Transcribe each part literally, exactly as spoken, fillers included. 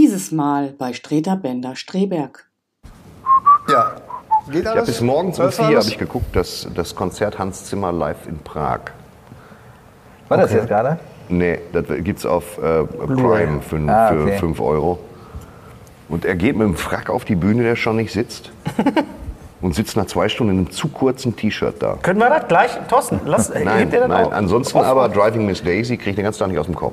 Dieses Mal bei Streter Bender Streberg. Ja, geht alles? Ja, bis morgens um vier habe ich geguckt, das, das Konzert Hans Zimmer live in Prag. War das Okay. jetzt gerade? Nee, das gibt's auf äh, Prime für, Ah, für okay. fünf Euro. Und er geht mit dem Frack auf die Bühne, der schon nicht sitzt. Und sitzt nach zwei Stunden in einem zu kurzen T-Shirt da. Können wir das gleich? Thorsten, lass, Nein, hebt ihr das nein. auf? Ansonsten Auf- aber Driving Miss Daisy kriege ich den ganzen Tag nicht aus dem Kopf.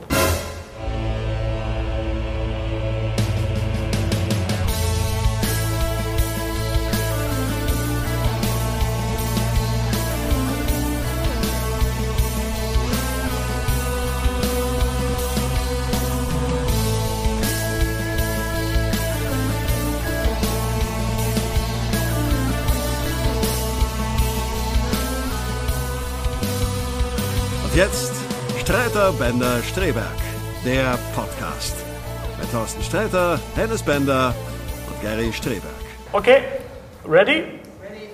Und jetzt Streter Bender Streberg, der Podcast. Mit Thorsten Sträter, Hennes Bender und Gary Streberg. Okay, ready? Ready.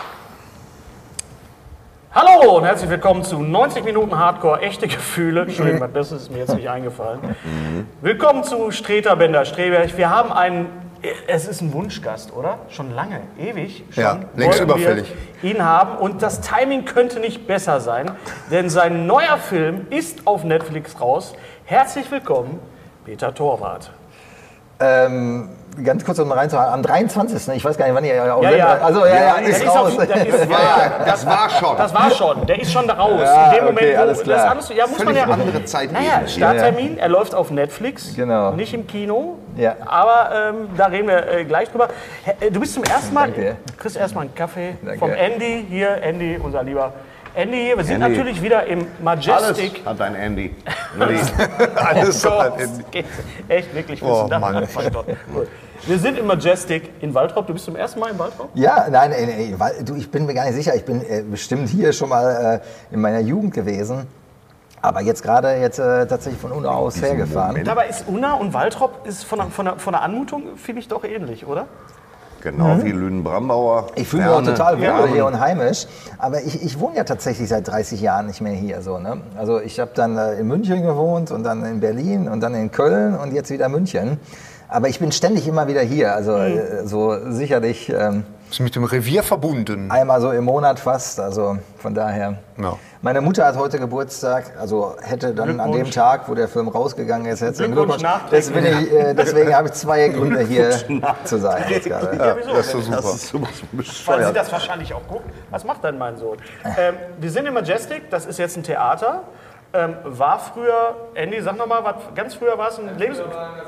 Hallo und herzlich willkommen zu neunzig Minuten Hardcore, echte Gefühle. Entschuldigung, mein Bestes ist mir jetzt nicht eingefallen. Willkommen zu Streter Bender Streberg. Wir haben einen, es ist ein Wunschgast, oder? Schon lange, ewig schon. Ja, längst wollten wir überfällig. ihn haben und das Timing könnte nicht besser sein, denn sein neuer Film ist auf Netflix raus. Herzlich willkommen, Peter Torwart. Ähm, ganz kurz um reinzuhauen, am dreiundzwanzigsten Ich weiß gar nicht, wann ihr auch Ja, sendet. ja. Also, ja, ja, Ja, ist der raus. Ist auf, der ist, Ja, das war schon. Das war schon, der ist schon raus. Ja, in dem Moment, okay, wo alles klar. das alles, ja, muss man Völlig ja andere Zeitebene. Naja, Starttermin, er läuft auf Netflix, Genau. nicht im Kino. Ja. Aber ähm, da reden wir äh, gleich drüber. Äh, Du bist zum ersten Mal, Danke. du kriegst erstmal einen Kaffee Danke. vom Andy hier, Andy, unser lieber Andy hier. Wir sind Andy. natürlich wieder im Alles Majestic. hat ein Andy. Nur die- Alles so. Gott, das geht echt wirklich Oh, wissen. Mann. Gut. Wir sind im Majestic in Waldrop. Du bist zum ersten Mal im Waldrop? Ja, nein, ey, ey, weil- du, ich bin mir gar nicht sicher. Ich bin äh, bestimmt hier schon mal äh, in meiner Jugend gewesen. Aber jetzt gerade jetzt äh, tatsächlich von Unna aus hergefahren. Moment. Dabei ist Unna und Waltrop ist von der, von der, von der Anmutung, finde ich, doch ähnlich, oder? Genau wie Lünen-Brambauer. Ich fühle mich auch Ferne, total wohl Ferne. hier und heimisch. Aber ich, ich wohne ja tatsächlich seit dreißig Jahren nicht mehr hier. So, ne? Also ich habe dann äh, in München gewohnt und dann in Berlin und dann in Köln und jetzt wieder München. Aber ich bin ständig immer wieder hier. Also äh, so sicherlich ähm, Ist mit dem Revier verbunden. einmal so im Monat fast. Also von daher. Ja. Meine Mutter hat heute Geburtstag, also hätte dann an dem Glückwunsch. Tag, wo der Film rausgegangen ist, herzlichen Glückwunsch Glückwunsch. nachträglich. Deswegen, äh, deswegen habe ich zwei Gründe hier zu sein. Jetzt gerade. Ja, wieso? Das ist so super. Das ist sowas von Weil sie bescheuert. das wahrscheinlich auch gucken. Was macht denn mein Sohn? Ähm, wir sind im Majestic, das ist jetzt ein Theater. Ähm, war früher, Andy, sag nochmal, ganz früher war es ein Lebens...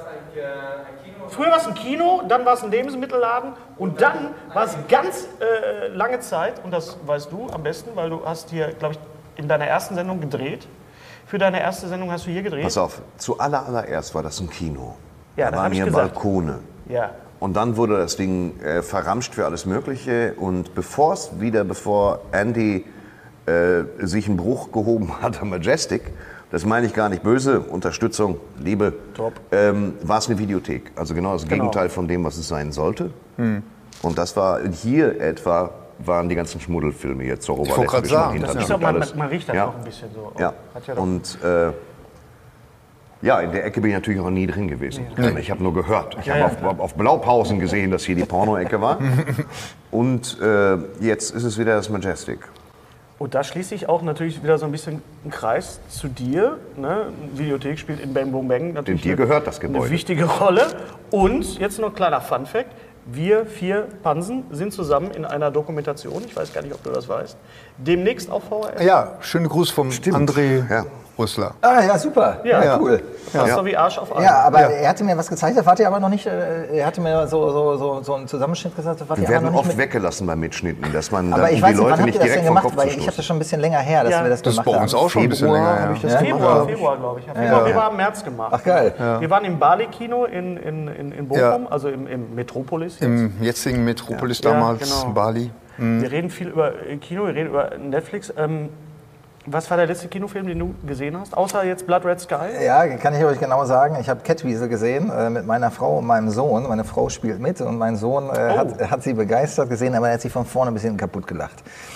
Früher war es ein Kino, dann war es ein Lebensmittelladen und dann war es ganz äh, lange Zeit, und das weißt du am besten, weil du hast hier, glaube ich, in deiner ersten Sendung gedreht. Für deine erste Sendung hast du hier gedreht. Pass auf, zu aller, allererst war das ein Kino. Ja, da das waren hab ich hier gesagt. Balkone. Ja. Und dann wurde das Ding äh, verramscht für alles Mögliche. Und bevor es wieder, bevor Andy äh, sich einen Bruch gehoben hat am Majestic, das meine ich gar nicht böse, Unterstützung, Liebe, Top. ähm, war es eine Videothek. Also genau das Genau. Gegenteil von dem, was es sein sollte. Und das war hier etwa, waren die ganzen Schmuddelfilme hier. Zorro war wollte der gerade sagen, Hintergrund Ich glaube, man, alles. man riecht das Ja. auch ein bisschen so. Ja, Hat ja doch- und äh, ja, in der Ecke bin ich natürlich auch nie drin gewesen. Ich habe nur gehört. Ich Ja, habe ja. auf, auf Blaupausen gesehen, dass hier die Porno-Ecke war. Und äh, jetzt ist es wieder das Majestic. Und da schließt sich auch natürlich wieder so ein bisschen ein Kreis zu dir. Ne? Videothek spielt in Bang Boom Bang natürlich dir eine- gehört das eine Gebäude. wichtige Rolle. Und jetzt noch ein kleiner Funfact. Wir vier Pansen sind zusammen in einer Dokumentation, ich weiß gar nicht, ob du das weißt, demnächst auf V H S. Ja, schönen Gruß vom André Ja. Rüssler. Ah ja, super. Ja. Ja, cool. Fast so wie Arsch auf Arsch. Ja, aber er hatte mir was gezeigt, das wart ihr aber noch nicht, äh, er hatte mir so, so, so, so einen Zusammenschnitt gesagt, das wart Wir ihr aber werden noch nicht oft mit. weggelassen bei Mitschnitten, dass man Aber dann, ich um weiß die nicht, wann Leute habt nicht ihr das direkt denn vom gemacht? Kopf Weil zu ich habe stoßen. das schon ein bisschen länger her, dass Ja. wir das, Das ist gemacht bei uns haben. auch schon ein bisschen Februar länger habe her. ich das Ja? gemacht. Februar, Februar glaube ich. Ja, Februar, wir waren im März gemacht. Ach geil. Wir waren im Bali-Kino in, in, in, in Bochum, also im, im Metropolis. Jetzt. Im jetzigen Metropolis Ja, damals, genau. Bali. Wir reden viel über Kino, wir reden über Netflix. Ähm, was war der letzte Kinofilm, den du gesehen hast? Außer jetzt Blood Red Sky? Ja, kann ich euch genau sagen. Ich habe Catwiesel gesehen äh, mit meiner Frau und meinem Sohn. Meine Frau spielt mit und mein Sohn äh, Oh. hat, hat sie begeistert gesehen, aber er hat sich von vorne bis hinten kaputt gelacht.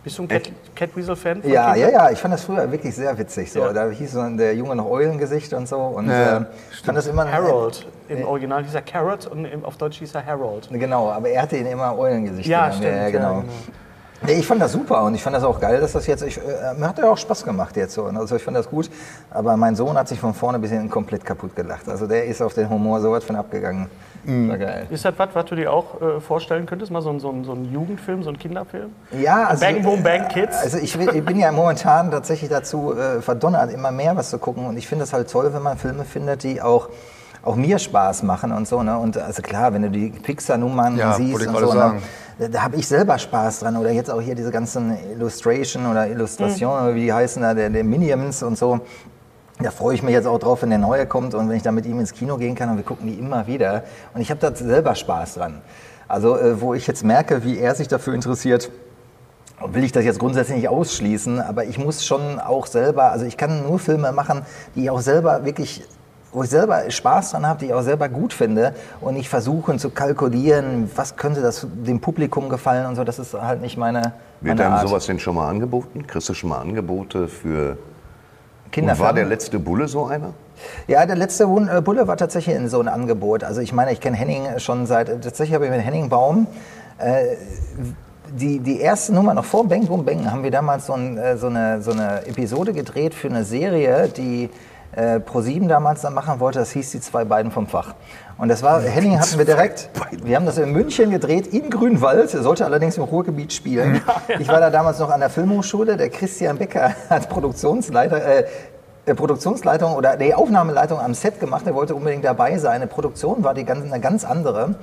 Bist du ein Cat, Catweasel-Fan? Ja, ja, ja, ich fand das früher wirklich sehr witzig. So. Ja. Da hieß so der Junge noch Eulengesicht und so. Und ja, äh, fand das immer Harold. Im Original hieß er Carrot und auf Deutsch hieß er Harold. Genau, aber er hatte ihn immer Eulengesicht. Ja, genannt. stimmt. Ja, genau. Ja, genau. Nee, ich fand das super und ich fand das auch geil, dass das jetzt, ich, äh, mir hat ja auch Spaß gemacht jetzt so, also ich fand das gut, aber mein Sohn hat sich von vorne bis hinten komplett kaputt gelacht, also der ist auf den Humor so weit von abgegangen, mm. war geil. Ist das was, was du dir auch äh, vorstellen könntest, mal so ein, so, ein, so ein Jugendfilm, so ein Kinderfilm? Ja, also, Bang Boom Bang Kids? Also ich, ich bin ja momentan tatsächlich dazu äh, verdonnert, immer mehr was zu gucken und ich finde es halt toll, wenn man Filme findet, die auch auch mir Spaß machen und so, ne? Und also klar, wenn du die Pixar-Nummern ja, siehst und so, ne? da, da habe ich selber Spaß dran. Oder jetzt auch hier diese ganzen Illustration oder Illustrationen, mhm. wie die heißen, da, der, der Minions und so. Da freue ich mich jetzt auch drauf, wenn der Neue kommt und wenn ich da mit ihm ins Kino gehen kann und wir gucken die immer wieder. Und ich habe da selber Spaß dran. Also äh, wo ich jetzt merke, wie er sich dafür interessiert, will ich das jetzt grundsätzlich nicht ausschließen, aber ich muss schon auch selber, also ich kann nur Filme machen, die ich auch selber wirklich, wo ich selber Spaß dran habe, die ich auch selber gut finde und nicht versuchen zu kalkulieren, was könnte das dem Publikum gefallen und so, das ist halt nicht meine, meine Wird einem Art. sowas denn schon mal angeboten? Kriegst du schon mal Angebote für Kinderfilme? Und war der letzte Bulle so einer? Ja, der letzte Bulle war tatsächlich in so ein Angebot. Also ich meine, ich kenne Henning schon seit, tatsächlich habe ich mit Henning Baum, äh, die, die erste Nummer, noch vor Bang Boom Bang, haben wir damals so, ein, so, eine, so eine Episode gedreht für eine Serie, die äh, ProSieben damals dann machen wollte, das hieß Die zwei Beiden vom Fach. Und das war, Henning hatten wir direkt, wir haben das in München gedreht, in Grünwald, sollte allerdings im Ruhrgebiet spielen. Ich war da damals noch an der Filmhochschule, der Christian Becker als Produktionsleiter, äh, Produktionsleitung oder die Aufnahmeleitung am Set gemacht, er wollte unbedingt dabei sein. Die Produktion war die ganz, eine ganz andere.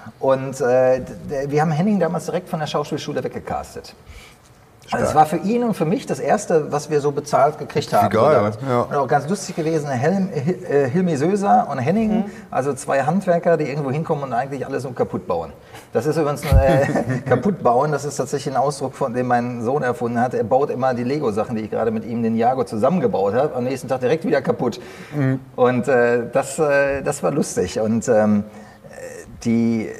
Und äh, wir haben Henning damals direkt von der Schauspielschule weggecastet. Also es war für ihn und für mich das Erste, was wir so bezahlt gekriegt haben. Geil, ja. Und auch ganz lustig gewesen, Helm, äh, Hilmi Söser und Henning, mhm. also zwei Handwerker, die irgendwo hinkommen und eigentlich alles so kaputt bauen. Das ist übrigens äh, kaputt bauen, das ist tatsächlich ein Ausdruck, von dem mein Sohn erfunden hat. Er baut immer die Lego-Sachen, die ich gerade mit ihm, den Jago, zusammengebaut habe, am nächsten Tag direkt wieder kaputt. Mhm. Und äh, das, äh, das war lustig. Und ähm, die,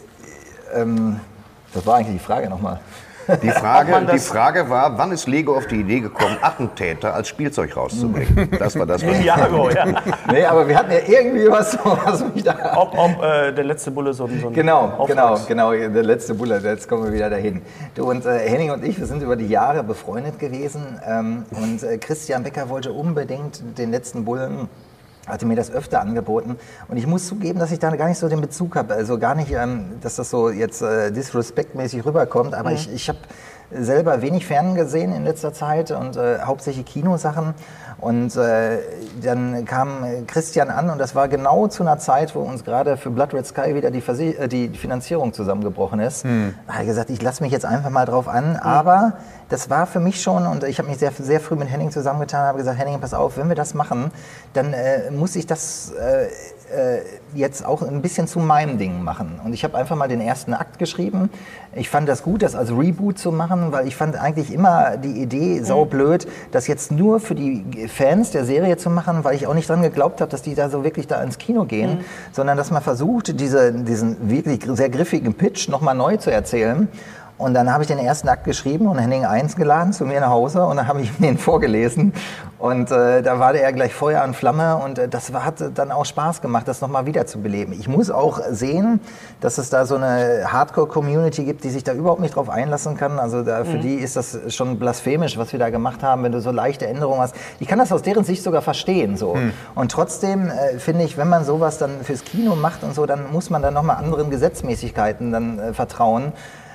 ähm, das war eigentlich die Frage nochmal. Die Frage, die Frage war, wann ist Lego auf die Idee gekommen, Attentäter als Spielzeug rauszubringen? Das war das. Was Jago, ja. Nee, aber wir hatten ja irgendwie was, was mich da... Ob, ob äh, der letzte Bulle so ein... So ein genau, genau, genau, der letzte Bulle, jetzt kommen wir wieder dahin. Du und äh, Henning und ich, wir sind über die Jahre befreundet gewesen ähm, und äh, Christian Becker wollte unbedingt den letzten Bullen, hatte mir das öfter angeboten und ich muss zugeben, dass ich da gar nicht so den Bezug habe, also gar nicht, ähm, dass das so jetzt äh, disrespektmäßig rüberkommt, aber mhm. ich, ich habe selber wenig Fernsehen gesehen in letzter Zeit und äh, hauptsächlich Kinosachen und äh, dann kam Christian an und das war genau zu einer Zeit, wo uns gerade für Blood Red Sky wieder die, Verse- äh, die Finanzierung zusammengebrochen ist. Mhm. Da habe ich gesagt, ich lasse mich jetzt einfach mal drauf an, mhm. aber das war für mich schon, und ich habe mich sehr, sehr früh mit Henning zusammengetan, habe gesagt, Henning, pass auf, wenn wir das machen, dann äh, muss ich das äh, äh, jetzt auch ein bisschen zu meinem Ding machen. Und ich habe einfach mal den ersten Akt geschrieben. Ich fand das gut, das als Reboot zu machen, weil ich fand eigentlich immer die Idee saublöd, das jetzt nur für die Fans der Serie zu machen, weil ich auch nicht dran geglaubt habe, dass die da so wirklich da ins Kino gehen, mhm. sondern dass man versucht, diese, diesen wirklich sehr griffigen Pitch nochmal neu zu erzählen. Und dann habe ich den ersten Akt geschrieben und Henning eins geladen zu mir nach Hause und dann habe ich ihn vorgelesen und äh, da war der gleich Feuer und Flamme und äh, das war, hat dann auch Spaß gemacht, das nochmal wieder zu beleben. Ich muss auch sehen, dass es da so eine Hardcore-Community gibt, die sich da überhaupt nicht drauf einlassen kann. Also da, für mhm. die ist das schon blasphemisch, was wir da gemacht haben, wenn du so leichte Änderungen hast. Ich kann das aus deren Sicht sogar verstehen. So. Mhm. Und trotzdem äh, finde ich, wenn man sowas dann fürs Kino macht und so, dann muss man dann nochmal anderen Gesetzmäßigkeiten dann äh, vertrauen.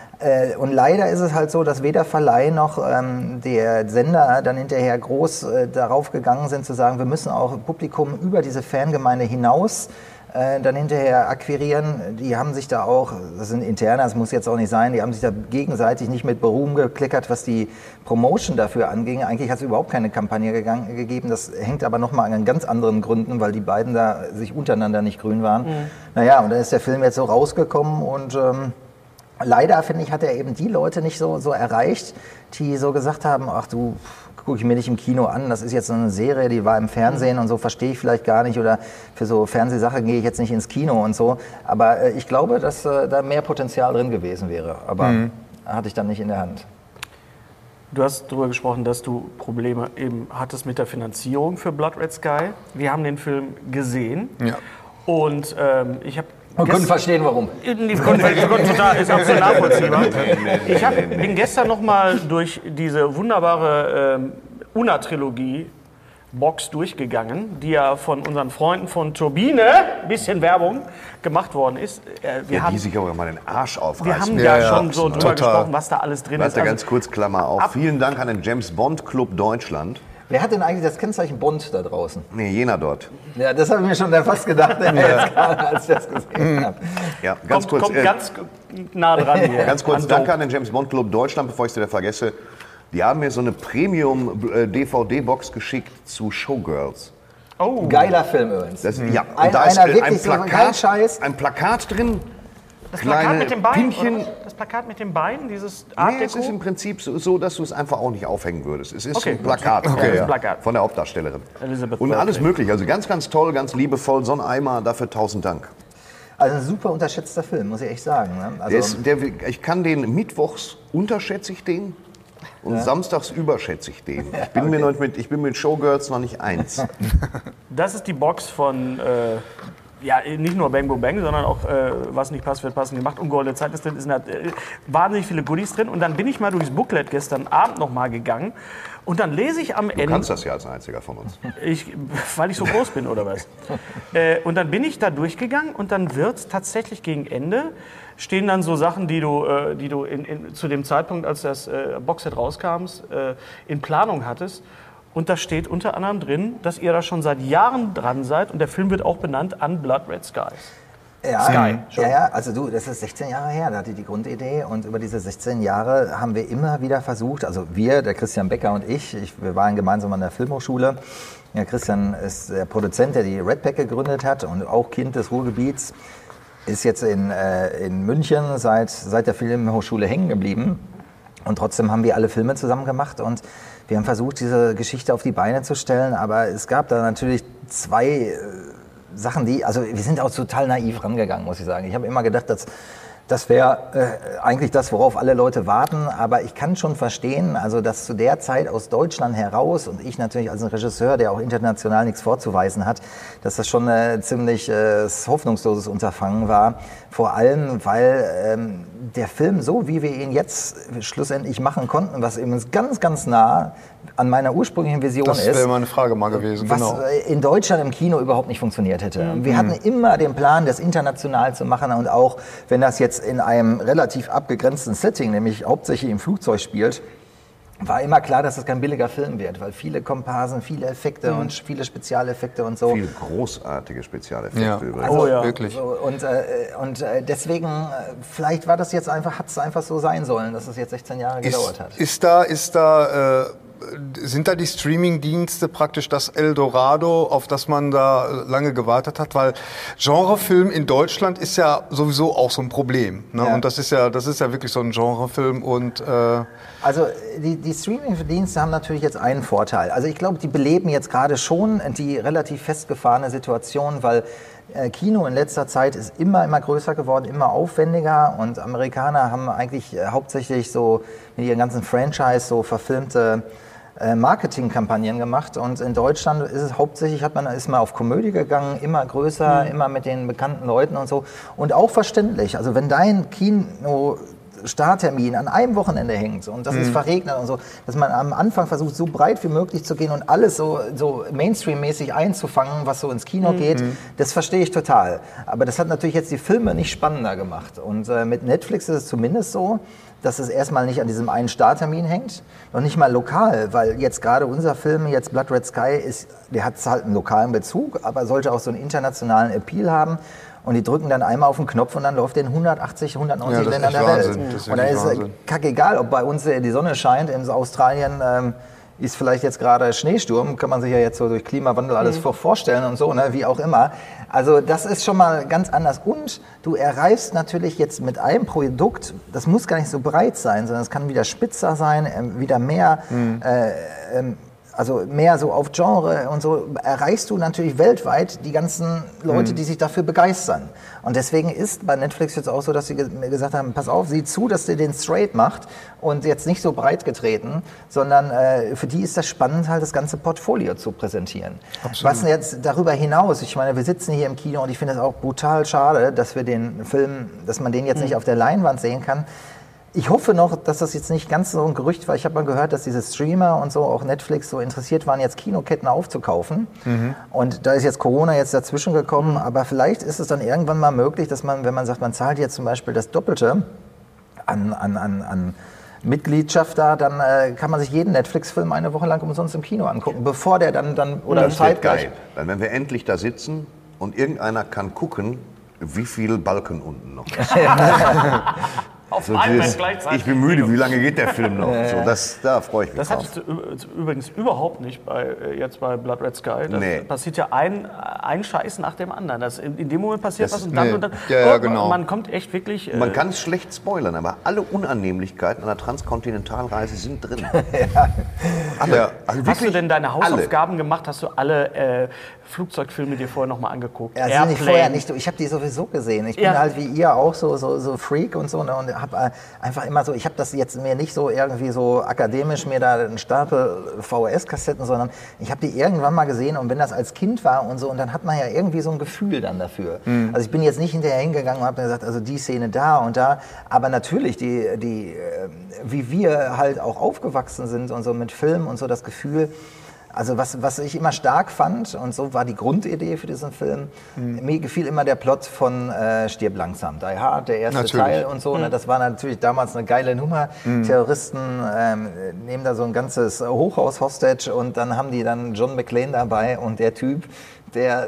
Und leider ist es halt so, dass weder Verleih noch ähm, der Sender dann hinterher groß äh, darauf gegangen sind zu sagen, wir müssen auch Publikum über diese Fangemeinde hinaus äh, dann hinterher akquirieren. Die haben sich da auch, das sind interne, das muss jetzt auch nicht sein, die haben sich da gegenseitig nicht mit Beruhm gekleckert, was die Promotion dafür anging. Eigentlich hat es überhaupt keine Kampagne gegangen, gegeben. Das hängt aber nochmal an ganz anderen Gründen, weil die beiden da sich untereinander nicht grün waren. Mhm. Naja, und dann ist der Film jetzt so rausgekommen und... Ähm, Leider, finde ich, hat er eben die Leute nicht so, so erreicht, die so gesagt haben, ach du, gucke ich mir nicht im Kino an, das ist jetzt so eine Serie, die war im Fernsehen und so, verstehe ich vielleicht gar nicht oder für so Fernsehsachen gehe ich jetzt nicht ins Kino und so. Aber äh, ich glaube, dass äh, da mehr Potenzial drin gewesen wäre, aber mhm. hatte ich dann nicht in der Hand. Du hast darüber gesprochen, dass du Probleme eben hattest mit der Finanzierung für Blood Red Sky. Wir haben den Film gesehen. Ja. Und ähm, ich habe... Wir können verstehen, warum. Die konnten, total, ist absolut nachvollziehbar. Ich hab, bin gestern noch mal durch diese wunderbare ähm, Una-Trilogie Box durchgegangen, die ja von unseren Freunden von Turbine, bisschen Werbung, gemacht worden ist. Äh, wir ja, haben, die sich aber mal den Arsch aufreißen. Wir haben ja, ja, ja, schon so total. drüber gesprochen, was da alles drin Warte, ist. Also, ganz kurz, Klammer auf. Vielen Dank an den James Bond Club Deutschland. Wer hat denn eigentlich das Kennzeichen Bond da draußen? Nee, jener dort. Ja, das habe ich mir schon fast gedacht, jetzt gerade, als ich das gesehen habe. Ja, ganz kommt, kurz. kommt äh, ganz nah dran hier. Ganz kurz, An danke an den James Bond Club Deutschland, bevor ich es wieder vergesse. Die haben mir so eine Premium-D V D-Box geschickt zu Showgirls. Oh. Geiler Film übrigens. Das, ja, und Ein- da ist einer äh, wirklich ein so ein Plakat, Scheiß. ein Plakat drin. Das Plakat kleine mit dem Bein, Pinchen. oder? Das Plakat mit dem Bein, dieses Art Nee, es ist im Deco. Prinzip so, so, dass du es einfach auch nicht aufhängen würdest. Es ist Okay, ein Plakat, gut. von, Okay, der, Plakat. von der Hauptdarstellerin. Elizabeth Und alles Berkley. mögliche. Also ganz, ganz toll, ganz liebevoll. So ein Eimer, dafür tausend Dank. Also ein super unterschätzter Film, muss ich echt sagen. Ne? Also, Der ist, der, ich kann den mittwochs unterschätze ich den und samstags überschätze ich den. Ich bin, mir noch mit, ich bin mit Showgirls noch nicht eins. Das ist die Box von, äh, ja, nicht nur Bang Boom Bang, sondern auch äh, Was nicht passt, wird passend gemacht. Ungeheure Zeit ist drin, es sind halt, äh, wahnsinnig viele Goodies drin. Und dann bin ich mal durchs Booklet gestern Abend noch mal gegangen. Und dann lese ich am Du Ende... kannst das ja als einziger von uns. Ich, weil ich so groß bin, oder was? äh, und dann bin ich da durchgegangen und dann wird tatsächlich gegen Ende stehen dann so Sachen, die du, äh, die du in, in, zu dem Zeitpunkt, als das äh, Boxset rauskam, äh, in Planung hattest. Und da steht unter anderem drin, dass ihr da schon seit Jahren dran seid und der Film wird auch benannt an Blood Red Skies. Ja, Sky, ja, ja, also du, das ist sechzehn Jahre her, da hatte ich die Grundidee und über diese sechzehn Jahre haben wir immer wieder versucht, also wir, der Christian Becker und ich, ich wir waren gemeinsam an der Filmhochschule. Ja, Christian ist der Produzent, der die Red Pack gegründet hat und auch Kind des Ruhrgebiets, ist jetzt in, äh, in München seit, seit der Filmhochschule hängen geblieben und trotzdem haben wir alle Filme zusammen gemacht und wir haben versucht, diese Geschichte auf die Beine zu stellen, aber es gab da natürlich zwei äh, Sachen, die, also wir sind auch total naiv rangegangen, muss ich sagen. Ich habe immer gedacht, dass das wäre äh, eigentlich das, worauf alle Leute warten, aber ich kann schon verstehen, also dass zu der Zeit aus Deutschland heraus und ich natürlich als ein Regisseur, der auch international nichts vorzuweisen hat, dass das schon ein ziemlich äh, hoffnungsloses Unterfangen war. Vor allem, weil ähm, der Film, so wie wir ihn jetzt schlussendlich machen konnten, was eben ganz, ganz nah an meiner ursprünglichen Vision Das ist, wäre meine Frage mal gewesen. was Genau. in Deutschland im Kino überhaupt nicht funktioniert hätte. Wir hatten immer den Plan, das international zu machen und auch, wenn das jetzt in einem relativ abgegrenzten Setting, nämlich hauptsächlich im Flugzeug spielt, war immer klar, dass es kein billiger Film wird, weil viele Komparsen, viele Effekte Mhm. und viele Spezialeffekte und so. Viele großartige Spezialeffekte Ja. übrigens. Oh ja. Wirklich. So, und äh, und äh, deswegen, äh, vielleicht war das jetzt einfach, hat es einfach so sein sollen, dass es jetzt sechzehn Jahre gedauert Ist, hat. ist da, ist da, äh, sind da die Streaming-Dienste praktisch das Eldorado, auf das man da lange gewartet hat? Weil Genrefilm in Deutschland ist ja sowieso auch so ein Problem. Ne? Ja. Und das ist ja, das ist ja wirklich so ein Genrefilm und äh, Also die, die Streaming-Dienste haben natürlich jetzt einen Vorteil. Also ich glaube, die beleben jetzt gerade schon die relativ festgefahrene Situation, weil äh, Kino in letzter Zeit ist immer, immer größer geworden, immer aufwendiger und Amerikaner haben eigentlich äh, hauptsächlich so mit ihren ganzen Franchise so verfilmte äh, Marketingkampagnen gemacht und in Deutschland ist es hauptsächlich, hat man, ist man auf Komödie gegangen, immer größer, immer mit den bekannten Leuten und so und auch verständlich. Also wenn dein Kino Starttermin an einem Wochenende hängt und das ist verregnet und so, dass man am Anfang versucht, so breit wie möglich zu gehen und alles so, so Mainstream-mäßig einzufangen, was so ins Kino geht, das verstehe ich total. Aber das hat natürlich jetzt die Filme nicht spannender gemacht. Und äh, mit Netflix ist es zumindest so, dass es erstmal nicht an diesem einen Starttermin hängt, noch nicht mal lokal, weil jetzt gerade unser Film, jetzt Blood Red Sky, ist, der hat halt einen lokalen Bezug, aber sollte auch so einen internationalen Appeal haben. Und die drücken dann einmal auf den Knopf und dann läuft der in hundertachtzig, hundertneunzig Ja, das ist Ländern der echt Welt. Wahnsinn. Das ist und dann wirklich ist es Wahnsinn. kackegal, ob bei uns die Sonne scheint. In Australien ähm, ist vielleicht jetzt gerade Schneesturm, kann man sich ja jetzt so durch Klimawandel alles vor vorstellen und so, ne, wie auch immer. Also das ist schon mal ganz anders. Und du erreichst natürlich jetzt mit einem Produkt, das muss gar nicht so breit sein, sondern es kann wieder spitzer sein, ähm, wieder mehr, äh, ähm, also mehr so auf Genre und so, erreichst du natürlich weltweit die ganzen Leute, Mhm. die sich dafür begeistern. Und deswegen ist bei Netflix jetzt auch so, dass sie ge- mir gesagt haben, pass auf, sieh zu, dass ihr den straight macht und jetzt nicht so breit getreten, sondern äh, für die ist das spannend, halt das ganze Portfolio zu präsentieren. Absolut. Was jetzt darüber hinaus, ich meine, wir sitzen hier im Kino und ich finde es auch brutal schade, dass wir den Film, dass man den jetzt nicht auf der Leinwand sehen kann. Ich hoffe noch, dass das jetzt nicht ganz so ein Gerücht war. Ich habe mal gehört, dass diese Streamer und so, auch Netflix, so interessiert waren, jetzt Kinoketten aufzukaufen. Mhm. Und da ist jetzt Corona jetzt dazwischen gekommen. Aber vielleicht ist es dann irgendwann mal möglich, dass man, wenn man sagt, man zahlt jetzt zum Beispiel das Doppelte an, an, an, an Mitgliedschaft da, dann äh, kann man sich jeden Netflix-Film eine Woche lang umsonst im Kino angucken, bevor der dann, dann oder Das wird zeitgleich. geil. Dann, wenn wir endlich da sitzen und irgendeiner kann gucken, wie viel Balken unten noch ist. Auf So einmal dieses, gleichzeitig. ich bin müde, wie lange geht der Film noch? So, das, da freue ich mich Das drauf. hattest du ü- übrigens überhaupt nicht bei, äh, jetzt bei Blood Red Sky. Das Nee. passiert ja ein, ein Scheiß nach dem anderen. Das, in, in dem Moment passiert Das- was und dann nee. und dann. Ja, ja, oh, genau. Man kommt echt wirklich. Äh, Man kann es schlecht spoilern, aber alle Unannehmlichkeiten einer Transkontinentalreise sind drin. Alle. Ja. Also Hast du wirklich denn deine alle. Hausaufgaben gemacht? Hast du alle äh, Flugzeugfilme dir vorher nochmal angeguckt? Ja, sind nicht vorher nicht so. Ich habe die sowieso gesehen. Ich bin Ja. halt wie ihr auch so so, so Freak und so, ne, und habe äh, einfach immer so. Ich habe das jetzt mir nicht so irgendwie so akademisch mir da einen Stapel V H S-Kassetten, sondern ich habe die irgendwann mal gesehen und wenn das als Kind war und so, und dann hat man ja irgendwie so ein Gefühl dann dafür. Also ich bin jetzt nicht hinterher hingegangen und habe mir gesagt, also die Szene da und da, aber natürlich die die äh, wie wir halt auch aufgewachsen sind und so mit Film und so das Gefühl. Also was, was ich immer stark fand, und so war die Grundidee für diesen Film, mir gefiel immer der Plot von äh, Stirb langsam, Die Hard, der erste Natürlich. Teil und so. Ne, das war natürlich damals eine geile Nummer. Terroristen ähm, nehmen da so ein ganzes Hochhaus hostage und dann haben die dann John McClane dabei und der Typ, der...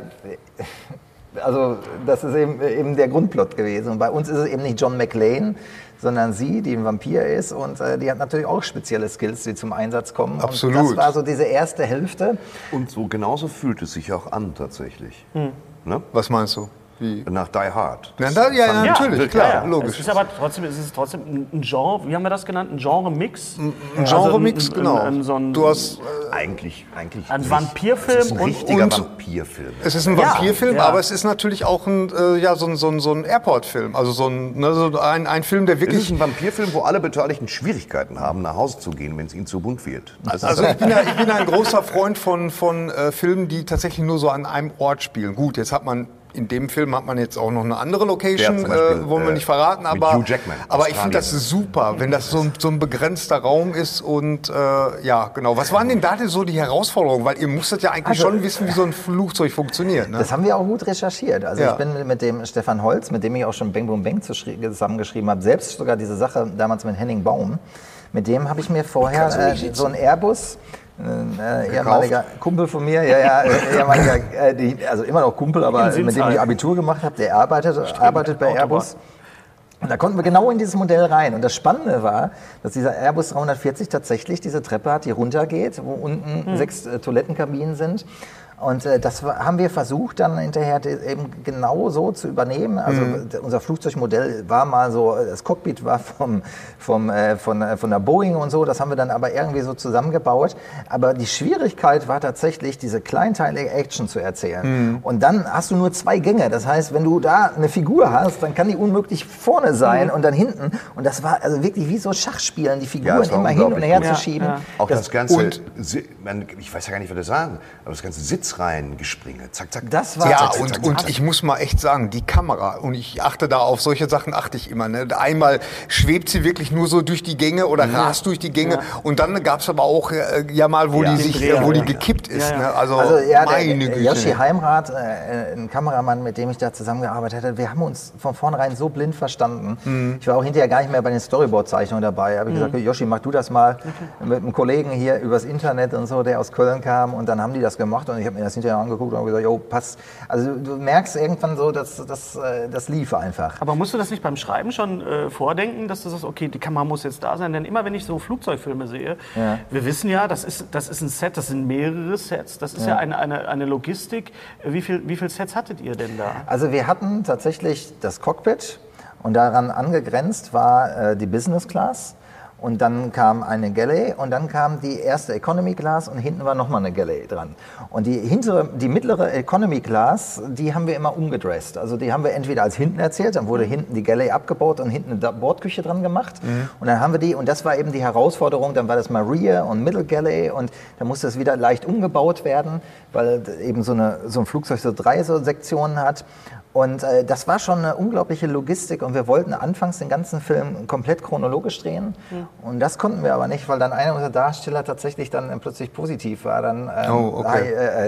Also das ist eben, eben der Grundplot gewesen. Und bei uns ist es eben nicht John McClane, sondern sie, die ein Vampir ist. Und äh, die hat natürlich auch spezielle Skills, die zum Einsatz kommen. Absolut. Und das war so diese erste Hälfte. Und so genauso fühlt es sich auch an tatsächlich. Ne? Was meinst du? Wie? Nach Die Hard. Na, da, ja, ja, natürlich, Ja, klar, Ja, ja. logisch. Es ist aber trotzdem, es ist trotzdem ein- ein Genre, wie haben wir das genannt? Ein Genre-Mix? Ein Genre-Mix, Also ein- genau. ein- ein- so ein- du hast, Eigentlich, eigentlich Ein nicht. Vampirfilm Es ist ein und- richtiger und- Vampirfilm. es ist ein Ja, Vampirfilm, ja. aber es ist natürlich auch ein, äh, ja, so ein, so ein, so ein Airport-Film. Also so ein, ne, so ein, ein Film, der Es wirklich... ist ein Vampirfilm, wo alle Beteiligten Schwierigkeiten haben, nach Hause zu gehen, wenn es ihnen zu bunt wird. Das ist Also ich bin ja, ich bin ja ein großer Freund von, von äh, Filmen, die tatsächlich nur so an einem Ort spielen. Gut, jetzt hat man... In dem Film hat man jetzt auch noch eine andere Location, Ja, zum Beispiel, äh, wollen wir äh, nicht verraten, mit aber, Hugh Jackman, aber ich finde Australien. das super, wenn das so ein, so ein begrenzter Raum ist und äh, ja, genau. Was waren denn da denn so die Herausforderungen? Weil ihr musstet ja eigentlich Also, schon wissen, wie so ein Flugzeug funktioniert. Ne? Das haben wir auch gut recherchiert. Also Ja. ich bin mit dem Stefan Holz, mit dem ich auch schon Bang Boom Bang zusammengeschrieben habe, selbst sogar diese Sache damals mit Henning Baum, mit dem habe ich mir vorher Kannst du nicht äh, sitzen. so ein Airbus, ein äh, ehemaliger Kumpel von mir, ja, ja, äh, ehemaliger, äh, die, also immer noch Kumpel, aber In mit dem ich Abitur gemacht habe, der arbeitet, arbeitet bei Autobahn. Airbus. Und da konnten wir genau in dieses Modell rein. Und das Spannende war, dass dieser Airbus dreihundertvierzig tatsächlich diese Treppe hat, die runtergeht, wo unten sechs äh, Toilettenkabinen sind. Und äh, das war, haben wir versucht dann hinterher de- eben genau so zu übernehmen. Also d- unser Flugzeugmodell war mal so, das Cockpit war vom, vom, äh, von, äh, von der Boeing und so, das haben wir dann aber irgendwie so zusammengebaut. Aber die Schwierigkeit war tatsächlich, diese kleinteilige Action zu erzählen. Und dann hast du nur zwei Gänge. Das heißt, wenn du da eine Figur hast, dann kann die unmöglich vorne sein und dann hinten. Und das war also wirklich wie so Schachspielen, die Figuren das war immer hin und unglaublich her gut. zu Ja, schieben. ja. Auch das, ganze, und- Si- man, ich weiß ja gar nicht, was das sagen, aber das ganze Sitzreihengespringe, zack, zack. Das war- Ja, zack, zack, und, zack, und zack. ich muss mal echt sagen, die Kamera, und ich achte da auf solche Sachen, achte ich immer. Ne? Einmal schwebt sie wirklich nur so durch die Gänge oder rast durch die Gänge. Und dann gab es aber auch äh, ja mal, wo Ja, die den sich, Dreher, äh, wo die ja. gekippt ist. Ja, ja. Ne? Also, Also ja, der, meine der Güte. Yoshi ne? Heimrath, äh, ein Kameramann, mit dem ich da zusammengearbeitet hatte, wir haben uns von vornherein so blind verstanden. Mhm. Ich war auch hinterher gar nicht mehr bei den Storyboard-Zeichnungen dabei. Habe ich gesagt, Yoshi, mach du das mal mit einem Kollegen hier übers Internet und so, der aus Köln kam. Und dann haben die das gemacht und ich habe mir das hinterher angeguckt und habe gesagt, jo, passt. Also du merkst irgendwann so, dass das, äh, das lief einfach. Aber musst du das nicht beim Schreiben schon äh, vordenken, dass du sagst, okay, die Kamera muss jetzt da sein? Denn immer wenn ich so Flugzeugfilme sehe, Ja. wir wissen ja, das ist, das ist ein Set, das sind mehrere Sets, das ist ja, eine, eine, eine Logistik. Wie viel, wie viel Sets hattet ihr denn da? Also wir hatten tatsächlich das Cockpit und daran angegrenzt war äh, die Business Class. Und dann kam eine Galley und dann kam die erste Economy Class und hinten war nochmal eine Galley dran. Und die hintere, die mittlere Economy Class, die haben wir immer umgedresst. Also die haben wir entweder als hinten erzählt, dann wurde hinten die Galley abgebaut und hinten eine Bordküche dran gemacht. Mhm. Und dann haben wir die, und das war eben die Herausforderung, dann war das mal Rear und Middle Galley und dann musste es wieder leicht umgebaut werden, weil eben so, eine, so ein Flugzeug so drei so Sektionen hat. Und äh, das war schon eine unglaubliche Logistik und wir wollten anfangs den ganzen Film komplett chronologisch drehen. Ja. Und das konnten wir aber nicht, weil dann einer unserer Darsteller tatsächlich dann äh, plötzlich positiv war. Dann, ähm, oh, okay. äh, äh,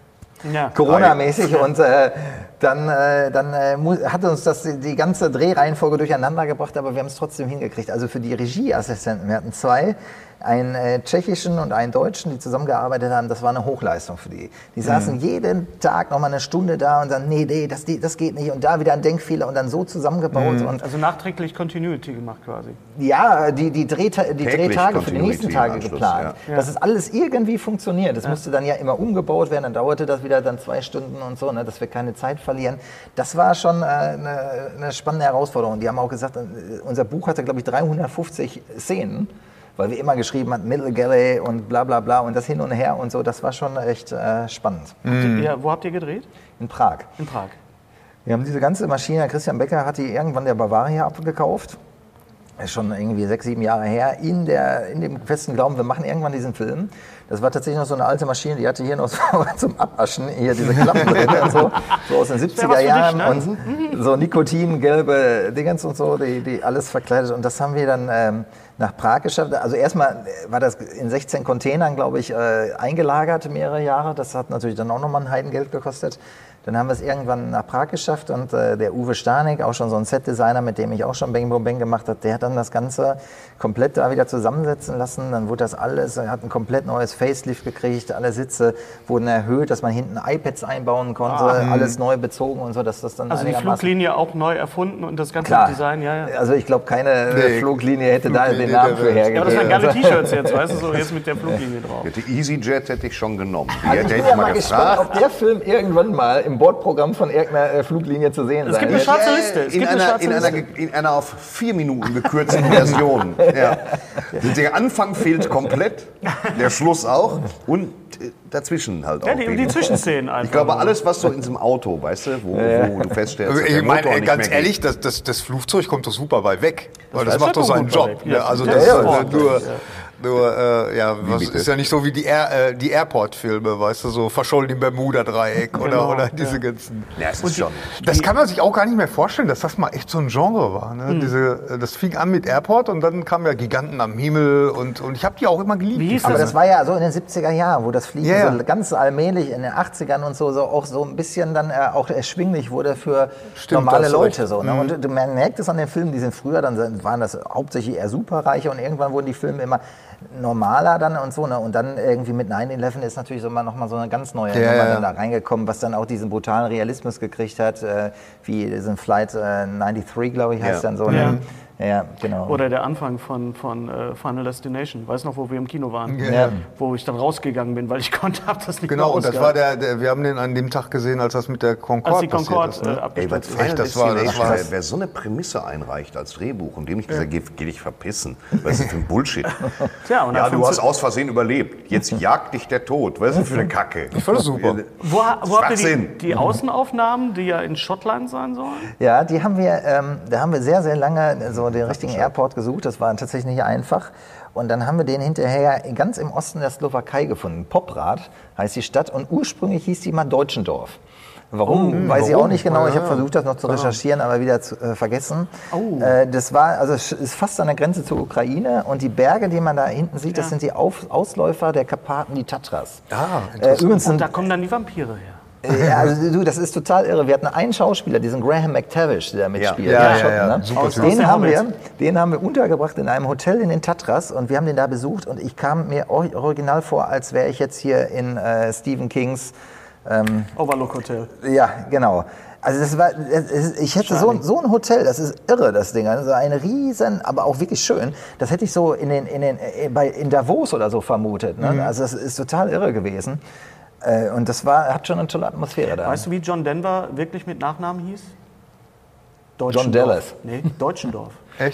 ja. Corona-mäßig und äh, dann, äh, dann äh, hat uns das die, die ganze Drehreihenfolge durcheinander gebracht, aber wir haben es trotzdem hingekriegt. Also für die Regieassistenten, wir hatten zwei, einen äh, tschechischen und einen deutschen, die zusammengearbeitet haben, das war eine Hochleistung für die. Die saßen mhm. jeden Tag noch mal eine Stunde da und dann, nee, nee, das, das geht nicht und da wieder ein Denkfehler und dann so zusammengebaut. Mhm. Und also nachträglich Continuity gemacht quasi. Ja, die, die, Drehta die Drehtage für die nächsten Tage geplant. Ja. Dass es alles irgendwie funktioniert. Das ja. musste dann ja immer umgebaut werden, dann dauerte das wieder dann zwei Stunden und so, ne, dass wir keine Zeit verlieren. Das war schon äh, eine, eine spannende Herausforderung. Die haben auch gesagt, unser Buch hatte, glaube ich, dreihundertfünfzig Szenen, weil wir immer geschrieben haben, Middle Galley und bla bla bla und das hin und her und so, das war schon echt äh, spannend. Mhm. Ja, wo habt ihr gedreht? In Prag. In Prag. Wir haben diese ganze Maschine, Christian Becker hat die irgendwann der Bavaria abgekauft, ist schon irgendwie sechs, sieben Jahre her, in, der, in dem festen Glauben, wir machen irgendwann diesen Film. Das war tatsächlich noch so eine alte Maschine, die hatte hier noch so zum Abaschen, hier diese Klappen drin und so, so aus den siebziger Jahren dich, ne? Und so Nikotin-gelbe Dingens und so, die, die alles verkleidet. Und das haben wir dann ähm, nach Prag geschafft. Also erstmal war das in sechzehn Containern, glaube ich, äh, eingelagert mehrere Jahre. Das hat natürlich dann auch nochmal ein Heidengeld gekostet. Dann haben wir es irgendwann nach Prag geschafft und äh, der Uwe Stanek, auch schon so ein Set-Designer, mit dem ich auch schon Bang Boom Bang gemacht habe, der hat dann das Ganze komplett da wieder zusammensetzen lassen. Dann wurde das alles, er hat ein komplett neues Facelift gekriegt, alle Sitze wurden erhöht, dass man hinten iPads einbauen konnte, ah, alles neu bezogen und so, dass das dann also die Fluglinie auch neu erfunden und das ganze Klar. Design, ja, ja. Also ich glaube, keine nee, Fluglinie hätte Fluglinie da den Namen für hergegeben. Ja, aber das waren geile T-Shirts jetzt, weißt du, so jetzt mit der Fluglinie drauf. Die EasyJet hätte ich schon genommen. Die also hätte ich bin ja mal gespannt, ob der Film irgendwann mal im Bordprogramm von irgendeiner äh, Fluglinie zu sehen es sein. Gibt eine schwarze Liste. Es in, gibt einer, eine schwarze in, Liste. einer, in einer auf vier Minuten gekürzten Version. Ja. Der Anfang fehlt komplett, der Schluss auch und dazwischen halt auch. Ja, die, die Zwischenszenen einfach. Ich glaube, alles, was so in diesem Auto, weißt du, wo, wo du feststellst, also, dass ich der meine, Motor nicht ganz mehr ehrlich, geht. das, das, das Flugzeug kommt doch super weit weg. Das weil das macht doch seinen Job. Ja. Also Ja, das ja, ist ja. äh, nur... Ja. Nur, äh, ja, was bitte? ist ja nicht so wie die, Air, äh, die Airport-Filme, weißt du, so verschollen im Bermuda-Dreieck oder, Genau, oder diese ja. ganzen. Ja, es ist schon. Das kann man sich auch gar nicht mehr vorstellen, dass das mal echt so ein Genre war. Ne? Mhm. Diese, das fing an mit Airport und dann kamen ja Giganten am Himmel und, und ich habe die auch immer geliebt. Wie hieß Aber das? das war ja so in den siebziger Jahren, wo das Fliegen Ja, ja. so ganz allmählich in den achtzigern und so, so auch so ein bisschen dann äh, auch erschwinglich wurde für Stimmt, normale da hast du Leute. recht. So, ne? Mhm. Und du- man merkt es an den Filmen, die sind früher, dann waren das hauptsächlich eher Superreiche und irgendwann wurden die Filme immer normaler dann und so. Ne? Und dann irgendwie mit nine eleven ist natürlich so mal noch mal so eine ganz neue Ja, Nummer ja. dann da reingekommen, was dann auch diesen brutalen Realismus gekriegt hat, äh, wie diesen Flight äh, neununddreißig, glaube ich, heißt Ja. dann so. Ja. Ne? Ja, genau. Oder der Anfang von, von äh, Final Destination. Weißt du noch, wo wir im Kino waren? Ja. Wo ich dann rausgegangen bin, weil ich konnte, hab das nicht Genau, mehr und das ausgehalten. war der, der, wir haben den an dem Tag gesehen, als das mit der Als Concorde die passiert Concorde ist. äh, Ne? Ey, abgestürzt was ist. Final das war- das Destination, war- wer, wer so eine Prämisse einreicht als Drehbuch, und dem ich gesagt, geh, geh dich verpissen. Was ist das für ein Bullshit? Tja, und Ja, dann du funktio- hast aus Versehen überlebt. Jetzt jagt dich der Tod. Was ist das für eine Kacke? Ich fand das super. Wo, wo habt ihr die, Schwachsinn. die Außenaufnahmen, die ja in Schottland sein sollen? Ja, die haben wir, ähm, da haben wir sehr, sehr lange so den richtigen Airport gesucht. Das war tatsächlich nicht einfach. Und dann haben wir den hinterher ganz im Osten der Slowakei gefunden. Poprad heißt die Stadt und ursprünglich hieß die mal Deutschendorf. Warum, weiß ich warum? auch nicht genau. Ich Ja. habe versucht, das noch zu recherchieren, aber wieder zu, äh, vergessen. Oh. Äh, das war, also es ist fast an der Grenze zur Ukraine und die Berge, die man da hinten sieht, das Ja. sind die Auf Ausläufer der Karpaten, die Tatras. Ah, äh, übrigens Und sind da kommen dann die Vampire her. ja, also du, das ist total irre. Wir hatten einen Schauspieler, diesen Graham McTavish, der da mitspielt. Ja, der ja, ja, ne? super Aus- Typ. aus Den der haben, wir, Hobbit. den haben wir untergebracht in einem Hotel in den Tatras und wir haben den da besucht und ich kam mir or- original vor, als wäre ich jetzt hier in äh, Stephen Kings. Overlook Hotel. Ja, genau. Also das war, das ist- ich hätte so, so ein Hotel, das ist irre, das Ding. Also ein riesen, aber auch wirklich schön. Das hätte ich so in, den, in, den, äh, bei, in Davos oder so vermutet. Ne? Also das ist total irre gewesen. Äh, Und das war, hat schon eine tolle Atmosphäre da. Weißt du, wie John Denver wirklich mit Nachnamen hieß? John Dallas. Nee, Deutschendorf. Echt?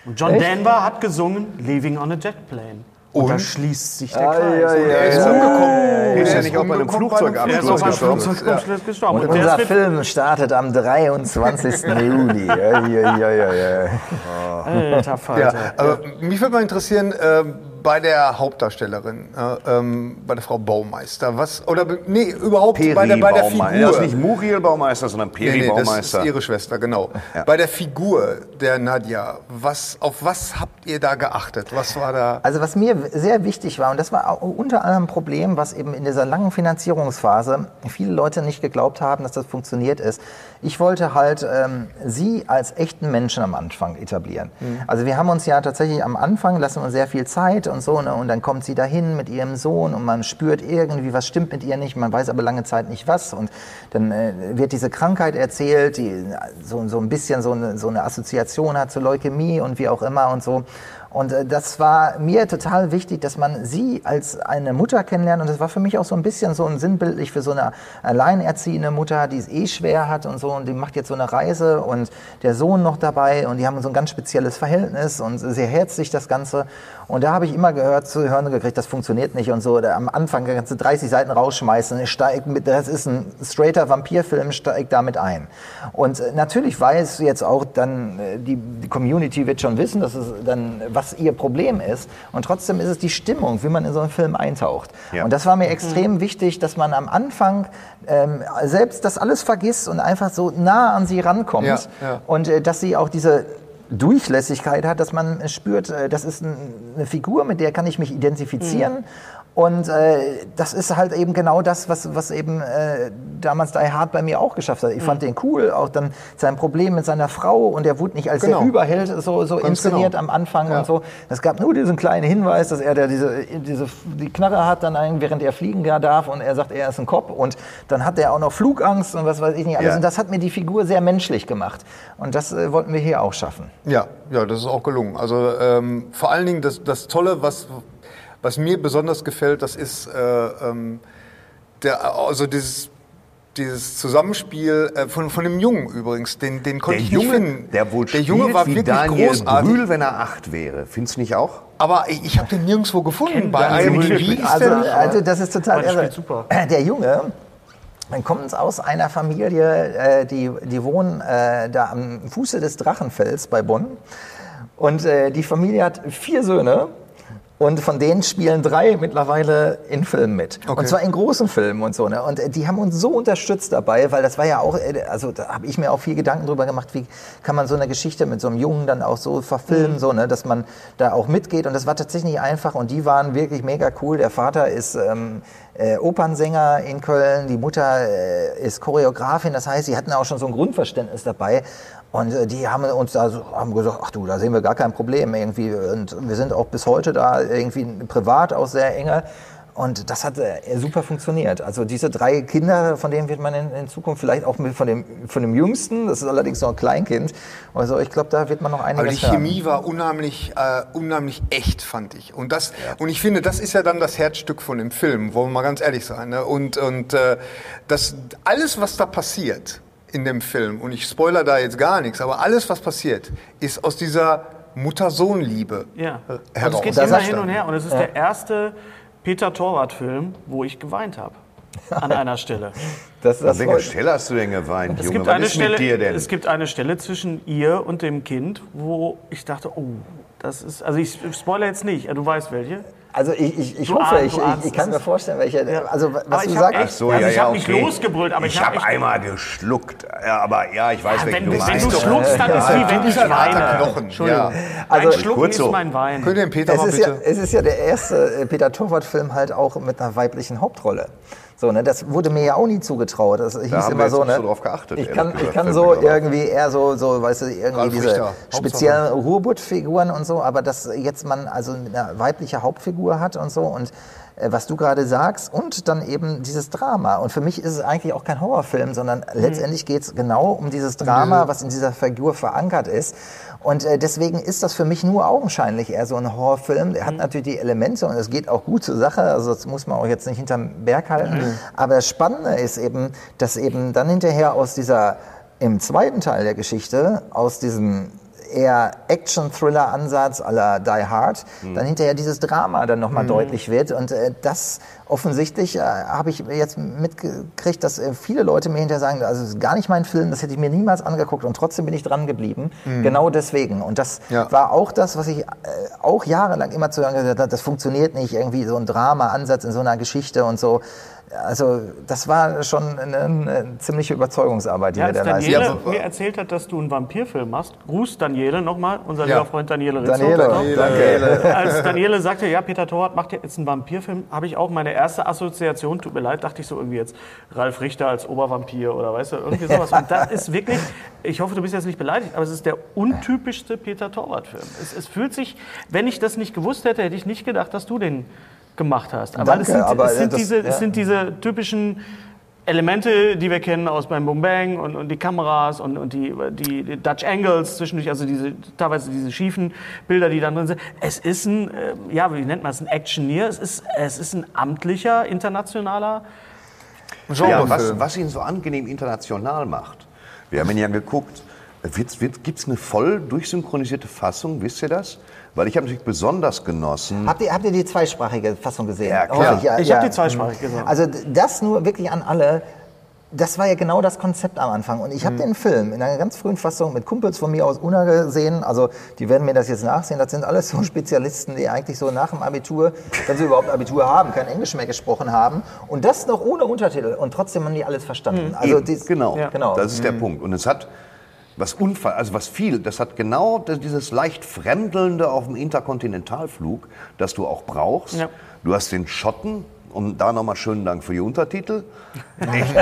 Und John Denver hat gesungen Leaving on a Jet Plane. Und, und da schließt sich der Ah, Kreis. ja, ja, Er ist ja. umgekommen. Er ist ja nicht auch bei einem umgekommen Flugzeugabsturz Er ist auch beim gestorben. Flugzeugabsturz gestorben. Und Und der unser ist Film startet am dreiundzwanzigsten Juli. Ja, ja, ja, ja, ja. mit, alter Falter. Ja, aber mich würde mal interessieren, äh, bei der Hauptdarstellerin, äh, ähm, bei der Frau Baumeister, was, oder, nee, überhaupt Peri bei der, bei der Figur. Baumeister. Das ist nicht Muriel Baumeister, sondern Peri Nee, nee, das Baumeister. ist ihre Schwester, genau. Ja. Bei der Figur der Nadja, was, auf was habt ihr da geachtet? Was war da? Also was mir sehr wichtig war, und das war auch unter anderem ein Problem, was eben in dieser langen Finanzierungsphase viele Leute nicht geglaubt haben, dass das funktioniert ist. Ich wollte halt ähm, sie als echten Menschen am Anfang etablieren. Mhm. Also wir haben uns ja tatsächlich am Anfang, lassen uns sehr viel Zeit und so, ne, und dann kommt sie dahin mit ihrem Sohn und man spürt irgendwie, was stimmt mit ihr nicht, man weiß aber lange Zeit nicht was, und dann äh, wird diese Krankheit erzählt, die so, so ein bisschen so eine, so eine Assoziation hat zu Leukämie und wie auch immer und so. Und äh, das war mir total wichtig, dass man sie als eine Mutter kennenlernt. Und das war für mich auch so ein bisschen so ein sinnbildlich für so eine alleinerziehende Mutter, die es eh schwer hat und so. Und die macht jetzt so eine Reise und der Sohn noch dabei. Und die haben so ein ganz spezielles Verhältnis und sehr herzlich das Ganze. Und da habe ich immer gehört, zu hören gekriegt, das funktioniert nicht und so. Da am Anfang kannst du dreißig Seiten rausschmeißen. Steig mit, das ist ein straighter Vampirfilm, steig damit ein. Und äh, natürlich weiß jetzt auch dann, äh, die, die Community wird schon wissen, dass es dann, was ihr Problem ist. Und trotzdem ist es die Stimmung, wie man in so einen Film eintaucht. Ja. Und das war mir extrem mhm. wichtig, dass man am Anfang ähm, selbst das alles vergisst und einfach so nah an sie rankommt. Ja, ja. Und äh, dass sie auch diese Durchlässigkeit hat, dass man spürt, äh, das ist ein, eine Figur, mit der kann ich mich identifizieren. Mhm. Und äh, das ist halt eben genau das, was, was eben äh, damals Die Hard bei mir auch geschafft hat. Ich mhm. fand den cool, auch dann sein Problem mit seiner Frau, und er wurde nicht als genau. der Überheld so, so inszeniert genau. am Anfang ja. und so. Es gab nur diesen kleinen Hinweis, dass er der diese, diese die Knarre hat, dann einen, während er fliegen darf, und er sagt, er ist ein Cop, und dann hat er auch noch Flugangst und was weiß ich nicht alles. Ja. Und das hat mir die Figur sehr menschlich gemacht. Und das äh, wollten wir hier auch schaffen. Ja, ja, das ist auch gelungen. Also ähm, vor allen Dingen das, das Tolle, was Was mir besonders gefällt, das ist äh, ähm, der, also dieses, dieses Zusammenspiel äh, von, von dem Jungen übrigens, den, den konnte der ich Junge, nicht finden. Der wohl der Junge war wie wirklich Daniel großartig. Brühl, wenn er acht wäre. Findest du nicht auch? Aber ich, ich habe den nirgendwo gefunden. Bei I M D B ist also, der nicht. also das ist total irre. Super. Der Junge, man kommt aus einer Familie, äh, die, die wohnen äh, da am Fuße des Drachenfells bei Bonn. Und äh, die Familie hat vier Söhne. Und von denen spielen drei mittlerweile in Filmen mit. Okay. Und zwar in großen Filmen und so. Ne? Und die haben uns so unterstützt dabei, weil das war ja auch, also da habe ich mir auch viel Gedanken drüber gemacht, wie kann man so eine Geschichte mit so einem Jungen dann auch so verfilmen, mhm. so, ne? Dass man da auch mitgeht. Und das war tatsächlich nicht einfach, und die waren wirklich mega cool. Der Vater ist ähm, äh, Opernsänger in Köln, die Mutter äh, ist Choreografin, das heißt, sie hatten auch schon so ein Grundverständnis dabei. Und äh, die haben uns da so, haben gesagt, ach du, da sehen wir gar kein Problem irgendwie. Und wir sind auch bis heute da irgendwie privat auch sehr enge. Und das hat äh, super funktioniert. Also diese drei Kinder, von denen wird man in, in Zukunft vielleicht auch mit von dem, von dem Jüngsten, das ist allerdings noch ein Kleinkind. Also ich glaube, da wird man noch einiges Aber die Chemie haben. war unheimlich, äh, unheimlich echt, fand ich. Und das, ja. und ich finde, das ist ja dann das Herzstück von dem Film, wollen wir mal ganz ehrlich sein. Ne? Und, und äh, das, alles, was da passiert in dem Film, und ich spoilere da jetzt gar nichts, aber alles, was passiert, ist aus dieser Mutter-Sohn-Liebe ja. äh, heraus. Und es geht immer hin und her, und es ist ja. der erste Peter Torwart-Film, wo ich geweint habe. An einer Stelle. Das, das An welcher Stelle hast du denn geweint, es Junge? Gibt Was eine ist Stelle, mit dir denn? Es gibt eine Stelle zwischen ihr und dem Kind, wo ich dachte, oh, das ist, also ich spoilere jetzt nicht, du weißt welche. Also ich, ich, ich du hoffe, ahn, ich, ich, ich kann mir vorstellen, welche, ja. also was aber du ich sagst. Echt, so, also ja, ich ja, habe okay. nicht losgebrüllt, aber ich, ich habe hab einmal geschluckt. Ja, aber ja, ich weiß, ja, welche wenn, du wenn meinst. du schluckst, dann ist wie wenn ich weine. Knochen. Entschuldigung. Ja. Also, Also, ein Schlucken ist so. mein Wein. Könnt ihr den Peter Es mal ist, bitte? ja, es ist ja der erste Peter Torwart-Film halt auch mit einer weiblichen Hauptrolle. So, ne, das wurde mir ja auch nie zugetraut. Das hieß da haben immer wir so, jetzt ne? nicht so drauf geachtet. Ich kann, gesagt, ich kann fällt so mir gerade irgendwie eher so, so, weißt du, irgendwie Ralf diese Richter, speziellen Ruhrbutt-Figuren und so, aber dass jetzt man also eine weibliche Hauptfigur hat und so, und äh, was du gerade sagst, und dann eben dieses Drama. Und für mich ist es eigentlich auch kein Horrorfilm, sondern mhm. letztendlich geht es genau um dieses Drama, was in dieser Figur verankert ist. Und äh, deswegen ist das für mich nur augenscheinlich eher so ein Horrorfilm. Der hat natürlich die Elemente, und es geht auch gut zur Sache, also das muss man auch jetzt nicht hinterm Berg halten. Mhm. Aber das Spannende ist eben, dass eben dann hinterher aus dieser, im zweiten Teil der Geschichte, aus diesem eher Action-Thriller-Ansatz à la Die Hard, mhm. dann hinterher dieses Drama dann nochmal mhm. deutlich wird. Und äh, das offensichtlich äh, habe ich jetzt mitgekriegt, dass äh, viele Leute mir hinterher sagen, also das ist gar nicht mein Film, das hätte ich mir niemals angeguckt und trotzdem bin ich dran geblieben. Mhm. Genau deswegen. Und das ja. war auch das, was ich äh, auch jahrelang immer zu sagen gesagt habe, das funktioniert nicht, irgendwie so ein Drama-Ansatz in so einer Geschichte und so. Also das war schon eine, eine ziemliche Überzeugungsarbeit, die ja, wir da leisten. Als Daniele mir erzählt hat, dass du einen Vampirfilm machst, Gruß Daniele nochmal, unser ja. lieber Freund Daniele Rizzo. Daniele, Daniele. Als Daniele sagte, ja, Peter Torwart macht jetzt einen Vampirfilm, habe ich auch meine erste Assoziation, tut mir leid, dachte ich so irgendwie jetzt Ralf Richter als Obervampir oder weißt du, irgendwie sowas. Und das ist wirklich, ich hoffe, du bist jetzt nicht beleidigt, aber es ist der untypischste Peter Torwart-Film. Es, es fühlt sich, wenn ich das nicht gewusst hätte, hätte ich nicht gedacht, dass du den gemacht hast. Aber, Danke, es, sind, aber es, sind das, diese, ja. es sind diese typischen Elemente, die wir kennen aus beim Boom Bang und, und die Kameras und, und die, die, die Dutch Angles zwischendurch, also diese, teilweise diese schiefen Bilder, die dann drin sind. Es ist ein, äh, ja, wie nennt man es, ein Actioneer. Es ist, es ist ein amtlicher, internationaler ja, was, was ihn so angenehm international macht. Wir haben ihn ja geguckt. Gibt es eine voll durchsynchronisierte Fassung, wisst ihr das? Weil ich habe natürlich besonders genossen. Habt ihr, habt ihr die zweisprachige Fassung gesehen? Ja, klar. Ich, ja, ich ja. habe die zweisprachig gesehen. Also das nur wirklich an alle. Das war ja genau das Konzept am Anfang. Und ich habe mhm. den Film in einer ganz frühen Fassung mit Kumpels von mir aus Unna gesehen. Also die werden mir das jetzt nachsehen. Das sind alles so Spezialisten, die eigentlich so nach dem Abitur, wenn sie überhaupt Abitur haben, kein Englisch mehr gesprochen haben. Und das noch ohne Untertitel. Und trotzdem haben die alles verstanden. Mhm. Also Eben, dies, genau. Ja. genau, das ist mhm. der Punkt. Und es hat was Unfall, also was viel, das hat genau dieses leicht Fremdelnde auf dem Interkontinentalflug, das du auch brauchst. Ja. Du hast den Schotten. Und da nochmal schönen Dank für die Untertitel. Echt?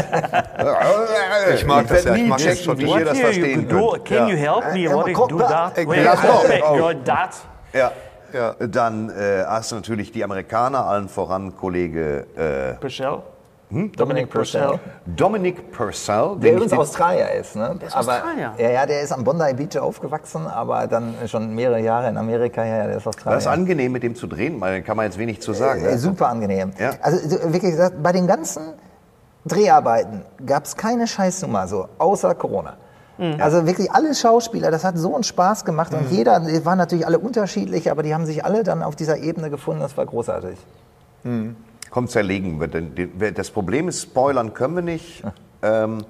Ich mag das ja, ich mag checken, das wie ihr das verstehen könnt. Can you help me? What do that? You're that. Ja. Ja. Dann äh, hast du natürlich die Amerikaner, allen voran Kollege äh, Purcell. Hm? Dominic Purcell. Dominic Purcell. Der übrigens Australier ist. Ne? Der ist aber, Australier? Ja, ja, der ist am Bondi Beach aufgewachsen, aber dann schon mehrere Jahre in Amerika. Ja, der ist Australier. Das ist angenehm, mit dem zu drehen, weil da kann man jetzt wenig zu sagen. Äh, ne? super angenehm. Ja. Also wirklich gesagt, bei den ganzen Dreharbeiten gab es keine Scheißnummer, so, außer Corona. Mhm. Also wirklich alle Schauspieler, das hat so einen Spaß gemacht. Mhm. Und jeder, die waren natürlich alle unterschiedlich, aber die haben sich alle dann auf dieser Ebene gefunden. Das war großartig. Mhm. Komm, zerlegen wir. Das Problem ist, spoilern können wir nicht. Ähm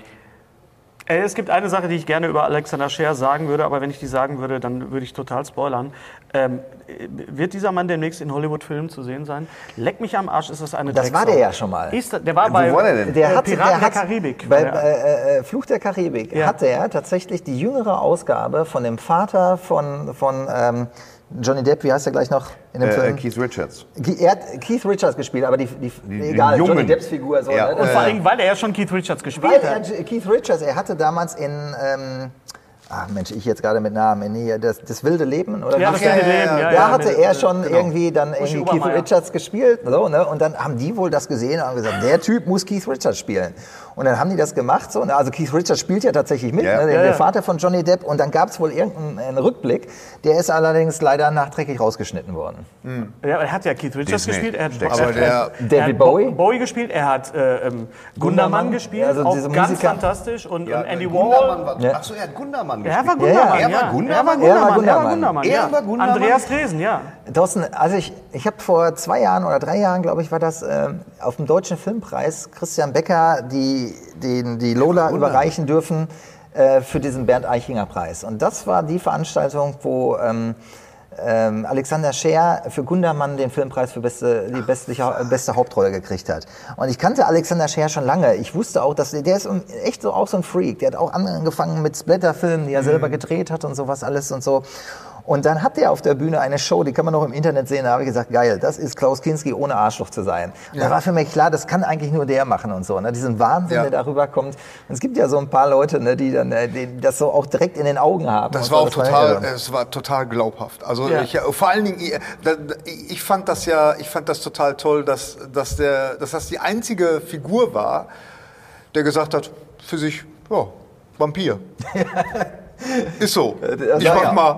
Es gibt eine Sache, die ich gerne über Alexander Scheer sagen würde, aber wenn ich die sagen würde, dann würde ich total spoilern. Ähm, wird dieser Mann demnächst in Hollywood-Filmen zu sehen sein? Leck mich am Arsch, ist das eine Das Drecksau. war der ja schon mal. Ist, der war bei Wo war der denn? Der hat, Piraten der hat, der Karibik. Bei Ja. äh, äh, Fluch der Karibik Ja. hat er tatsächlich die jüngere Ausgabe von dem Vater von, von ähm, Johnny Depp, wie heißt er gleich noch in dem äh, Film? Keith Richards. Er hat Keith Richards gespielt, aber die, die, Die- egal, den Johnny Jungen. Depps Figur. So, Ja. ne? Und Das vor war- allem, weil er ja schon Keith Richards gespielt weil er, hat. Keith Richards, er hatte damals in, ähm, ach Mensch, ich jetzt gerade mit Namen, in hier, das, das wilde Leben, oder? Ja, wie? das wilde Leben. Ja, Da ja, hatte mit- er schon genau. irgendwie dann Uschi irgendwie Keith Obermeier. Richards gespielt, so, ne? Und dann haben die wohl das gesehen und haben gesagt, der Typ muss Keith Richards spielen. Und dann haben die das gemacht, so, ne? Also Keith Richards spielt ja tatsächlich mit, Ja. ne? der, Ja, der ja. Vater von Johnny Depp. Und dann gab es wohl irgendeinen Rückblick, der ist allerdings leider nachträglich rausgeschnitten worden. Ja, er hat ja Keith Richards Disney. gespielt, er hat, Steckt. er Aber hat, der- er hat David Bowie? Bowie gespielt, er hat äh, ähm, Gundermann Gundermann, gespielt, also auch diese ganz Musiker. fantastisch. Und, und Andy Gundermann Warhol. war, Ja. Achso, er hat Gundermann Er war gespielt. Gundermann, Ja, ja. er war Gundermann? Er war Er war Gundermann, er war Gundermann. Gundermann, Er ja. war Gundermann? Andreas Dresen, ja. Thorsten, also ich, ich habe vor zwei Jahren oder drei Jahren, glaube ich, war das äh, auf dem Deutschen Filmpreis Christian Becker die, den, die Lola überreichen dürfen äh, für diesen Bernd Eichinger Preis. Und das war die Veranstaltung, wo ähm, ähm, Alexander Scheer für Gundermann den Filmpreis für beste, die bestliche, beste Hauptrolle gekriegt hat. Und ich kannte Alexander Scheer schon lange. Ich wusste auch, dass der, der ist echt so auch so ein Freak. Der hat auch angefangen mit Splatterfilmen, die er selber gedreht hat und sowas alles und so. Und dann hat er auf der Bühne eine Show, die kann man noch im Internet sehen. Da habe ich gesagt, geil, das ist Klaus Kinski ohne Arschloch zu sein. Und da war für mich klar, das kann eigentlich nur der machen und so. Ne? Diesen Wahnsinn, Ja. der darüber kommt. Und es gibt ja so ein paar Leute, ne, die dann äh, die das so auch direkt in den Augen haben. Das und war so. auch total, irre. es war total glaubhaft. Also Ja. ich, vor allen Dingen, ich, da- ich fand das ja, ich fand das total toll, dass, dass der, dass das die einzige Figur war, der gesagt hat, für sich, ja, Vampir. Ist so. Ich ja, mach ja. mal,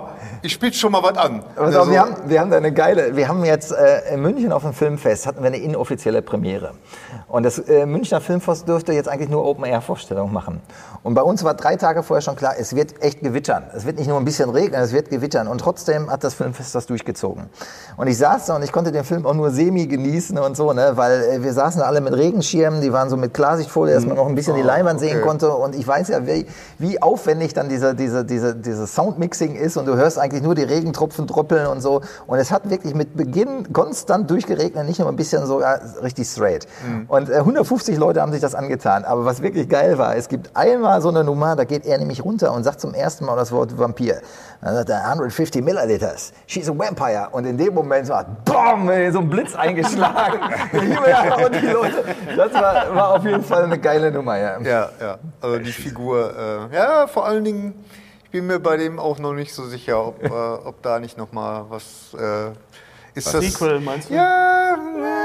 Ich spitze schon mal was an. Also, also, wir, haben, wir haben da eine geile, wir haben jetzt äh, in München auf dem Filmfest, hatten wir eine inoffizielle Premiere. Und das äh, Münchner Filmfest dürfte jetzt eigentlich nur Open-Air-Vorstellungen machen. Und bei uns war drei Tage vorher schon klar, es wird echt gewittern. Es wird nicht nur ein bisschen regnen, es wird gewittern. Und trotzdem hat das Filmfest das durchgezogen. Und ich saß da und ich konnte den Film auch nur semi genießen und so, ne, weil äh, wir saßen da alle mit Regenschirmen, die waren so mit Klarsichtfolie, dass man noch ein bisschen die Leinwand sehen okay. konnte. Und ich weiß ja, wie, wie aufwendig dann diese, diese, diese, diese Soundmixing ist und du hörst eigentlich nur die Regentropfen droppeln und so. Und es hat wirklich mit Beginn konstant durchgeregnet, nicht nur ein bisschen sogar richtig straight. Mhm. Und äh, hundertfünfzig Leute haben sich das angetan. Aber was wirklich geil war, es gibt einmal so eine Nummer, da geht er nämlich runter und sagt zum ersten Mal das Wort Vampir. Dann sagt er hundertfünfzig Milliliters, she's a vampire. Und in dem Moment so, BOM, so ein Blitz eingeschlagen. Und die Leute, das war, war auf jeden Fall eine geile Nummer. Ja, ja, ja. Also die Figur, äh, ja, vor allen Dingen, ich bin mir bei dem auch noch nicht so sicher, ob, äh, ob da nicht noch mal was äh, ist. Was das Sequel, meinst du? Ja,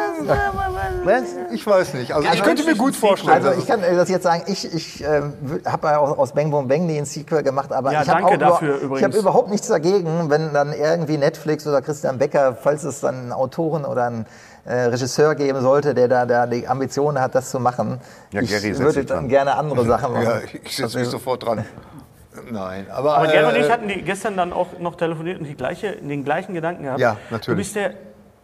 ich weiß nicht. Also, also ich könnte mir gut vorstellen. Also ich kann das jetzt sagen, ich, ich äh, habe ja aus Bang Boom Bang nie ein Sequel gemacht, aber ja, ich habe danke dafür über, übrigens. Ich habe überhaupt nichts dagegen, wenn dann irgendwie Netflix oder Christian Becker, falls es dann einen Autoren oder einen äh, Regisseur geben sollte, der da, da die Ambitionen hat, das zu machen. Ja, ich Gary, würde dann dran. gerne andere Sachen machen. Ja, ich setze mich sofort dran. Nein, aber... Aber Gary äh, und ich hatten die gestern dann auch noch telefoniert und die gleiche, den gleichen Gedanken gehabt. Ja, natürlich. Du bist der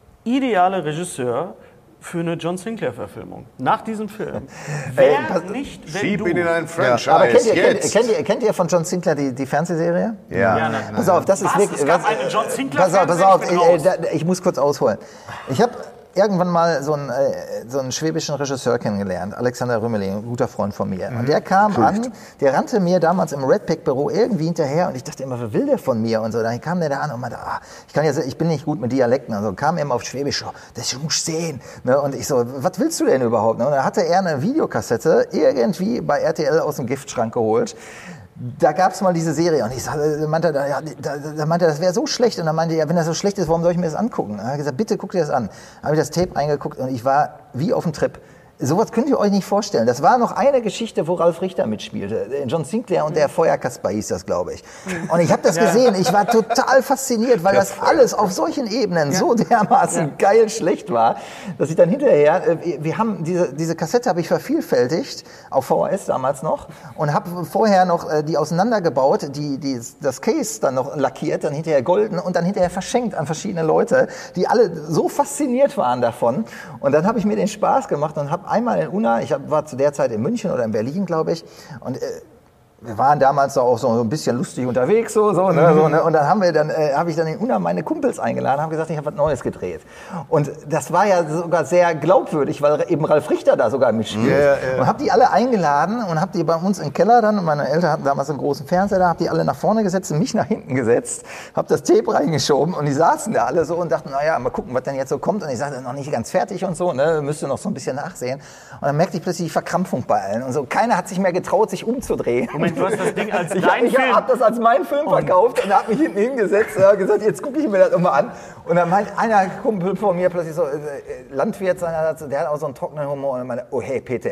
ideale Regisseur für eine John Sinclair-Verfilmung. Nach diesem Film. Wer Ey, pass- nicht, wenn Schieb du... ihn in ein Franchise. Aber kennt ihr, kennt, jetzt. kennt, ihr, kennt ihr von John Sinclair die, die Fernsehserie? Ja. Ja, nein, Pass auf, das ist Was? wirklich... Es gab was- eine John Sinclair Pass auf, pass Fernseh- auf, ich bin ich, äh, raus. da, ich muss kurz ausholen. Ich habe irgendwann mal so einen, äh, so einen schwäbischen Regisseur kennengelernt, Alexander Rümmeling, ein guter Freund von mir. Und der kam an, der rannte mir damals im Redpack-Büro irgendwie hinterher und ich dachte immer, was will der von mir? Und so, dann kam der da an und meinte, ah, ich kann ja, ich bin nicht gut mit Dialekten. Also kam immer auf Schwäbisch, oh, das muss ich sehen. Ne? Und ich so, was willst du denn überhaupt? Ne? Und dann hatte er eine Videokassette irgendwie bei R T L aus dem Giftschrank geholt. Da gab es mal diese Serie und ich sagte, meinte, ja, da, da meinte, das wäre so schlecht. Und dann meinte er, ja, wenn das so schlecht ist, warum soll ich mir das angucken? Dann hat er gesagt, bitte guck dir das an. Dann habe ich das Tape eingeguckt und ich war wie auf dem Trip. Sowas könnt ihr euch nicht vorstellen. Das war noch eine Geschichte, wo Ralf Richter mitspielte. John Sinclair und der Feuerkasper hieß das, glaube ich. Und ich habe das gesehen. Ich war total fasziniert, weil das alles auf solchen Ebenen so dermaßen ja. geil schlecht war, dass ich dann hinterher, wir haben diese, diese Kassette habe ich vervielfältigt, auf V H S damals noch, und habe vorher noch die auseinandergebaut, die, die, das Case dann noch lackiert, dann hinterher golden und dann hinterher verschenkt an verschiedene Leute, die alle so fasziniert waren davon. Und dann habe ich mir den Spaß gemacht und habe einmal in Unna, ich hab, war zu der Zeit in München oder in Berlin, glaube ich, und äh, wir waren damals auch so ein bisschen lustig unterwegs, so, so, ne, so, ne? Und dann haben wir dann, äh, habe ich dann in Unna meine Kumpels eingeladen, habe gesagt, ich habe was Neues gedreht. Und das war ja sogar sehr glaubwürdig, weil eben Ralf Richter da sogar mitspielt. Yeah, yeah. Und habe die alle eingeladen und habe die bei uns im Keller dann, meine Eltern hatten damals einen großen Fernseher da, habe die alle nach vorne gesetzt und mich nach hinten gesetzt, habe das Tape reingeschoben und die saßen da alle so und dachten, naja, mal gucken, was denn jetzt so kommt. Und ich sagte, noch nicht ganz fertig und so, ne, müsste noch so ein bisschen nachsehen. Und dann merkte ich plötzlich die Verkrampfung bei allen und so. Keiner hat sich mehr getraut, sich umzudrehen. Moment, du hast das Ding als Ich, dein ich Film. habe das als meinen Film verkauft und habe mich hinten hingesetzt und gesagt, jetzt gucke ich mir das nochmal an. Und dann meint einer Kumpel von mir plötzlich so, äh, Landwirt, der hat auch so einen trockenen Humor und er meinte, oh hey Peter,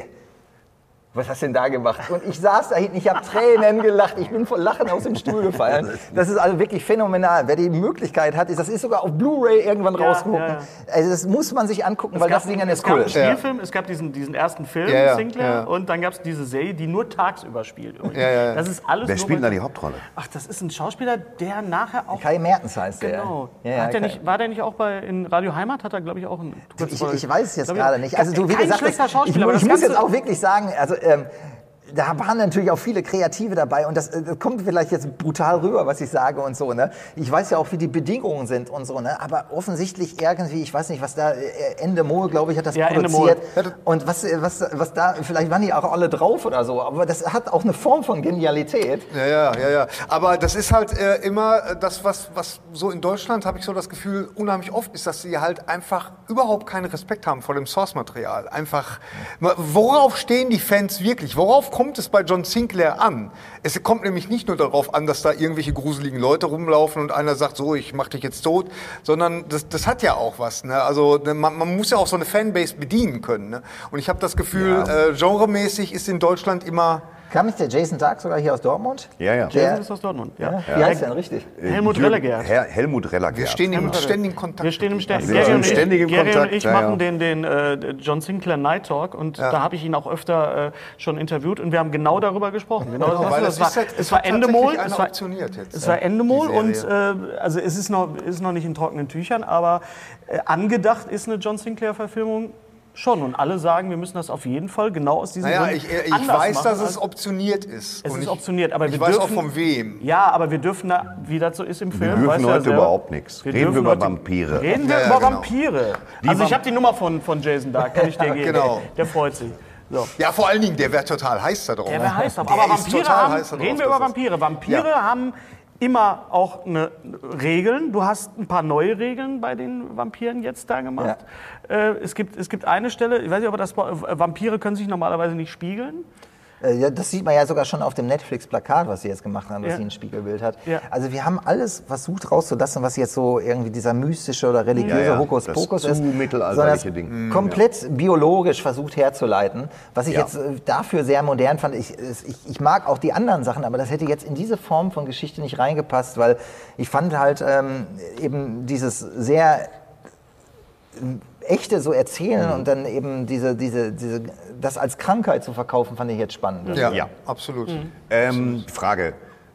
was hast du denn da gemacht? Und ich saß da hinten, ich habe Tränen gelacht, ich bin vor Lachen aus dem Stuhl gefallen. Das ist also wirklich phänomenal. Wer die Möglichkeit hat, ist, das ist sogar auf Blu-ray irgendwann Ja, rausgeguckt. ja, ja. Also das muss man sich angucken, weil das Ding es ist gab cool. einen Spielfilm, es gab diesen, diesen ersten Film, Ja, ja, Sinclair, ja. und dann gab es diese Serie, die nur tagsüber spielt. Und Ja, ja, ja. Das ist alles Wer nur spielt bei- da die Hauptrolle? Ach, das ist ein Schauspieler, der nachher auch... Kai Mertens heißt der. Genau. Ja, ja, Hat der Kai. nicht, war der nicht auch bei in Radio Heimat? Hat er, glaube ich, auch einen... Ich, ich weiß es jetzt Glaub ich, gerade nicht. Also du, wie kein gesagt, schlechter das, ich, Schauspieler, aber ich das muss Ganze- jetzt auch wirklich sagen, also ähm, da waren natürlich auch viele Kreative dabei und das, äh, das kommt vielleicht jetzt brutal rüber, was ich sage und so, ne? Ich weiß ja auch, wie die Bedingungen sind und so, ne? Aber offensichtlich irgendwie, ich weiß nicht, was da, äh, Endemol, glaube ich, hat das Ja, produziert. Endemol. Und was, äh, was, was da, vielleicht waren die auch alle drauf oder so, aber das hat auch eine Form von Genialität. Ja, ja, ja, ja. Aber das ist halt äh, immer das, was, was so in Deutschland, habe ich so das Gefühl, unheimlich oft ist, dass sie halt einfach überhaupt keinen Respekt haben vor dem Source-Material. Einfach, worauf stehen die Fans wirklich? Worauf kommt es bei John Sinclair an? Es kommt nämlich nicht nur darauf an, dass da irgendwelche gruseligen Leute rumlaufen und einer sagt, so, ich mach dich jetzt tot, sondern das, das hat ja auch was. Ne? Also ne, man, man muss ja auch so eine Fanbase bedienen können. Ne? Und ich habe das Gefühl, Ja. äh, genremäßig ist in Deutschland immer Kam nicht der Jason Dark sogar hier aus Dortmund? Ja, ja. Der, Jason ist aus Dortmund, ja. ja. Wie heißt der denn richtig? Helmut Jürgen- Rellegert. Herr Helmut Rellegert. Wir stehen im ständigen Kontakt. Wir stehen im Stä- sind Gary schon und ich, ständig im Gary Kontakt, und ich ja, machen ja. den, den äh, John Sinclair Night Talk und da habe ich ihn auch öfter äh, schon interviewt und wir haben genau darüber gesprochen. Genau, Genau, das, weil das es war, ist halt- es es war hat Endemol, tatsächlich einer es war, optioniert jetzt, es ja, war Endemol die und Serie. äh, also es ist noch, ist noch nicht in trockenen Tüchern, aber äh, angedacht ist eine John Sinclair-Verfilmung schon und alle sagen, wir müssen das auf jeden Fall genau aus diesem Naja, Grund ich, ich anders weiß, machen, dass es als- optioniert ist. Es Und ist ich, optioniert, aber ich wir weiß dürfen, auch von wem. Ja, aber wir dürfen, da, wie das so ist im Film, dürfen weißt du ja heute selber, überhaupt nichts. Reden wir dürfen über heute- Vampire. Reden wir Ja, ja, über genau. Vampire. Also ich Vamp- habe die Nummer von, von Jason Dark, kann ich dir geben. Genau. Der, der freut sich. So. Ja, vor allen Dingen, der wäre total heiß da drauf. Der wäre heiß drauf. Der Aber ist Vampire total haben, heiß da drauf, reden wir das über ist- Vampire. Vampire Ja. haben immer auch eine Regeln. Du hast ein paar neue Regeln bei den Vampiren jetzt da gemacht. Äh, es, gibt, es gibt eine Stelle, ich weiß nicht, ob das äh, Vampire können sich normalerweise nicht spiegeln. Äh, ja, das sieht man ja sogar schon auf dem Netflix-Plakat, was sie jetzt gemacht haben, dass Ja. sie ein Spiegelbild hat. Ja. Also wir haben alles versucht rauszulassen, was jetzt so irgendwie dieser mystische oder religiöse Ja, ja, Hokuspokus das ist. zu mittelalterliche sondern es Ding. komplett biologisch versucht herzuleiten. Was ich Ja. jetzt äh, dafür sehr modern fand. Ich, es- ich, ich mag auch die anderen Sachen, aber das hätte jetzt in diese Form von Geschichte nicht reingepasst, weil ich fand halt ähm, eben dieses sehr echte so erzählen Mhm. und dann eben diese, diese, diese, das als Krankheit zu verkaufen, fand ich jetzt spannend. Ja, Ja. absolut. Ähm, Frage.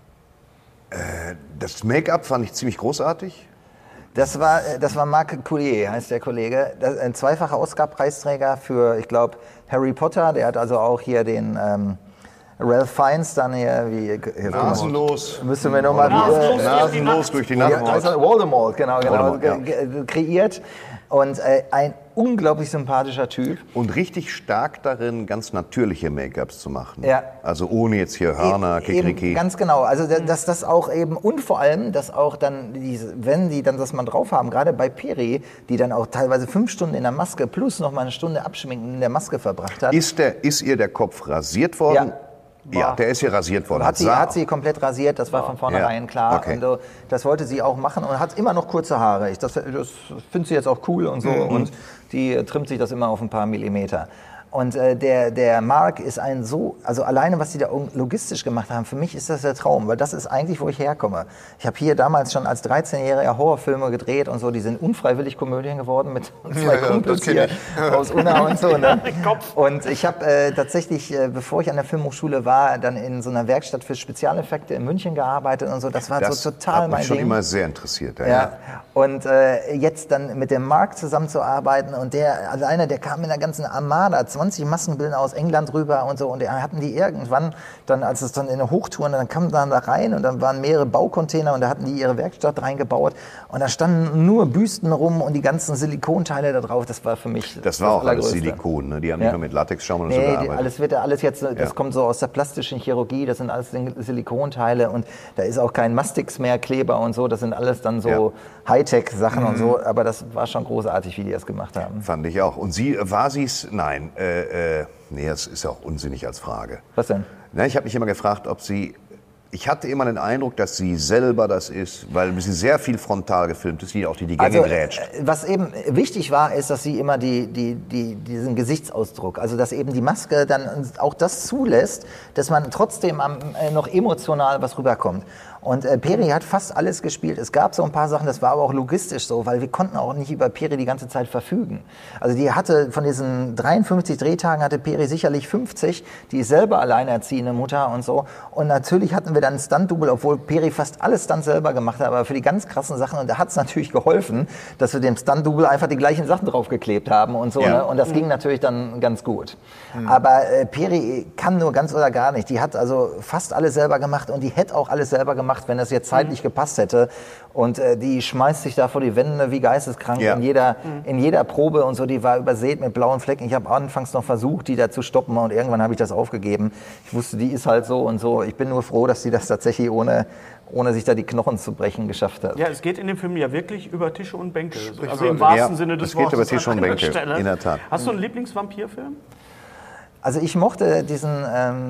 Äh, das Make-up fand ich ziemlich großartig. Das war, äh, das war Marc Coulier, heißt der Kollege. Das, ein zweifacher Oscar-Preisträger für, ich glaube, Harry Potter. Der hat also auch hier den ähm, Ralph Fiennes dann hier, wie... Hier, Nasenlos. Müssen wir nochmal... Nasenlos. Äh, Nasenlos durch die Nacht. ja, also Voldemort, genau, genau, Voldemort, ja. ge- ge- kreiert. Und äh, ein unglaublich sympathischer Typ. Und richtig stark darin, ganz natürliche Make-ups zu machen. Ja. Also ohne jetzt hier Hörner, Eben, Kikriki. ganz genau. Also da- dass das auch eben und vor allem, dass auch dann diese, wenn die dann das mal drauf haben, gerade bei Peri, die dann auch teilweise fünf Stunden in der Maske plus noch mal eine Stunde abschminken in der Maske verbracht hat. Ist, der, ist ihr der Kopf rasiert worden? Ja. Ja, der ist hier rasiert worden. Hat sie, sah- hat sie komplett rasiert, das war von vornherein Ja, klar. okay. Und so, das wollte sie auch machen und hat immer noch kurze Haare. Ich, das das findet sie jetzt auch cool und so. Mhm. Und die äh, trimmt sich das immer auf ein paar Millimeter. Und äh, der, der Mark ist ein so, also alleine, was sie da logistisch gemacht haben, für mich ist das der Traum, weil das ist eigentlich, wo ich herkomme. Ich habe hier damals schon als dreizehnjähriger Horrorfilme gedreht und so, die sind unfreiwillig Komödien geworden mit zwei Ja, ja, Kumpels das kenn hier ich. aus Unna und so. Ne? Kopf. Und ich habe äh, tatsächlich, äh, bevor ich an der Filmhochschule war, dann in so einer Werkstatt für Spezialeffekte in München gearbeitet und so. Das war Das so total hat mein mich schon Ding. immer sehr interessiert. Ja. Ja. Und äh, jetzt dann mit dem Mark zusammenzuarbeiten und der alleine, der kam in der ganzen Armada, zwanzig Maskenbilder aus England rüber und so und die hatten die irgendwann dann, als es dann in der Hochtouren, dann kamen dann da rein und dann waren mehrere Baucontainer und da hatten die ihre Werkstatt reingebaut und da standen nur Büsten rum und die ganzen Silikonteile da drauf, das war für mich Das war auch alles Allergrößte. Silikon. Ne? Die haben Ja. nicht nur mit Latexschaum oder so Nee, die, gearbeitet. alles wird ja alles jetzt, das Ja. kommt so aus der plastischen Chirurgie, das sind alles Silikonteile und da ist auch kein Mastix mehr, Kleber und so, das sind alles dann so Ja. Hightech-Sachen und so, aber das war schon großartig, wie die das gemacht haben. Fand ich auch. Und sie, war sie es? Nein. Äh, äh, nee, das ist ja auch unsinnig als Frage. Was denn? Na, ich habe mich immer gefragt, ob sie... Ich hatte immer den Eindruck, dass sie selber das ist, weil sie sehr viel frontal gefilmt ist, wie auch die die Gänge Also, grätscht. äh, was eben wichtig war, ist, dass sie immer die, die, die, diesen Gesichtsausdruck, also dass eben die Maske dann auch das zulässt, dass man trotzdem am, äh, noch emotional was rüberkommt. Und äh, Peri hat fast alles gespielt. Es gab so ein paar Sachen, das war aber auch logistisch so, weil wir konnten auch nicht über Peri die ganze Zeit verfügen. Also die hatte von diesen dreiundfünfzig Drehtagen hatte Peri sicherlich fünfzig, die ist selber alleinerziehende Mutter und so. Und natürlich hatten wir dann ein Stunt-Double, obwohl Peri fast alles Stunt selber gemacht hat, aber für die ganz krassen Sachen. Und da hat es natürlich geholfen, dass wir dem Stunt-Double einfach die gleichen Sachen draufgeklebt haben und so. Ja. Ne? Und das ging natürlich dann ganz gut. Aber äh, Peri kann nur ganz oder gar nicht. Die hat also fast alles selber gemacht und die hätte auch alles selber gemacht, wenn das jetzt zeitlich gepasst hätte. Und äh, die schmeißt sich da vor die Wände wie geisteskrank Ja. in jeder, in jeder Probe und so. Die war übersät mit blauen Flecken. Ich habe anfangs noch versucht, die da zu stoppen und irgendwann habe ich das aufgegeben. Ich wusste, die ist halt so und so. Ich bin nur froh, dass sie das tatsächlich ohne, ohne sich da die Knochen zu brechen geschafft hat. Ja, es geht in dem Film ja wirklich über Tische und Bänke. Also im Sprichwörtlich. wahrsten Ja, Sinne des es geht Wortes. über Tische an und einer Bänke, Stelle. in der Tat. Hast du einen Lieblingsvampirfilm? Also ich mochte diesen, ähm,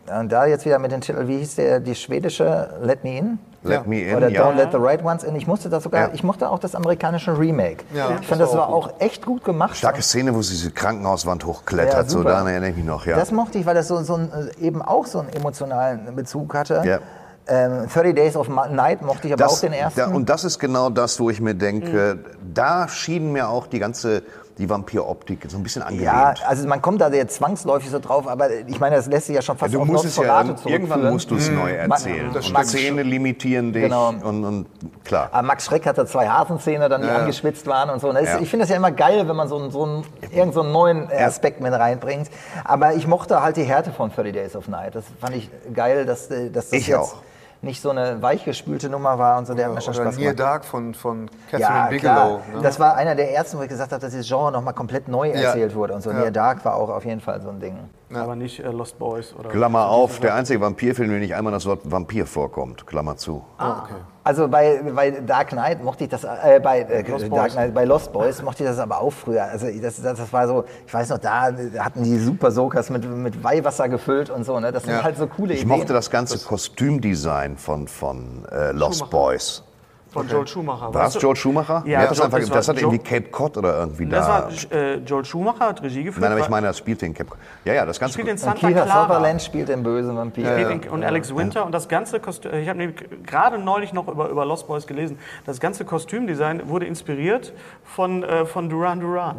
Und da jetzt wieder mit dem Titel, wie hieß der, die schwedische Let Me In? Let Me In, Oder ja. Don't Let the Right Ones In. Ich musste das sogar, Ja. ich mochte auch das amerikanische Remake. Ja, ich fand, das das war war auch auch echt gut gemacht. Starke Szene, wo sie diese Krankenhauswand Ja, hochklettert, so super. daran erinnere ich mich noch, ja. Das mochte ich, weil das so, so ein, eben auch so einen emotionalen Bezug hatte. Ja. Ähm, thirty Days of Night mochte ich aber auch den ersten. Da, und das ist genau das, wo ich mir denke, Mhm. da schien mir auch die ganze, die Vampiroptik so ein bisschen angelehnt. Ja, also man kommt da jetzt zwangsläufig so drauf, aber ich meine, das lässt sich ja schon fast du auf musst es ja, Nosferatu irgendwann zurückführen. musst du es neu erzählen. das Und stimmt. Szene limitieren dich Genau. und, und klar. Aber Max Schreck hatte zwei Hasenzähne, dann die Ja. angeschwitzt waren und so. Und das ist, Ja. Ich finde das ja immer geil, wenn man so einen, so einen, irgend so einen neuen Aspekt mit reinbringt. Aber ich mochte halt die Härte von thirty Days of Night. Das fand ich geil, dass, äh, dass das Ich jetzt auch. nicht so eine weichgespülte Nummer war und so. Der hat mir schon Oder Spaß Near gemacht. Dark von, von Catherine Ja, Bigelow. klar. Ne? Das war einer der ersten, wo ich gesagt habe, dass dieses Genre nochmal komplett neu erzählt wurde. Und so Ja. Near Dark war auch auf jeden Fall so ein Ding. Aber nicht äh, Lost Boys oder. Klammer auf, der einzige Vampirfilm, in dem nicht einmal das Wort Vampir vorkommt. Klammer zu. Also bei, bei Dark Knight mochte ich das, äh, bei, äh, Lost Dark Boys. Knight, bei Lost Boys mochte ich das aber auch früher. Also das, das, das war so, ich weiß noch, da hatten die Super Soakers mit, mit Weihwasser gefüllt und so. Ne? Das sind Ja. halt so coole Ich Ideen. mochte das ganze Kostümdesign von, von äh, Lost Schumacher. Boys. Von Joel Schumacher. War weißt es du? Joel Schumacher? Ja, das, Joel- einfach, das war das hat Joel- irgendwie Cape Cod oder irgendwie Das da. war äh, Joel Schumacher, hat Regie geführt. Nein, aber ich war- meine, das spielte in Cape Cod. Ja, ja, das ganze. spielt in und Santa Kiefer Clara. Sutherland spielt den bösen Vampir. Spielt in- Und Alex Winter und das ganze Kostüm, ich habe nämlich gerade neulich noch über, über Lost Boys gelesen, das ganze Kostümdesign wurde inspiriert von, äh, von Duran Duran.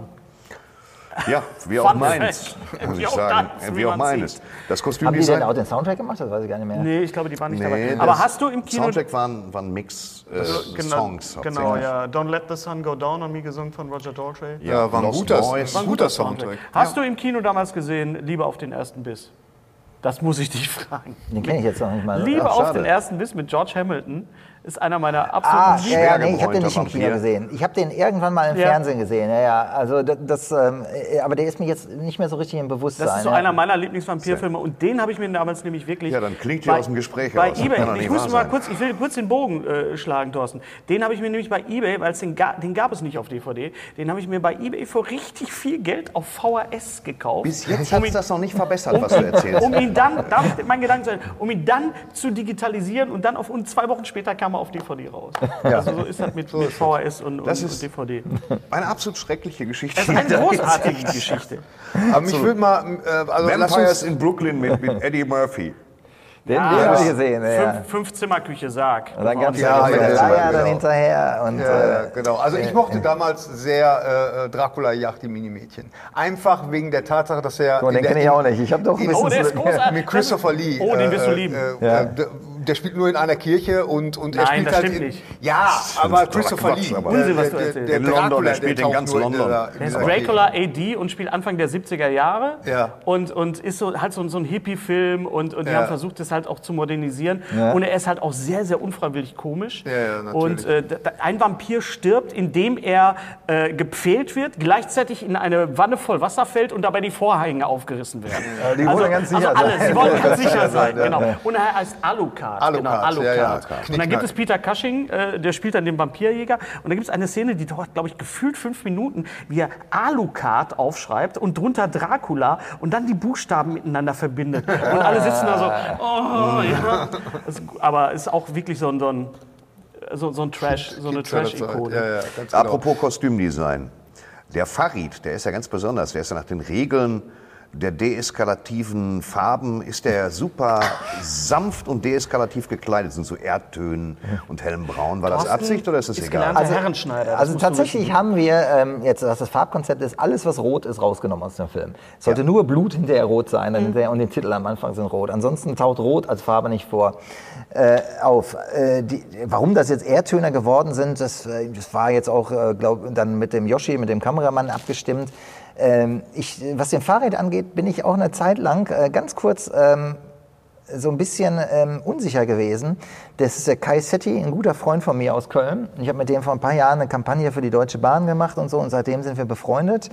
Ja, wie auch Fun meins, Fact. muss Wie ich auch sagen. das, wie Wie auch man meines. sieht. Das Haben die denn Kostümdesign. auch den Soundtrack gemacht? Das weiß ich gar nicht mehr. Nee, ich glaube, die waren nicht Nee, dabei. das Aber hast du im Kino... Soundtrack waren, waren Mix äh, Genau, Songs. genau, hauptsächlich. ja. Don't Let the Sun Go Down on Me, gesungen von Roger Daltrey. Ja, war ein Lost guter, Boys. ein guter Soundtrack. Hast du im Kino damals gesehen, Liebe auf den ersten Biss? Das muss ich dich fragen. Den kenne ich jetzt noch nicht mal. Liebe Ach, auf schade. den ersten Biss mit George Hamilton ist einer meiner Ah, absoluten ja, ja, nee, ich habe den gebräunter nicht im Kino Vampir. gesehen. Ich habe den irgendwann mal im Ja. Fernsehen gesehen. Ja, ja. Also das, das, ähm, äh, aber der ist mir jetzt nicht mehr so richtig im Bewusstsein. Das ist so ja. einer meiner Lieblingsvampirfilme und den habe ich mir damals nämlich wirklich. Ja, dann klingt hier aus dem Gespräch bei raus. Das eBay. kann doch Ich nicht muss wahr mal sein. kurz, ich will kurz den Bogen äh, schlagen, Thorsten. Den habe ich mir nämlich bei eBay, weil es den, ga, den gab es nicht auf D V D, den habe ich mir bei eBay für richtig viel Geld auf V H S gekauft. Bis jetzt um hat ihn- das noch nicht verbessert, was du erzählst. Um ihn dann, darf ich mein Gedanke sein, um ihn dann zu digitalisieren und dann auf und zwei Wochen später kam er auf D V D raus. Also so ist das mit, mit V H S und, und, Das und ist- D V D. Eine absolut schreckliche Geschichte. Das ist eine großartige Geschichte. Aber mich würde mal, äh, also lass Vampires uns, in Brooklyn mit, mit Eddie Murphy. Den, den Ah, habe das- ich gesehen. Ja, ja. Fünf, fünf Zimmerküche Sarg. Und dann gab es Ja, ja, mit ja, der ja, Leier dann genau. hinterher. Und, Ja, ja, äh, genau. Also ich mochte damals sehr äh, Dracula jagt die Minimädchen. Einfach wegen der Tatsache, dass er so, in den der- kenne ich auch nicht. Ich habe doch ein in- bisschen Oh, der ist zu- großartig. mit Christopher Lee. Oh, den wirst du äh, lieben. Äh, Ja. äh, der, der spielt nur in einer Kirche und, und er Nein, spielt das halt stimmt in, nicht. Ja, aber totaler Christopher Quatsch, Lee. aber- der- Unsinn, was der- du der- erzählst. der In London, Dracula, der spielt in taucht ganz nur London. dieser- in Der ist dieser Dracula A D und spielt Anfang der siebziger Jahre Ja. und, und ist so, halt so, so ein Hippie-Film und, und die Ja. haben versucht, das halt auch zu modernisieren. Ja. Und er ist halt auch sehr, sehr unfreiwillig komisch. Ja, ja, natürlich. und äh, da- ein Vampir stirbt, indem er äh, gepfählt wird, gleichzeitig in eine Wanne voll Wasser fällt und dabei die Vorhänge aufgerissen werden. Ja, die wollen ganz sicher also alle, sein. Sie wollen ganz sicher Ja, sein, ja. genau. Und er heißt Alucard. Alucard, genau, ja, Alucard. ja. Und dann Knickknack. gibt es Peter Cushing, äh, der spielt dann den Vampirjäger. Und da gibt es eine Szene, die dauert, glaube ich, gefühlt fünf Minuten, wie er Alucard aufschreibt und drunter Dracula und dann die Buchstaben miteinander verbindet. Und alle sitzen da so, oh, ja. Das, aber ist auch wirklich so ein, so ein, so, so ein Trash, so eine Kind seiner Zeit. Trash-Ikone. Ja, ja, ganz genau. Apropos Kostümdesign. Der Farid, der ist ja ganz besonders. Der ist ja nach den Regeln der deeskalativen Farben, ist der super sanft und deeskalativ gekleidet. Das sind so Erdtönen und hellem Braun. War das Thorsten Absicht oder ist das ist egal? gelernter Herrenschneider. das Also musst du tatsächlich wissen. haben wir ähm, jetzt, was das Farbkonzept ist, alles was rot ist, rausgenommen aus dem Film. Es sollte nur Blut hinterher rot sein dann hinterher, und die Titel am Anfang sind rot. Ansonsten taucht rot als Farbe nicht vor. Äh, auf. Äh, die, warum das jetzt Erdtöner geworden sind, das, äh, das war jetzt auch, äh, glaube dann mit dem Yoshi, mit dem Kameramann abgestimmt. Ähm, ich, was den Fahrrad angeht, bin ich auch eine Zeit lang äh, ganz kurz ähm, so ein bisschen ähm, unsicher gewesen. Das ist der Kai Setti, ein guter Freund von mir aus Köln. Ich habe mit dem vor ein paar Jahren eine Kampagne für die Deutsche Bahn gemacht und so und seitdem sind wir befreundet.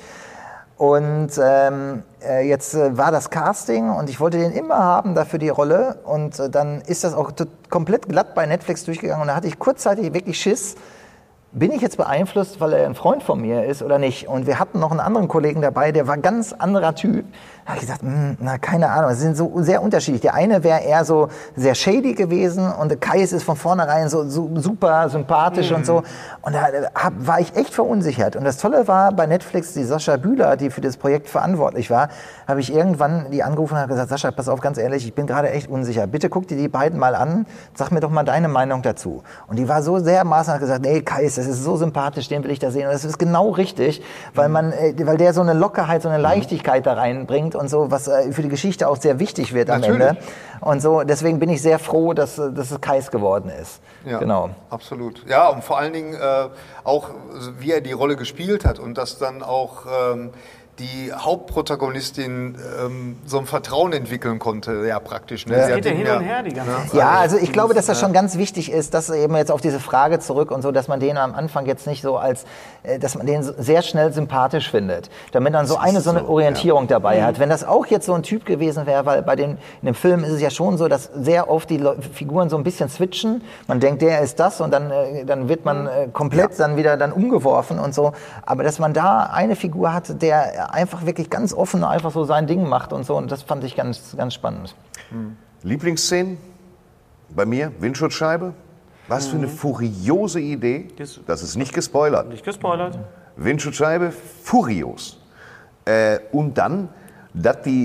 Und ähm, äh, jetzt äh, war das Casting und ich wollte den immer haben dafür die Rolle und äh, dann ist das auch t- komplett glatt bei Netflix durchgegangen und da hatte ich kurzzeitig wirklich Schiss, bin ich jetzt beeinflusst, weil er ein Freund von mir ist oder nicht? Und wir hatten noch einen anderen Kollegen dabei, der war ein ganz anderer Typ. Da habe ich gesagt, mh, na keine Ahnung, sie sind so sehr unterschiedlich. Der eine wäre eher so sehr shady gewesen und der Kais ist von vornherein so, so super sympathisch mhm. und so. Und da hab, war ich echt verunsichert. Und das Tolle war bei Netflix, die Sascha Bühler, die für das Projekt verantwortlich war, habe ich irgendwann die angerufen und habe gesagt, Sascha, pass auf, ganz ehrlich, ich bin gerade echt unsicher. Bitte guck dir die beiden mal an, sag mir doch mal deine Meinung dazu. Und die war so sehr maßnah, hat gesagt, nee, Kais, das ist so sympathisch, den will ich da sehen. Und das ist genau richtig, weil man, weil der so eine Lockerheit, so eine Leichtigkeit da reinbringt und so, was für die Geschichte auch sehr wichtig wird am Natürlich. Ende. Und so, deswegen bin ich sehr froh, dass, dass es Kais geworden ist. Ja, genau. Absolut. Ja, und vor allen Dingen äh, auch, wie er die Rolle gespielt hat und dass dann auch ähm, die Hauptprotagonistin ähm, so ein Vertrauen entwickeln konnte, ja praktisch. Ne? Ja. Sie Geht ja hat ihn hin und her die ganze Zeit. Ja, also ich glaube, dass das schon ganz wichtig ist, dass eben jetzt auf diese Frage zurück und so, dass man den am Anfang jetzt nicht so als, äh, dass man den sehr schnell sympathisch findet, damit man so eine so eine Orientierung dabei hat. Wenn das auch jetzt so ein Typ gewesen wäre, weil bei den, in dem Film ist es ja schon so, dass sehr oft die Le- Figuren so ein bisschen switchen. Man denkt, der ist das und dann, äh, dann wird man äh, komplett dann wieder dann umgeworfen und so. Aber dass man da eine Figur hatte, der einfach wirklich ganz offen einfach so sein Ding macht und so, und das fand ich ganz, ganz spannend. Hm. Lieblingsszenen bei mir, Windschutzscheibe. Was für eine furiose Idee. Das ist nicht gespoilert. Nicht gespoilert. Windschutzscheibe, furios. Äh, und dann, dass die,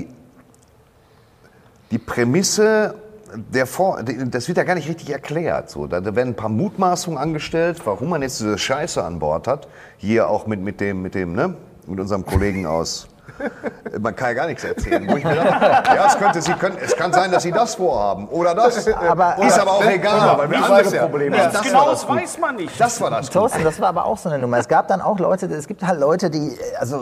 die Prämisse, der Vor das wird ja gar nicht richtig erklärt. So. Da, da werden ein paar Mutmaßungen angestellt, warum man jetzt diese Scheiße an Bord hat. Hier auch mit, mit dem, mit dem, ne? Mit unserem Kollegen aus. Man kann ja gar nichts erzählen. Wo ich mir dachte, ja, es, könnte, sie können, es kann sein, dass Sie das vorhaben oder das. Aber, ist aber auch egal, weil wir andere ja. Probleme Ja, haben. Das Das genau war das gut. weiß man nicht. Das war das. Thorsten, das war aber auch so eine Nummer. Es gab dann auch Leute, es gibt halt Leute, die, also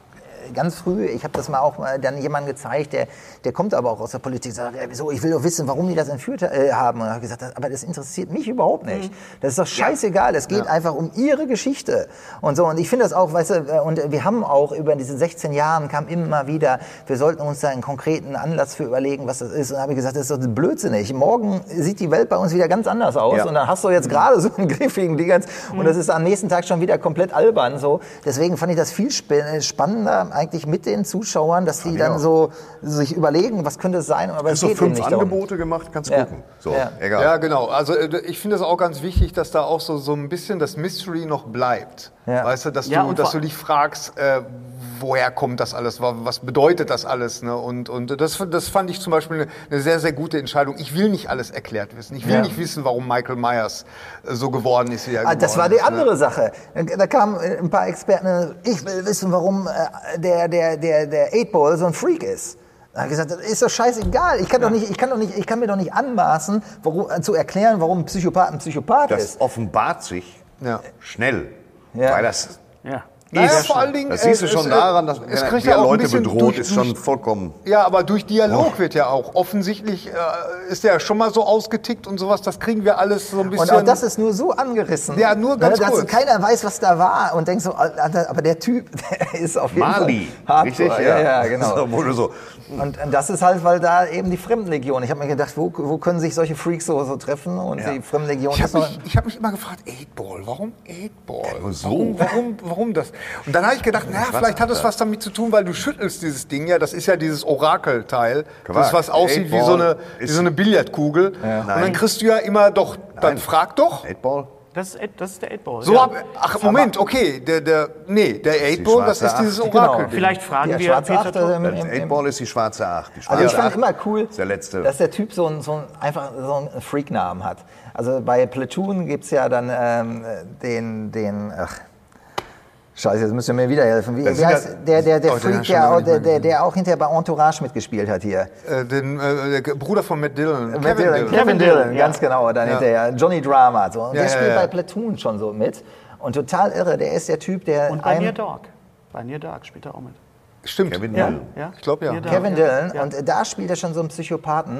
ganz früh, ich habe das mal auch mal dann jemandem gezeigt, der, der kommt aber auch aus der Politik, sagt, ja, wieso, ich will doch wissen, warum die das entführt äh, haben. Und ich habe gesagt, aber das interessiert mich überhaupt nicht. Das ist doch scheißegal, es geht ja. einfach um ihre Geschichte. Und so, und ich finde das auch, weißt du, und wir haben auch über diese sechzehn Jahren kam immer wieder, wir sollten uns da einen konkreten Anlass für überlegen, was das ist. Und dann habe ich gesagt, das ist doch blödsinnig. Morgen sieht die Welt bei uns wieder ganz anders aus. Ja. Und dann hast du jetzt gerade so einen griffigen Dingens und das ist am nächsten Tag schon wieder komplett albern. So. Deswegen fand ich das viel sp- spannender, eigentlich mit den Zuschauern, dass die dann so sich überlegen, was könnte es sein, aber es Hast du geht fünf nicht darum. Angebote gemacht, kannst Ja. gucken. So, Ja. egal. Ja, genau. Also äh, ich finde es auch ganz wichtig, dass da auch so, so ein bisschen das Mystery noch bleibt. Ja. Weißt du, dass Ja, du, und dass vor- du dich fragst, äh, woher kommt das alles, wa- was bedeutet das alles? Ne? Und, und das, das fand ich zum Beispiel eine, eine sehr, sehr gute Entscheidung. Ich will nicht alles erklärt wissen. Ich will Ja. nicht wissen, warum Michael Myers äh, so geworden ist, wie er Ah, geworden das war die ist. andere Ne? Sache. Da kamen ein paar Experten, ich will wissen, warum äh, der, der, der, der Eight-Ball so ein Freak ist. Da habe ich gesagt, das ist doch scheißegal. Ich kann, doch nicht, ich kann, doch nicht, ich kann mir doch nicht anmaßen, warum, äh, zu erklären, warum ein Psychopath ein Psychopath Das ist. offenbart sich Ja. schnell. Ja. Weil das Ja. Naja, ist. vor allen Dingen, Das siehst du äh, schon es, daran, dass es wenn kriegt er ja auch ein Leute bisschen bedroht, durch- ist schon durch- vollkommen... Ja, aber durch Dialog wird ja auch offensichtlich, äh, ist der schon mal so ausgetickt und sowas, das kriegen wir alles so ein bisschen... Und auch das ist nur so angerissen, Ja, nur ganz dass kurz. keiner weiß, was da war und denkt so, Alter, aber der Typ, der ist auf jeden Mali, Fall richtig? hardcore. Ja, ja, genau. So, wo du so, Und, und das ist halt, weil da eben die Fremdenlegion, ich habe mir gedacht, wo, wo können sich solche Freaks so, so treffen und Ja. die Fremdenlegion Ich ist habe noch... mich, ich hab mich immer gefragt, Eight-Ball, warum Eight-Ball? so. Warum, warum, warum das? Und dann habe ich gedacht, naja, was vielleicht hat es das? was damit zu tun, weil du schüttelst dieses Ding ja, das ist ja dieses Orakelteil, Quark. das was aussieht wie so eine, wie Ist- so eine Billardkugel. Und dann Nein. kriegst du ja immer doch, dann Nein. frag doch. Eightball? Das ist, Eight- das ist der Eight-Ball. So ja. hab, ach, Moment, okay, der, der, nee, der Eight-Ball, das schwarze ist dieses Acht. Orakel. Genau. Vielleicht fragen Ja, wir schwarze Peter Acht, Thom- ähm, Das Eightball ist die schwarze Acht. Die Also schwarze ich fand Acht immer cool, ist der letzte. dass der Typ so, ein, so ein, einfach so einen Freak-Namen hat. Also bei Platoon gibt es ja dann ähm, den, den, ach, Scheiße, jetzt müsst ihr mir wieder helfen. Wie, Das wie sind heißt ja- der, der, der Oh, den Freak, hab ich schon der, lange auch- nicht der, mehr der, gesehen. der auch hinterher bei Entourage mitgespielt hat hier? Äh, den, äh, der Bruder von Matt Dillon. Matt Kevin Dillon, Dillon. Kevin Dillon, ganz genau, dann Ja. hinterher. Johnny Drama. So. Und Ja, der ja, spielt ja. bei Platoon schon so mit. Und total irre, der ist der Typ, der Und bei einem- Near Dark. Bei Near Dark spielt er auch mit. Stimmt. Kevin Ja. Dillon. Ja? Ich glaube ja. Near Dark, Kevin ja. Dillon, Ja. und da spielt er schon so einen Psychopathen,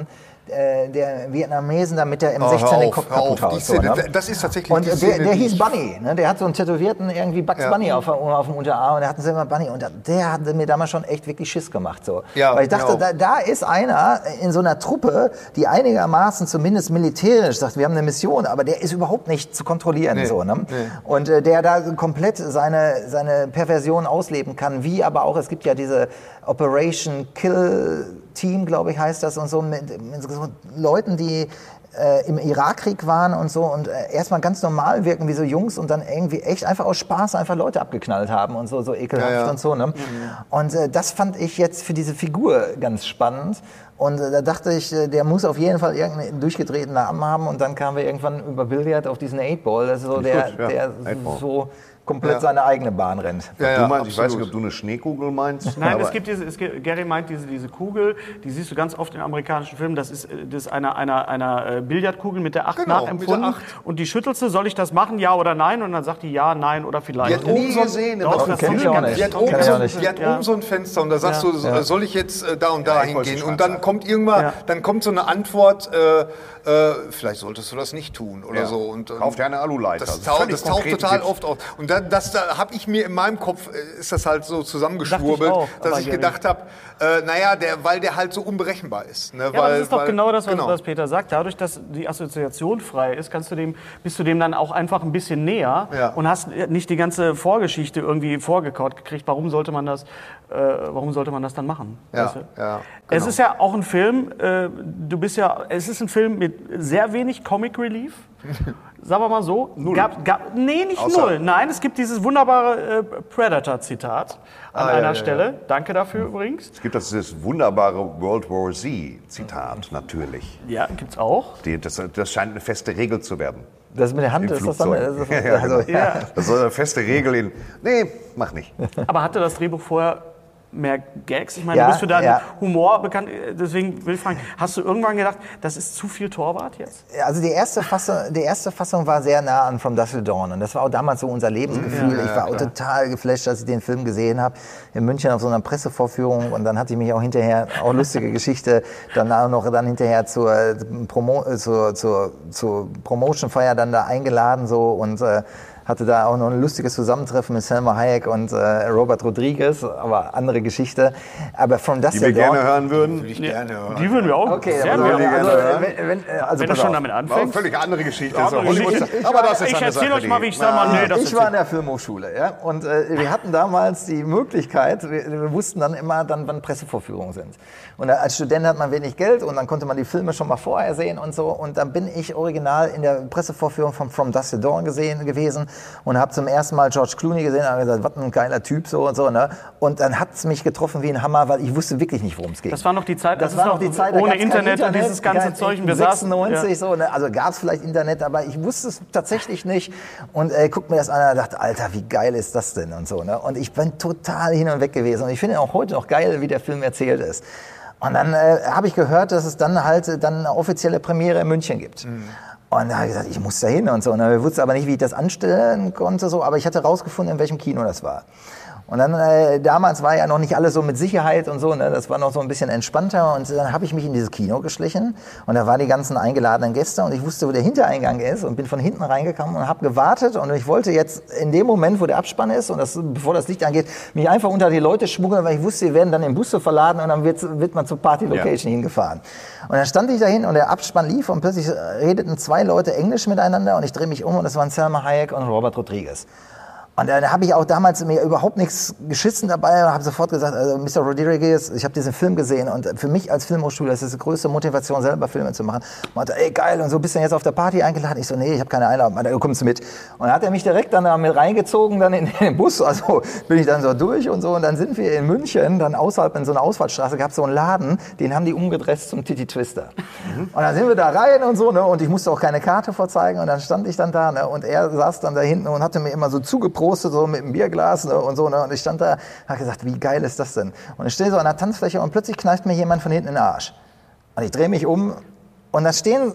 äh, der Vietnamesen da mit der M Oh, sechzehn hör den auf, Kopf hör auf, kaputt haut. die So, Szene, ne? das ist tatsächlich Und die der, Szene, der die hieß ich- Bunny, ne? Der hat so einen tätowierten irgendwie Bugs Ja. Bunny auf, auf dem Unterarm und da hatten sie immer Bunny und der hatte mir damals schon echt wirklich Schiss gemacht. So. Ja, Weil ich dachte, genau. da, da ist einer in so einer Truppe, die einigermaßen zumindest militärisch sagt, wir haben eine Mission, aber der ist überhaupt nicht zu kontrollieren. Nee, So, ne? nee. Und äh, der da komplett seine, seine Perversion ausleben kann, wie aber auch, es gibt ja diese Operation Kill Team, glaube ich, heißt das, und so mit, mit so Leuten, die äh, im Irakkrieg waren und so und äh, erstmal ganz normal wirken wie so Jungs und dann irgendwie echt einfach aus Spaß einfach Leute abgeknallt haben und so, so ekelhaft Ja, ja. und so. Ne? Mhm. Und äh, das fand ich jetzt für diese Figur ganz spannend. Und äh, da dachte ich, äh, der muss auf jeden Fall irgendeinen durchgedrehten Namen haben. Und dann kamen wir irgendwann über Billard auf diesen Eight Ball, das ist so der, gut, ja. der Eight Ball. so komplett Ja. seine eigene Bahn rennt. Ja, du meinst, ich weiß absolut. nicht, ob du eine Schneekugel meinst. Nein, aber es gibt diese, es gibt, Gary meint diese, diese Kugel, die siehst du ganz oft in amerikanischen Filmen, das ist, das ist eine, eine, eine Billardkugel mit der acht Genau, nachempfunden. mit der acht. Und die schüttelst du, soll ich das machen, ja oder nein? Und dann sagt die ja, nein oder Die vielleicht. hat oben so ein- gesehen, Doch, aber das kenn ist ich auch ganz- nicht. Die hat Kann oben, ich so, auch nicht. die hat Ja. oben so ein Fenster und da sagst Ja. du, so, soll ich jetzt äh, da und da ich wollte hingehen? schon Und dann sagen. kommt irgendwann, Ja. dann kommt so eine Antwort, äh, äh, vielleicht solltest du das nicht tun oder Ja. so. Und, ähm, Kauf dir eine Aluleiter. Das, Das ist tau völlig das taucht konkrete total Tipps. oft auf. Und da, das da habe ich mir in meinem Kopf, äh, ist das halt so zusammengeschwurbelt, Dachte ich auch, dass aber ich Gary- gedacht habe, äh, naja, der, weil der halt so unberechenbar ist. Ne? Ja, weil, aber das ist doch weil, genau das, was, genau. was Peter sagt. Dadurch, dass die Assoziation frei ist, kannst du dem, bist du dem dann auch einfach ein bisschen näher Ja. und hast nicht die ganze Vorgeschichte irgendwie vorgekaut gekriegt. Warum sollte man das, äh, warum sollte man das dann machen? Ja, Weißt du? ja, Es genau. ist ja auch ein Film, äh, du bist ja, es ist ein Film mit sehr wenig Comic Relief. Sagen wir mal so. Null. Gab, gab, nee, nicht Außer- null. Nein, es gibt dieses wunderbare äh, Predator-Zitat an Ah, ja, einer ja, Stelle. Danke dafür übrigens. Es gibt das, das wunderbare World War Z-Zitat, natürlich. Ja, gibt's auch. Die, das, das scheint eine feste Regel zu werden. Das mit der Hand Im ist das dann. Flugzeug. Das ist, Ja, also, genau. ja. Das soll eine feste Regel in. Nee, mach nicht. Aber hatte das Drehbuch vorher mehr Gags? Ich meine, Ja, du bist für deinen ja. Humor bekannt. Deswegen will ich fragen, hast du irgendwann gedacht, das ist zu viel Torwart jetzt? Also die erste, Fassung, die erste Fassung war sehr nah an From Dusk Till Dawn und das war auch damals so unser Lebensgefühl. ich war auch total geflasht, als ich den Film gesehen habe in München auf so einer Pressevorführung und dann hatte ich mich auch hinterher, auch lustige Geschichte, dann auch noch dann hinterher zur, Promo, äh, zur, zur, zur Promotion-Feier dann da eingeladen so und äh, hatte da auch noch ein lustiges Zusammentreffen mit Selma Hayek und äh, Robert Rodriguez, aber andere Geschichte. Aber From Dusk Die Till wir Dawn... gerne hören würden. Würde ich gerne hören. Die würden wir auch Okay, sehr aber gerne. gerne also, hören. wenn, wenn, äh, also Wenn du pass schon auf. damit War eine anfängst. völlig andere Geschichte. Ja, so aber Hollywood- ich- ich- aber das ist ich eine erzähl Sache, euch mal, wie ich sag die- mal, nee, das ich ist war an der Filmhochschule, ja, und äh, wir hatten damals die Möglichkeit, wir, wir wussten dann immer, dann, wann Pressevorführungen sind. Und als Student hat man wenig Geld und dann konnte man die Filme schon mal vorher sehen und so. Und dann bin ich original in der Pressevorführung von From Dusk Till Dawn gesehen gewesen und habe zum ersten Mal George Clooney gesehen und habe gesagt, was ein geiler Typ so und so. Ne? Und dann hat es mich getroffen wie ein Hammer, weil ich wusste wirklich nicht, worum es geht. Das war noch die Zeit, Das ist war noch die Zeit, da ohne gab's kein Internet, und dieses ganze kein- Zeug. Und wir saßen, sechsundneunzig ja. so, ne? Also gab es vielleicht Internet, aber ich wusste es tatsächlich nicht. Und äh, guckt mir das an und dachte, Alter, wie geil ist das denn und so. Ne? Und ich bin total hin und weg gewesen. Und ich finde auch heute noch geil, wie der Film erzählt ist. Und dann äh, habe ich gehört, dass es dann halt äh, dann eine offizielle Premiere in München gibt. Mhm. Und da habe ich gesagt, ich muss da hin und so. Und ich wusste aber nicht, wie ich das anstellen konnte, so. Aber ich hatte rausgefunden, in welchem Kino das war. Und dann, äh, damals war ja noch nicht alles so mit Sicherheit und so, ne? Das war noch so ein bisschen entspannter. Und dann habe ich mich in dieses Kino geschlichen und da waren die ganzen eingeladenen Gäste und ich wusste, wo der Hintereingang ist und bin von hinten reingekommen und habe gewartet. Und ich wollte jetzt in dem Moment, wo der Abspann ist und das, bevor das Licht angeht, mich einfach unter die Leute schmuggeln, weil ich wusste, sie werden dann in Busse verladen und dann wird, wird man zur Party-Location Ja. hingefahren. Und dann stand ich dahin und der Abspann lief und plötzlich redeten zwei Leute Englisch miteinander und ich drehe mich um und das waren Selma Hayek und Robert Rodriguez. Und dann habe ich auch damals mir überhaupt nichts geschissen dabei und habe sofort gesagt, also Mister Rodriguez, ich habe diesen Film gesehen und für mich als Filmhochschule, das ist die größte Memotivation, selber Filme zu machen. Und meinte, ey geil, und so bist du jetzt auf der Party eingeladen? Ich so, nee, ich habe keine Einladung. Meinte, du kommst mit. Und dann hat er mich direkt dann da mit reingezogen, dann in den Bus, also bin ich dann so durch und so. Und dann sind wir in München, dann außerhalb in so einer Ausfallstraße, gab es so einen Laden, den haben die umgedresst zum Titty Twister. Mhm. Und dann sind wir da rein und so, ne, und ich musste auch keine Karte vorzeigen und dann stand ich dann da, ne, und er saß dann da hinten und hatte mir immer so zugeprostet, so mit einem Bierglas, ne, und so, ne, und ich stand da, habe gesagt, wie geil ist das denn? Und ich stehe so an der Tanzfläche und plötzlich kneift mir jemand von hinten in den Arsch. Und ich drehe mich um und da stehen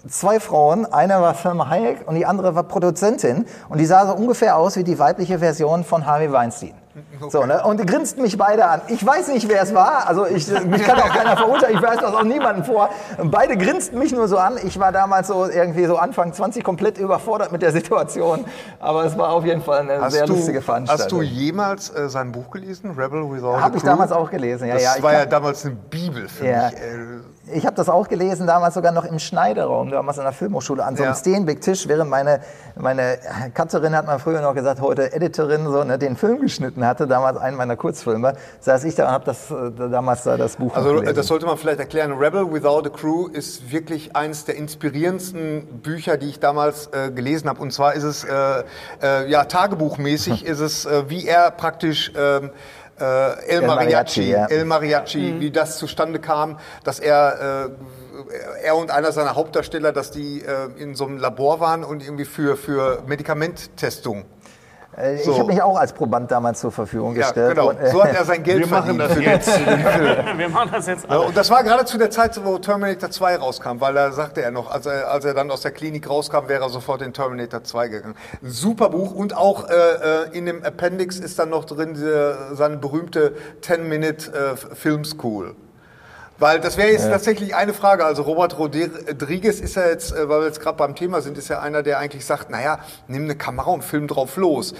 zwei Frauen, eine war Salma Hayek und die andere war Produzentin und die sah so ungefähr aus wie die weibliche Version von Harvey Weinstein. Okay. So, ne? Und die grinsten mich beide an. Ich weiß nicht, wer es war, also ich, mich kann auch keiner verurteilen, ich weiß das auch niemandem vor. Und beide grinsten mich nur so an. Ich war damals so irgendwie so Anfang zwanzig komplett überfordert mit der Situation, aber es war auf jeden Fall eine hast sehr du, lustige Veranstaltung. Hast du jemals äh, sein Buch gelesen, Rebel Without a Crew? Habe ich damals auch gelesen, ja. Das ja, ich war kann, ja damals eine Bibel für ja. mich. Äh, Ich habe das auch gelesen, damals sogar noch im Schneideraum, damals an der Filmhochschule, an so einem ja. Steenbeck-Tisch, während meine, meine Cutterin, hat man früher noch gesagt, heute Editorin, so, ne, den Film geschnitten hatte, damals einen meiner Kurzfilme, saß ich da und habe das, äh, damals da das Buch Also gelesen. Das sollte man vielleicht erklären, Rebel Without a Crew ist wirklich eines der inspirierendsten Bücher, die ich damals äh, gelesen habe. Und zwar ist es, äh, äh, ja, tagebuchmäßig ist es, äh, wie er praktisch... Ähm, Äh, El, El Mariachi, Mariachi, ja. El Mariachi mhm. wie das zustande kam, dass er, äh, er und einer seiner Hauptdarsteller, dass die äh, in so einem Labor waren und irgendwie für, für Medikamenttestung. Äh, so. Ich habe mich auch als Proband damals zur Verfügung gestellt. Ja, genau. Und, äh, so hat er sein Geld wir verdient. Machen das jetzt. Wir machen das jetzt alle. Ja, und das war gerade zu der Zeit, wo Terminator zwei rauskam, weil da sagte er noch, als er, als er dann aus der Klinik rauskam, wäre er sofort in Terminator zwei gegangen. Ein super Buch und auch äh, in dem Appendix ist dann noch drin diese, seine berühmte ten-Minute äh, Film School. Weil das wäre jetzt ja. tatsächlich eine Frage. Also Robert Rodriguez ist ja jetzt, weil wir jetzt gerade beim Thema sind, ist ja einer, der eigentlich sagt, naja, nimm eine Kamera und film drauf los.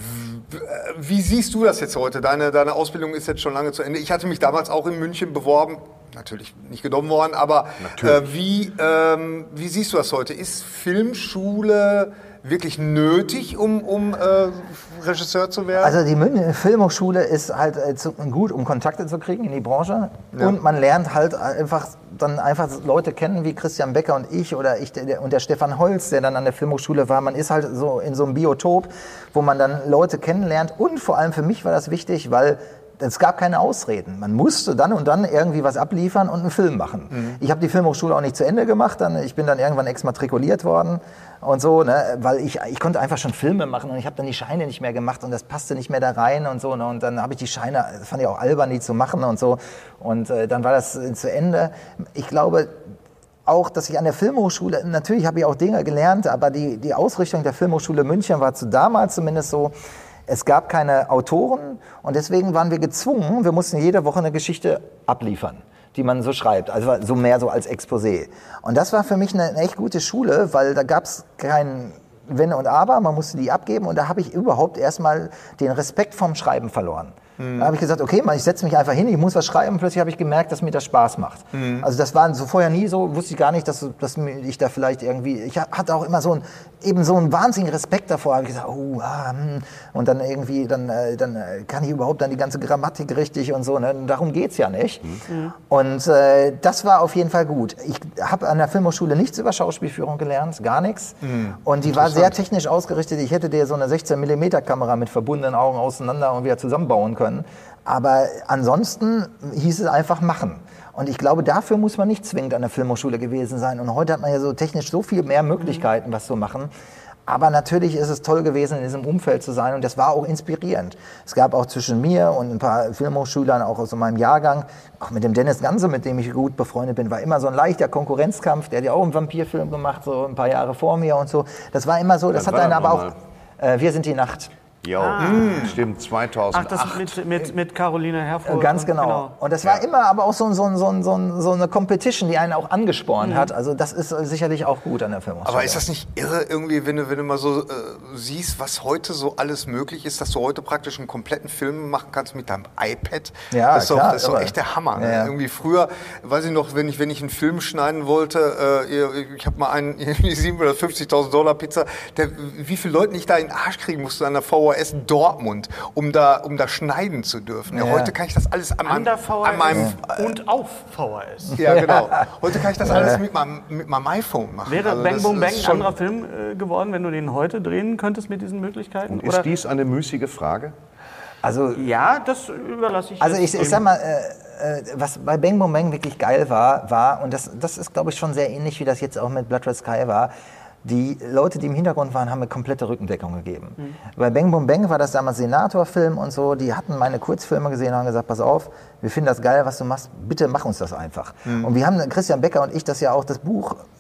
Wie siehst du das jetzt heute? Deine, deine Ausbildung ist jetzt schon lange zu Ende. Ich hatte mich damals auch in München beworben. Natürlich nicht genommen worden, aber äh, wie, ähm, wie siehst du das heute? Ist Filmschule wirklich nötig, um, um äh, Regisseur zu werden? Also die München Filmhochschule ist halt äh, zu, gut, um Kontakte zu kriegen in die Branche. Ja. Und man lernt halt einfach dann einfach Leute kennen wie Christian Becker und ich oder ich der, und der Stefan Holz, der dann an der Filmhochschule war. Man ist halt so in so einem Biotop, wo man dann Leute kennenlernt. Und vor allem für mich war das wichtig, weil es gab keine Ausreden. Man musste dann und dann irgendwie was abliefern und einen Film machen. Mhm. Ich habe die Filmhochschule auch nicht zu Ende gemacht. Dann, ich bin dann irgendwann exmatrikuliert worden und so, ne, weil ich, ich konnte einfach schon Filme machen und ich habe dann die Scheine nicht mehr gemacht und das passte nicht mehr da rein und so. Ne, und dann habe ich die Scheine, das fand ich auch albern, die zu machen und so. Und äh, dann war das äh, zu Ende. Ich glaube auch, dass ich an der Filmhochschule, natürlich habe ich auch Dinge gelernt, aber die, die Ausrichtung der Filmhochschule München war zu damals zumindest so, es gab keine Autoren und deswegen waren wir gezwungen, wir mussten jede Woche eine Geschichte abliefern, die man so schreibt, also so mehr so als Exposé. Und das war für mich eine, eine echt gute Schule, weil da gab es kein Wenn und Aber, man musste die abgeben und da habe ich überhaupt erstmal den Respekt vom Schreiben verloren. Mhm. Da habe ich gesagt, okay, ich setze mich einfach hin, ich muss was schreiben und plötzlich habe ich gemerkt, dass mir das Spaß macht. Mhm. Also das war so vorher nie so, wusste ich gar nicht, dass, dass ich da vielleicht irgendwie, ich hatte auch immer so ein, eben so einen wahnsinnigen Respekt davor, habe ich gesagt, oh, ah, hm. Und dann irgendwie, dann, dann kann ich überhaupt dann die ganze Grammatik richtig und so, ne? Darum geht's ja nicht. Mhm. Und äh, das war auf jeden Fall gut. Ich habe an der Filmhochschule nichts über Schauspielführung gelernt, gar nichts. Mhm. Und die war sehr technisch ausgerichtet. Ich hätte dir so eine sechzehn Millimeter Kamera mit verbundenen Augen auseinander und wieder zusammenbauen können. Aber ansonsten hieß es einfach machen. Und ich glaube, dafür muss man nicht zwingend an der Filmhochschule gewesen sein. Und heute hat man ja so technisch so viel mehr Möglichkeiten, was zu machen. Aber natürlich ist es toll gewesen, in diesem Umfeld zu sein. Und das war auch inspirierend. Es gab auch zwischen mir und ein paar Filmhochschülern, auch aus meinem Jahrgang, auch mit dem Dennis Ganse, mit dem ich gut befreundet bin, war immer so ein leichter Konkurrenzkampf. Der hat ja auch einen Vampirfilm gemacht, so ein paar Jahre vor mir und so. Das war immer so, das, das hat einen aber auch... Äh, Wir sind die Nacht. Ja, ah. stimmt, zweitausendacht. Ach, das mit, mit, mit Caroline Herfurth. Ganz genau. genau. Und das war ja. immer aber auch so, so, so, so, so eine Competition, die einen auch angespornt mhm. hat. Also das ist sicherlich auch gut an der Filmhochschule. Aber ist das nicht irre irgendwie, wenn du, wenn du mal so äh, siehst, was heute so alles möglich ist, dass du heute praktisch einen kompletten Film machen kannst mit deinem iPad? Ja, das ist klar, doch, das ist doch echt der Hammer. Ne? Ja. Irgendwie früher, weiß ich noch, wenn ich, wenn ich einen Film schneiden wollte, äh, ich habe mal einen siebenhundertfünfzigtausend Dollar Pizza, der, wie viele Leute ich da in den Arsch kriegen musste an der V H S Dortmund, um da, um da schneiden zu dürfen. Ja, ja. Heute kann ich das alles an, an der V H S an meinem ja. und auf V H S. Ja, genau. Heute kann ich das alles mit meinem, mit meinem iPhone machen. Wäre also Bang Boom Bang ein anderer Film äh, geworden, wenn du den heute drehen könntest mit diesen Möglichkeiten? Und ist Oder? dies eine müßige Frage? Also, ja, das überlasse ich. Also ich, ich sag mal, äh, was bei Bang Boom Bang wirklich geil war, war, und das, das ist, glaube ich, schon sehr ähnlich, wie das jetzt auch mit Blood Red Sky war, die Leute, die im Hintergrund waren, haben mir komplette Rückendeckung gegeben. Mhm. Bei Bang Boom Bang war das damals Senator-Film und so, die hatten meine Kurzfilme gesehen und haben gesagt, pass auf, wir finden das geil, was du machst, bitte mach uns das einfach. Mhm. Und wir haben, Christian Becker und ich, das ja auch das Buch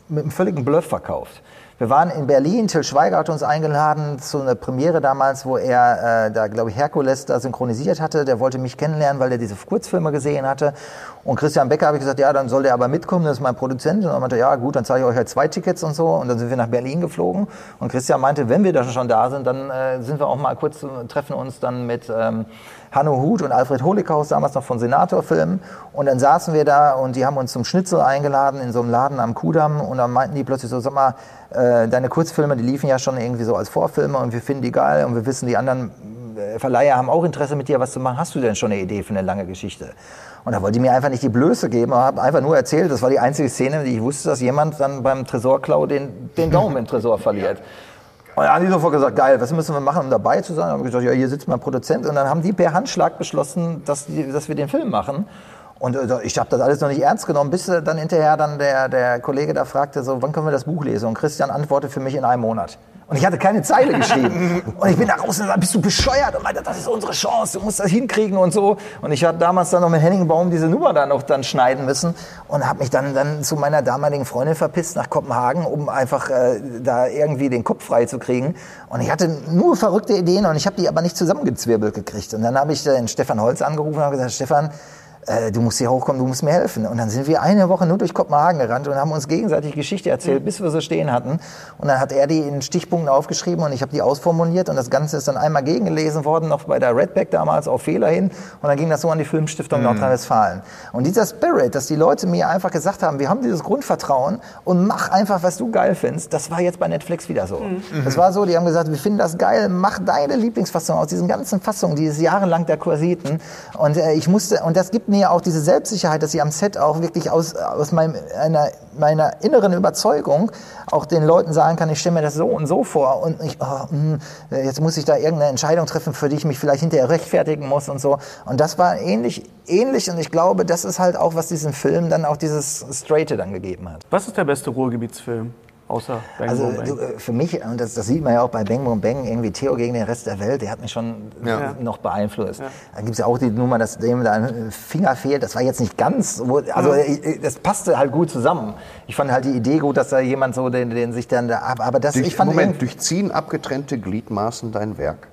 mit einem völligen Bluff verkauft. Wir waren in Berlin, Til Schweiger hat uns eingeladen zu einer Premiere damals, wo er äh, da, glaube ich, Herkules da synchronisiert hatte. Der wollte mich kennenlernen, weil er diese Kurzfilme gesehen hatte. Und Christian Becker habe ich gesagt, ja, dann soll der aber mitkommen, das ist mein Produzent. Und er meinte, ja gut, dann zeige ich euch halt zwei Tickets und so. Und dann sind wir nach Berlin geflogen. Und Christian meinte, wenn wir da schon da sind, dann äh, sind wir auch mal kurz, treffen uns dann mit ähm, Hanno Huth und Alfred Holikhaus, damals noch von Senator-Filmen. Und dann saßen wir da und die haben uns zum Schnitzel eingeladen in so einem Laden am Kudamm. Und dann meinten die plötzlich so, sag mal, äh, deine Kurzfilme, die liefen ja schon irgendwie so als Vorfilme und wir finden die geil und wir wissen, die anderen äh, Verleiher haben auch Interesse mit dir was zu machen. Hast du denn schon eine Idee für eine lange Geschichte? Und da wollte ich mir einfach nicht die Blöße geben, aber habe einfach nur erzählt, das war die einzige Szene, die ich wusste, dass jemand dann beim Tresorklau den, den Daumen im Tresor verliert. Und dann haben die sofort gesagt, geil, was müssen wir machen, um dabei zu sein? Dann habe ich gesagt, ja, hier sitzt mein Produzent. Und dann haben die per Handschlag beschlossen, dass, die, dass wir den Film machen. Und äh, ich habe das alles noch nicht ernst genommen, bis äh, dann hinterher dann der, der Kollege da fragte, so, wann können wir das Buch lesen? Und Christian antwortete für mich in einem Monat. Und ich hatte keine Zeile geschrieben. Und ich bin da raus und gesagt, bist du bescheuert? Und meinte, das ist unsere Chance, du musst das hinkriegen und so. Und ich hatte damals dann noch mit Henning Baum diese Nummer da noch dann schneiden müssen und habe mich dann, dann zu meiner damaligen Freundin verpisst nach Kopenhagen, um einfach äh, da irgendwie den Kopf frei zu kriegen. Und ich hatte nur verrückte Ideen und ich habe die aber nicht zusammengezwirbelt gekriegt. Und dann habe ich den Stefan Holz angerufen und habe gesagt, Stefan, du musst hier hochkommen, du musst mir helfen. Und dann sind wir eine Woche nur durch Kopenhagen gerannt und haben uns gegenseitig Geschichte erzählt, bis wir so stehen hatten. Und dann hat er die in Stichpunkten aufgeschrieben und ich habe die ausformuliert und das Ganze ist dann einmal gegengelesen worden, noch bei der Redback damals auf Fehler hin. Und dann ging das so an die Filmstiftung mhm. Nordrhein-Westfalen. Und dieser Spirit, dass die Leute mir einfach gesagt haben, wir haben dieses Grundvertrauen und mach einfach, was du geil findest, das war jetzt bei Netflix wieder so. Mhm. Das war so, die haben gesagt, wir finden das geil, mach deine Lieblingsfassung aus diesen ganzen Fassungen, dieses jahrelang der Kursiten. Und äh, ich musste, und das gibt mir auch diese Selbstsicherheit, dass ich am Set auch wirklich aus, aus meinem, einer, meiner inneren Überzeugung auch den Leuten sagen kann, ich stelle mir das so und so vor und ich, oh, mh, jetzt muss ich da irgendeine Entscheidung treffen, für die ich mich vielleicht hinterher rechtfertigen muss und so. Und das war ähnlich, ähnlich und ich glaube, das ist halt auch, was diesem Film dann auch dieses Straighte dann gegeben hat. Was ist der beste Ruhrgebietsfilm? Außer Bang also Boom Bang. Du, für mich, und das, das sieht man ja auch bei Bang Boom Bang, irgendwie Theo gegen den Rest der Welt, der hat mich schon ja. noch beeinflusst. Ja. Dann gibt es ja auch die Nummer, dass dem da ein Finger fehlt, das war jetzt nicht ganz, also mhm. das passte halt gut zusammen. Ich fand halt die Idee gut, dass da jemand so, den, den sich dann, da, aber das, Durch, ich fand... Moment, durchziehen abgetrennte Gliedmaßen dein Werk?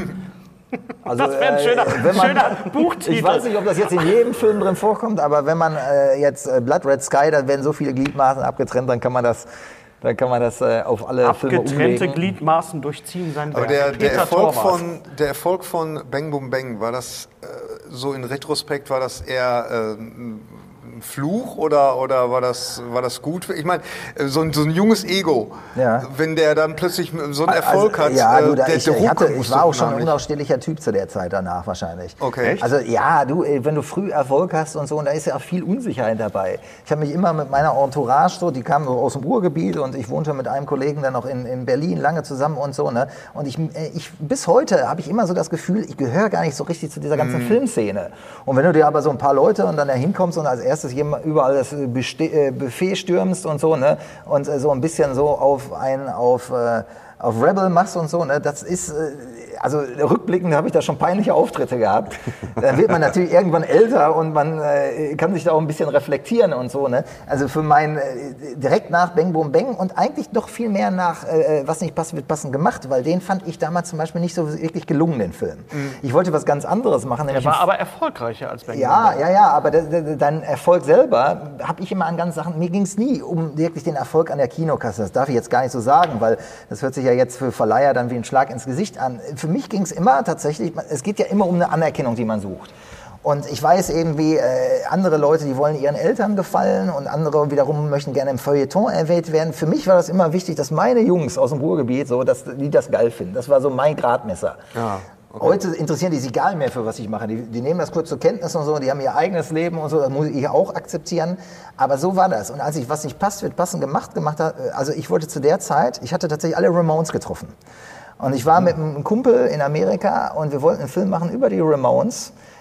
Also, das wäre ein schöner, äh, wenn man, schöner Buchtitel. Ich weiß nicht, ob das jetzt in jedem Film drin vorkommt, aber wenn man äh, jetzt äh, Blood Red Sky, da werden so viele Gliedmaßen abgetrennt, dann kann man das... Dann kann man das äh, auf alle Filme umlegen. Abgetrennte Gliedmaßen durchziehen sein Aber Werk. der, der, Erfolg Torwart. von, der Erfolg von Bang Boom Bang, war das äh, so in Retrospekt, war das eher äh, ein Fluch oder, oder war, das, war das gut? Ich meine, so ein, so ein junges Ego, ja. wenn der dann plötzlich so einen Erfolg also, hat, ja, du, da, der ich, Druck ich, hatte, ich war auch schon ein unheimlich. unausstehlicher Typ zu der Zeit danach wahrscheinlich. Okay. Also ja, du, wenn du früh Erfolg hast und so, und da ist ja auch viel Unsicherheit dabei. Ich habe mich immer mit meiner Entourage so, die kamen so aus dem Ruhrgebiet und ich wohnte mit einem Kollegen dann noch in, in Berlin lange zusammen und so, ne? Und ich, ich bis heute habe ich immer so das Gefühl, ich gehöre gar nicht so richtig zu dieser ganzen mm. Filmszene. Und wenn du dir aber so ein paar Leute und dann da hinkommst und als erstes jemand überall das Beste- Buffet stürmst und so, ne? Und so ein bisschen so auf ein, auf, äh, auf Rebel machst und so, ne? Das ist, äh, also rückblickend habe ich da schon peinliche Auftritte gehabt. Dann wird man natürlich irgendwann älter und man äh, kann sich da auch ein bisschen reflektieren und so, ne? Also für mein, äh, direkt nach Bang Boom Bang und eigentlich noch viel mehr nach äh, Was nicht passt, wird passend gemacht, weil den fand ich damals zum Beispiel nicht so wirklich gelungen, den Film. Mhm. Ich wollte was ganz anderes machen. Der war aber erfolgreicher als Bang Boom Ja, Bang. ja, ja, aber de, de, dein Erfolg selber habe ich immer an ganz Sachen, mir ging es nie um wirklich den Erfolg an der Kinokasse. Das darf ich jetzt gar nicht so sagen, weil das hört sich ja jetzt für Verleiher dann wie ein Schlag ins Gesicht an. Für mich ging es immer tatsächlich, es geht ja immer um eine Anerkennung, die man sucht. Und ich weiß eben, wie äh, andere Leute, die wollen ihren Eltern gefallen und andere wiederum möchten gerne im Feuilleton erwähnt werden. Für mich war das immer wichtig, dass meine Jungs aus dem Ruhrgebiet, so, dass die das geil finden. Das war so mein Gradmesser. Ja. Okay. Heute interessieren die sich gar nicht mehr für was ich mache. Die, die nehmen das kurz zur Kenntnis und so, die haben ihr eigenes Leben und so, das muss ich auch akzeptieren. Aber so war das. Und als ich Was nicht passt, wird passend gemacht gemacht habe, also ich wollte zu der Zeit, ich hatte tatsächlich alle Ramones getroffen. Und ich war mit einem Kumpel in Amerika und wir wollten einen Film machen über die Ramones,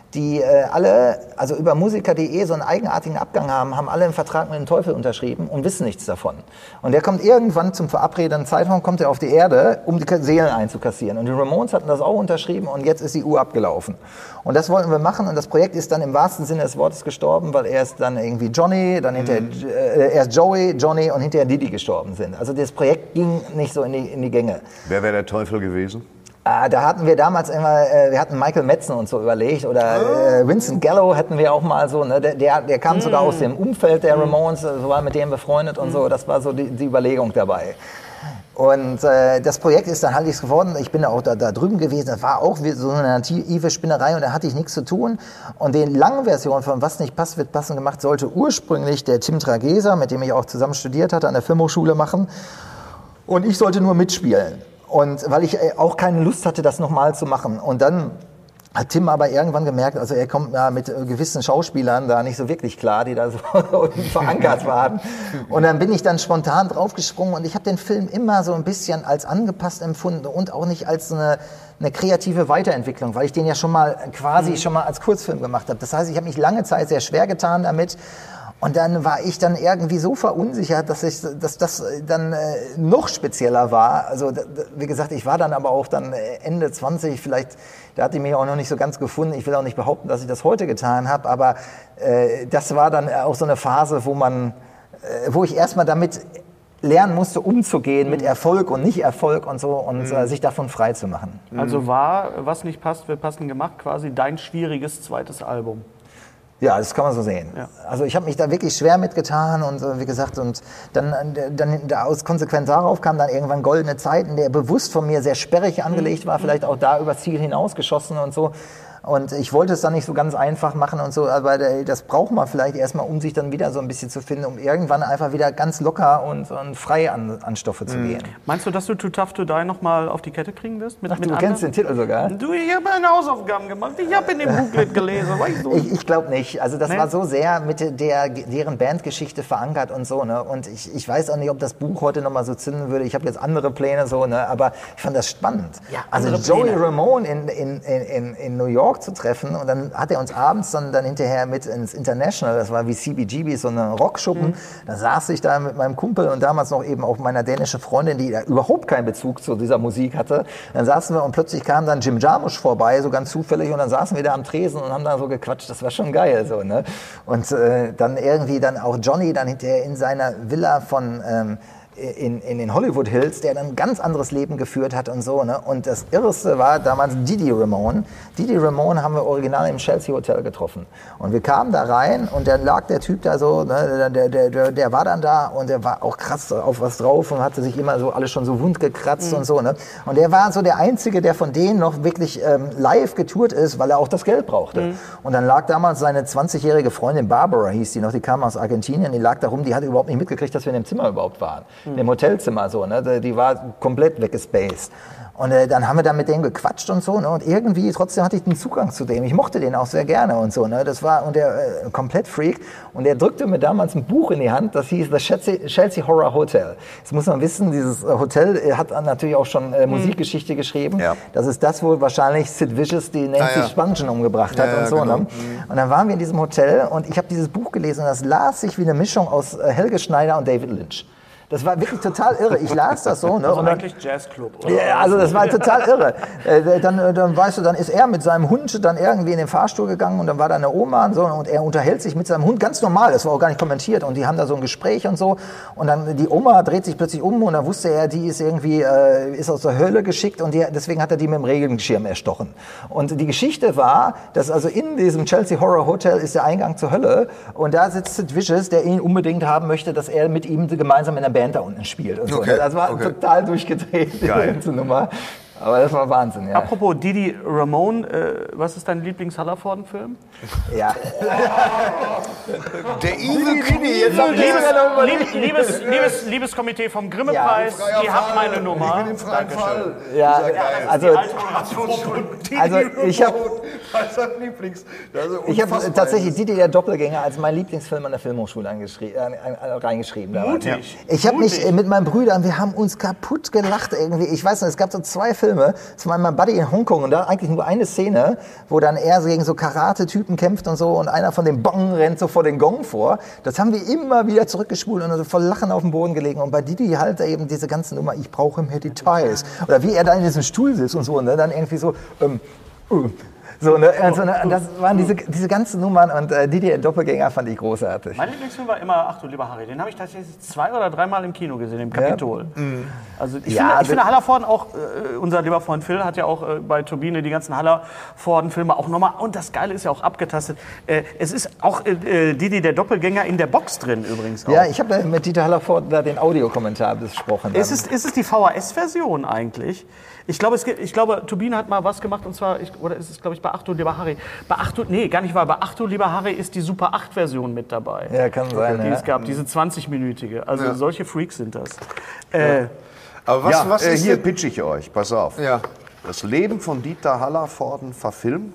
die äh, alle, also über musiker punkt de so einen eigenartigen Abgang haben, haben alle einen Vertrag mit dem Teufel unterschrieben und wissen nichts davon. Und der kommt irgendwann zum verabredeten Zeitraum, kommt er auf die Erde, um die Seelen einzukassieren. Und die Ramones hatten das auch unterschrieben und jetzt ist die Uhr abgelaufen. Und das wollten wir machen und das Projekt ist dann im wahrsten Sinne des Wortes gestorben, weil erst dann irgendwie Johnny, dann hinterher mhm. äh, erst Joey, Johnny und hinterher Didi gestorben sind. Also das Projekt ging nicht so in die, in die Gänge. Wer wäre der Teufel gewesen? Ah, da hatten wir damals immer, äh, wir hatten Michael Madsen und so überlegt oder äh, Vincent Gallo hatten wir auch mal so, ne? der, der, der kam mm. sogar aus dem Umfeld der Ramones, so war mit dem befreundet und mm. so, das war so die, die Überlegung dabei. Und äh, das Projekt ist dann halt nichts geworden. Ich bin auch da, da drüben gewesen. Das war auch wie so eine naive Spinnerei und da hatte ich nichts zu tun. Und die lange Version von Was nicht passt, wird passend gemacht, sollte ursprünglich der Tim Trageser, mit dem ich auch zusammen studiert hatte, an der Filmhochschule machen. Und ich sollte nur mitspielen. Und weil ich auch keine Lust hatte, das nochmal zu machen. Und dann hat Tim aber irgendwann gemerkt, also er kommt ja mit gewissen Schauspielern da nicht so wirklich klar, die da so verankert waren. Und dann bin ich dann spontan draufgesprungen und ich habe den Film immer so ein bisschen als angepasst empfunden und auch nicht als eine, eine kreative Weiterentwicklung, weil ich den ja schon mal quasi schon mal als Kurzfilm gemacht habe. Das heißt, ich habe mich lange Zeit sehr schwer getan damit. Und dann war ich dann irgendwie so verunsichert, dass ich, dass das dann äh, noch spezieller war. Also da, wie gesagt, ich war dann aber auch dann Ende zwanzig, vielleicht, da hatte ich mich auch noch nicht so ganz gefunden. Ich will auch nicht behaupten, dass ich das heute getan habe, aber äh, das war dann auch so eine Phase, wo man, äh, wo ich erstmal damit lernen musste, umzugehen mhm. mit Erfolg und Nicht-Erfolg und so und mhm. äh, sich davon frei zu machen. Also war Was nicht passt, wird passend gemacht, quasi dein schwieriges zweites Album. Ja, das kann man so sehen. Ja. Also ich habe mich da wirklich schwer mitgetan und wie gesagt, und dann, dann aus Konsequenz darauf kam dann irgendwann Goldene Zeiten, der bewusst von mir sehr sperrig angelegt war, vielleicht auch da übers Ziel hinausgeschossen und so. Und ich wollte es dann nicht so ganz einfach machen und so, aber das braucht man vielleicht erstmal, um sich dann wieder so ein bisschen zu finden, um irgendwann einfach wieder ganz locker und, und frei an, an Stoffe zu gehen. Meinst du, dass du Too Tough to Die nochmal auf die Kette kriegen wirst? Mit, Ach, mit du anderen? Kennst den Titel sogar? Du, ich habe meine Hausaufgaben gemacht, ich habe in dem Booklet gelesen, weißt du? Ich, ich glaube nicht. Also das nee? war so sehr mit der, deren Bandgeschichte verankert und so, ne? Und ich, ich weiß auch nicht, ob das Buch heute nochmal so zünden würde. Ich habe jetzt andere Pläne so, ne? Aber ich fand das spannend. Ja, also Joey Pläne. Ramone in, in, in, in New York zu treffen und dann hat er uns abends dann, dann hinterher mit ins International, das war wie C B G B, so eine Rockschuppen, mhm. da saß ich da mit meinem Kumpel und damals noch eben auch meiner dänischen Freundin, die überhaupt keinen Bezug zu dieser Musik hatte. Dann saßen wir und plötzlich kam dann Jim Jarmusch vorbei, so ganz zufällig, und dann saßen wir da am Tresen und haben da so gequatscht, das war schon geil, so, ne? Und äh, dann irgendwie dann auch Johnny dann hinterher in seiner Villa von ähm, In, in den Hollywood Hills, der dann ein ganz anderes Leben geführt hat und so, ne? Und das Irreste war damals Didi Ramone. Didi Ramone haben wir original im Chelsea Hotel getroffen. Und wir kamen da rein und dann lag der Typ da so, ne? der, der, der, der war dann da und der war auch krass auf was drauf und hatte sich immer so alles schon so wund gekratzt mhm. und so, ne? Und der war so der Einzige, der von denen noch wirklich ähm, live getourt ist, weil er auch das Geld brauchte. Mhm. Und dann lag damals seine zwanzigjährige Freundin, Barbara hieß die noch, die kam aus Argentinien, die lag da rum, die hat überhaupt nicht mitgekriegt, dass wir in dem Zimmer überhaupt waren. Mhm. Im Hotelzimmer so, ne? Die war komplett weggespaced. Und äh, dann haben wir da mit dem gequatscht und so, ne? Und irgendwie trotzdem hatte ich den Zugang zu dem. Ich mochte den auch sehr gerne und so, ne? Das war und der äh, komplett Freak. Und er drückte mir damals ein Buch in die Hand, das hieß The Chelsea, Chelsea Horror Hotel. Jetzt muss man wissen, dieses Hotel hat natürlich auch schon äh, Musikgeschichte geschrieben. Ja. Das ist das, wo wahrscheinlich Sid Vicious die Nancy ah, ja. Spungen umgebracht hat ja, und so. Genau. Ne? Und dann waren wir in diesem Hotel und ich habe dieses Buch gelesen und das las sich wie eine Mischung aus äh, Helge Schneider und David Lynch. Das war wirklich total irre. Ich las das so. Ne? Also und dann, eigentlich Jazzclub, oder? Ja, also das war total irre. Äh, dann, dann, weißt du, dann ist er mit seinem Hund dann irgendwie in den Fahrstuhl gegangen und dann war da eine Oma und so und er unterhält sich mit seinem Hund ganz normal. Das war auch gar nicht kommentiert und die haben da so ein Gespräch und so. Und dann die Oma dreht sich plötzlich um und dann wusste er, die ist irgendwie äh, ist aus der Hölle geschickt und die, deswegen hat er die mit dem Regenschirm erstochen. Und die Geschichte war, dass also in diesem Chelsea Horror Hotel ist der Eingang zur Hölle und da sitzt Sid Vicious, der ihn unbedingt haben möchte, dass er mit ihm gemeinsam in der Band da unten spielt. Und so. Okay, das war okay. total durchgedreht, die ganze Nummer. Aber das war Wahnsinn, ja. Apropos Didi Ramone, äh, was ist dein Lieblings-Hallervorden-Film? Ja. Der Evil Didi. Jetzt liebes, liebes, liebes, liebes, liebes Komitee vom Grimme-Preis, ja, ihr habt meine Nummer. Ich bin im freien Fall. Ja, also, also ich habe ich habe tatsächlich Didi der Doppelgänger als mein Lieblingsfilm an der Filmhochschule äh, reingeschrieben. Mutig. Ich habe mich mit meinen Brüdern, wir haben uns kaputt gelacht irgendwie. Ich weiß nicht, es gab so zwei Filme, Filme. Das war einmal Buddy in Hongkong und da eigentlich nur eine Szene, wo dann er so gegen so Karate-Typen kämpft und so und einer von den Bong rennt so vor den Gong vor. Das haben wir immer wieder zurückgespult und so voll Lachen auf dem Boden gelegen. Und bei Didi halt eben diese ganze Nummer, ich brauche mehr Details. Oder wie er da in diesem Stuhl sitzt und so und dann irgendwie so, ähm, uh, So, ne, also, ne, das waren diese, diese ganzen Nummern und äh, Didi der Doppelgänger fand ich großartig. Mein Lieblingsfilm war immer Ach du lieber Harry. Den habe ich tatsächlich zwei oder dreimal im Kino gesehen, im Kapitol. Ja. Mhm. Also ich ja, finde, ich finde Hallervorden auch, äh, unser lieber Freund Phil hat ja auch äh, bei Turbine die ganzen Hallervorden-Filme auch nochmal, und das Geile ist ja auch abgetastet, äh, es ist auch äh, Didi der Doppelgänger in der Box drin übrigens auch. Ja, ich habe mit Dieter Hallervorden da den Audiokommentar besprochen. Ist es, ist es die V H S-Version eigentlich? Ich glaube, es gibt, ich glaube, Turbine hat mal was gemacht und zwar, ich, oder ist es, glaube ich, bei Ach du lieber Harry. Bei Ach du, nee, gar nicht wahr. Bei Ach du lieber Harry ist die Super acht Version mit dabei. Ja, kann sein. Die ja. es gab, diese zwanzig-minütige. Also Ja. solche Freaks sind das. Äh, Aber was, ja, was äh, ist hier denn- pitch ich euch, pass auf. Ja. Das Leben von Dieter Hallervorden verfilmt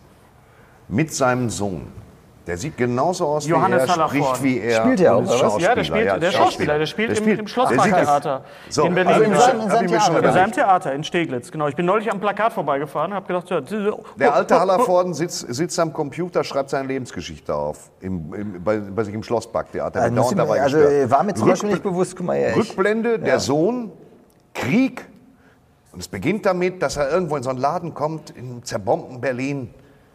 mit seinem Sohn. Der sieht genauso aus Johannes wie er, Hallervorden. spricht wie er. Spielt er und auch, ist oder was? ja, der spielt, ja, der Schauspieler, der spielt, Der im, spielt- im der Schlossparktheater sieht- So, in Berlin. also in im seinem- in hab seinem ich mir schon Theater. in seinem überlegt. Theater in Steglitz, genau. Ich bin neulich am Plakat vorbeigefahren und habe gedacht, ja, Der alte Hallervorden sitzt, sitzt am Computer, schreibt seine Lebensgeschichte auf. Im, im, bei, bei sich im Schlossparktheater. Also, Wird dauernd dabei also gestört. war mir zum Beispiel Rückbl- nicht bewusst, guck mal her. ich- Rückblende, der Sohn, Krieg. Und es beginnt damit, dass er irgendwo in so einen Laden kommt, in zerbombten Berlin.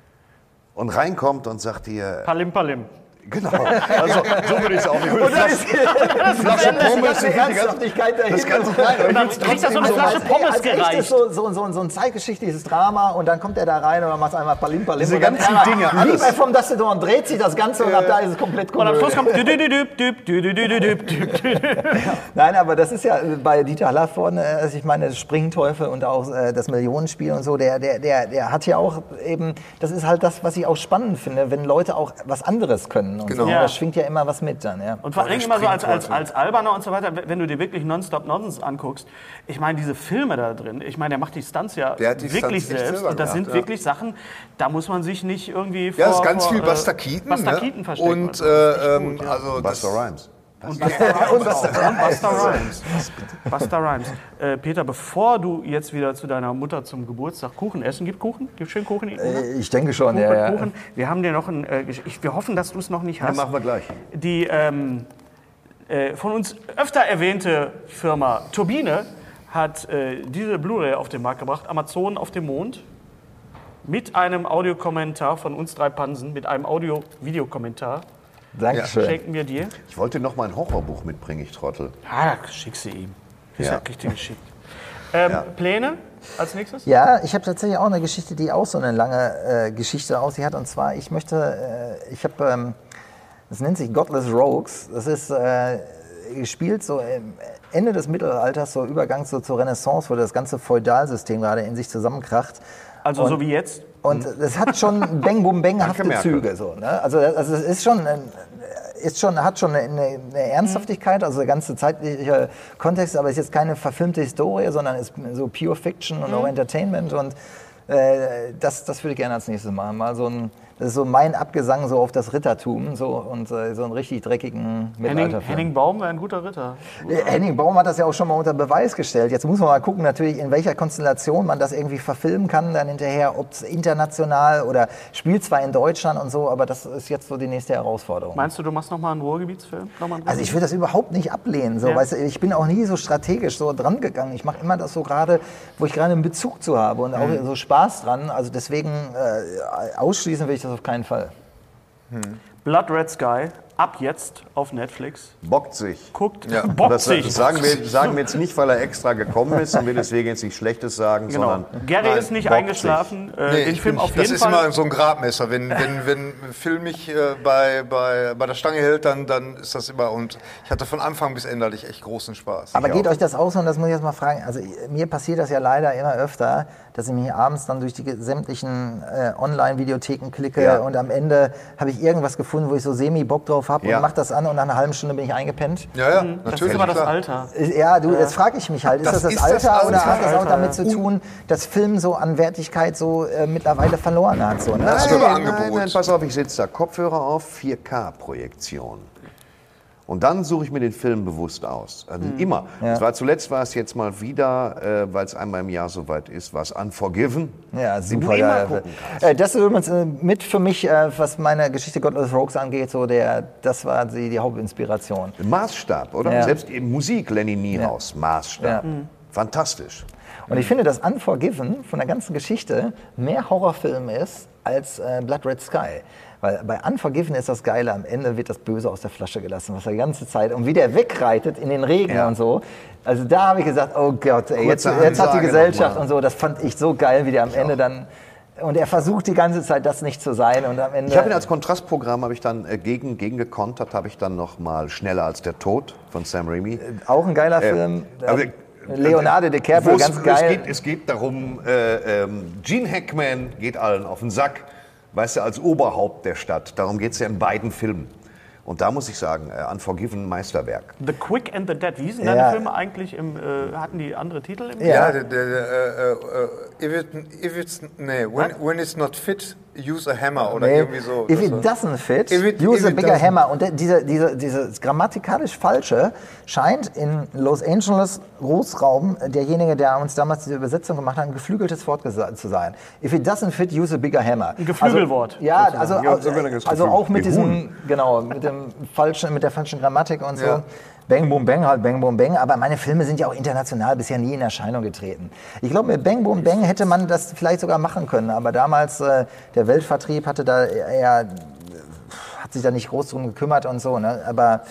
Und reinkommt und sagt hier, Palim Palim. genau, also so würde ich es auch nicht. Flasche Pommes, ich will die ganze, das ganze Nein, Und dann kriegt er so eine Flasche Pommes als echtes gereicht. so, so, so, so ein zeitgeschichtliches Drama und dann kommt er da rein und dann macht einmal Palim Palim. Diese und dann ganzen einmal, Dinge, Wie alles. bei vom Dustin Dorn dreht sich das Ganze und ab da ist es komplett Und am Schluss Komödie. kommt düdüdüdüb, düb, düdüdüdüb, düb, düdüb. Nein, aber das ist ja äh, bei Dieter Hallervorden, äh, also ich meine, das Springteufel und auch äh, das Millionenspiel und so, der, der, der, der hat ja auch eben, das ist halt das, was ich auch spannend finde, wenn Leute auch was anderes können. Und Genau. so. Ja. Da schwingt ja immer was mit dann, ja. Und vor Oh, allem der immer so als, als, Springteufel. als Alberner und so weiter, wenn du dir wirklich Nonstop Nonsense anguckst. Ich meine, diese Filme da drin, ich meine, der macht die Stunts ja Der hat die wirklich Stunts echt selbst. selber Und das gemacht, sind ja. wirklich Sachen, da muss man sich nicht irgendwie vor... Ja, das ist ganz vor, viel äh, Buster Keaton. Buster ne? Keaton verstecken. Und, Das ist echt äh, ähm, gut, ja. also das, Buster Rhymes. Und Buster Rhymes. Und Buster Rhymes. Buster Rhymes. Äh, Peter, bevor du jetzt wieder zu deiner Mutter zum Geburtstag Kuchen essen, gibt Kuchen? Gibt schön Kuchen? Äh, Ich denke schon, Kuchen, ja, ja. Kuchen. Wir haben dir noch ein... Äh, Gesch- ich, wir hoffen, dass du es noch nicht Ja, hast. machen wir gleich. Die ähm, äh, von uns öfter erwähnte Firma Turbine hat äh, diese Blu-ray auf den Markt gebracht, Amazon auf dem Mond, mit einem Audiokommentar von uns drei Pansen, mit einem Audio-Videokommentar. Dankeschön. Schenken wir dir. Ich wollte noch mal ein Horrorbuch mitbringen, ich Trottel. Ah, da schickst du ihm. Ist ja, Ja. richtig geschickt. Ähm, Ja. Pläne als nächstes? Ja, ich habe tatsächlich auch eine Geschichte, die auch so eine lange äh, Geschichte aus sich hat. Und zwar, ich möchte, äh, ich habe, ähm, das nennt sich Godless Rogues. Das ist äh, gespielt so im Ende des Mittelalters, so Übergang so zur Renaissance, wo das ganze Feudalsystem gerade in sich zusammenkracht. Also Und- so wie jetzt? Und es hat schon Bang Bum Bang hafte Merkel. Züge so, ne? Also, also es ist schon ein, ist schon hat schon eine, eine Ernsthaftigkeit, also der ganze zeitliche Kontext, aber es ist jetzt keine verfilmte Historie, sondern ist so pure Fiction und auch Entertainment und äh, das, das würde ich gerne als nächstes machen. Mal so ein, das ist so mein Abgesang so auf das Rittertum so und äh, so einen richtig dreckigen Henning, Mittelalterfilm. Henning Baum wäre ein guter Ritter. Äh, Henning Baum hat das ja auch schon mal unter Beweis gestellt. Jetzt muss man mal gucken, natürlich, in welcher Konstellation man das irgendwie verfilmen kann, dann hinterher, ob es international oder spielt zwar in Deutschland und so, aber das ist jetzt so die nächste Herausforderung. Meinst du, du machst nochmal einen Ruhrgebietsfilm? Noch mal einen Also ich würde das überhaupt nicht ablehnen. So, Ja. weißt du, ich bin auch nie so strategisch so dran gegangen. Ich mache immer das so gerade, wo ich gerade einen Bezug zu habe und auch so Spaß dran. Also deswegen äh, ausschließen will ich das auf keinen Fall. Blood Red Sky, ab jetzt auf Netflix. Bockt sich. Guckt, Ja. bockt Das, sich. das sagen, wir, sagen wir jetzt nicht, weil er extra gekommen ist und wir deswegen jetzt nichts Schlechtes sagen, Genau. sondern Gary Nein, ist nicht bockt eingeschlafen. Äh, Nee, den ich Film bin, auf das jeden ist Fall. immer so ein Gradmesser. Wenn, wenn, wenn ein Film mich äh, bei, bei, bei der Stange hält, dann, dann ist das immer. Und ich hatte von Anfang bis Ende hatte ich echt großen Spaß. Aber Ich geht auch. euch das aus, und das muss ich jetzt mal fragen, also mir passiert das ja leider immer öfter, dass ich mich abends dann durch die sämtlichen äh, Online-Videotheken klicke Ja. und am Ende habe ich irgendwas gefunden, wo ich so semi-Bock drauf habe Ja. und mache das an und nach einer halben Stunde bin ich eingepennt. ja, ja, das natürlich. ist aber das klar. Alter. Ja, du, jetzt frage ich mich halt, ist das Das das, ist das Alter Alter, oder hat das auch Alter, damit ja. zu tun, dass Film so an Wertigkeit so äh, mittlerweile verloren hat? So, ne? Das Nein, Überangebot. nein, nein, pass auf, ich sitze da, Kopfhörer auf, vier K-Projektion. Und dann suche ich mir den Film bewusst aus. Also mhm. immer. Ja. Es war, zuletzt war es jetzt mal wieder, äh, weil es einmal im Jahr soweit ist, war es Unforgiven. Ja, den super du immer geil. gucken kannst. Äh, Das ist übrigens äh, mit für mich, äh, was meine Geschichte Godless Rogues angeht, so der, das war die, die Hauptinspiration. Maßstab, oder? Ja. Selbst eben Musik, Lenny Niehaus, ja. Maßstab. Ja. Fantastisch. Und ich finde, dass Unforgiven von der ganzen Geschichte mehr Horrorfilm ist als äh, Blood Red Sky. Weil bei Unforgiven ist das Geile, am Ende wird das Böse aus der Flasche gelassen, was er die ganze Zeit, und wie der wegreitet in den Regen ja. und so. Also da habe ich gesagt, oh Gott, ey, jetzt, jetzt hat die Gesellschaft und so, das fand ich so geil, wie der am ich Ende auch. dann... Und er versucht die ganze Zeit, das nicht zu sein. Und am Ende ich habe ihn als Kontrastprogramm, habe ich dann äh, gegen, gegen gekontert, habe ich dann noch mal Schneller als der Tod von Sam Raimi. Äh, auch ein geiler äh, Film. Aber, Leonardo DiCaprio, ganz geil. Es geht, es geht darum, äh, ähm, Gene Hackman geht allen auf den Sack, weißt du, als Oberhaupt der Stadt. Darum geht es ja in beiden Filmen. Und da muss ich sagen, äh, Unforgiven, Meisterwerk. The Quick and the Dead. Wie hießen ja. deine Filme eigentlich? Im, äh, hatten die andere Titel? Im Ja, der, der, der, äh, äh, if, it, if it's, nee, when, when it's not fit, use a hammer oder nee. irgendwie so. If it doesn't fit, it, use a it bigger doesn't. hammer. Und diese, diese, dieses grammatikalisch Falsche scheint in Los Angeles Großraum derjenige, der uns damals diese Übersetzung gemacht hat, ein geflügeltes Wort zu sein. If it doesn't fit, use a bigger hammer. Ein Geflügelwort. Also, ja, also, Ja, also, also auch mit diesem, Huhn. genau, mit dem falschen, mit der falschen Grammatik und so. Ja. Bang, boom, bang, halt, bang, boom, bang. Aber meine Filme sind ja auch international bisher nie in Erscheinung getreten. Ich glaube, mit Bang, boom, bang hätte man das vielleicht sogar machen können. Aber damals, äh, der Weltvertrieb hatte da eher, hat sich da nicht groß drum gekümmert und so. Ne? Aber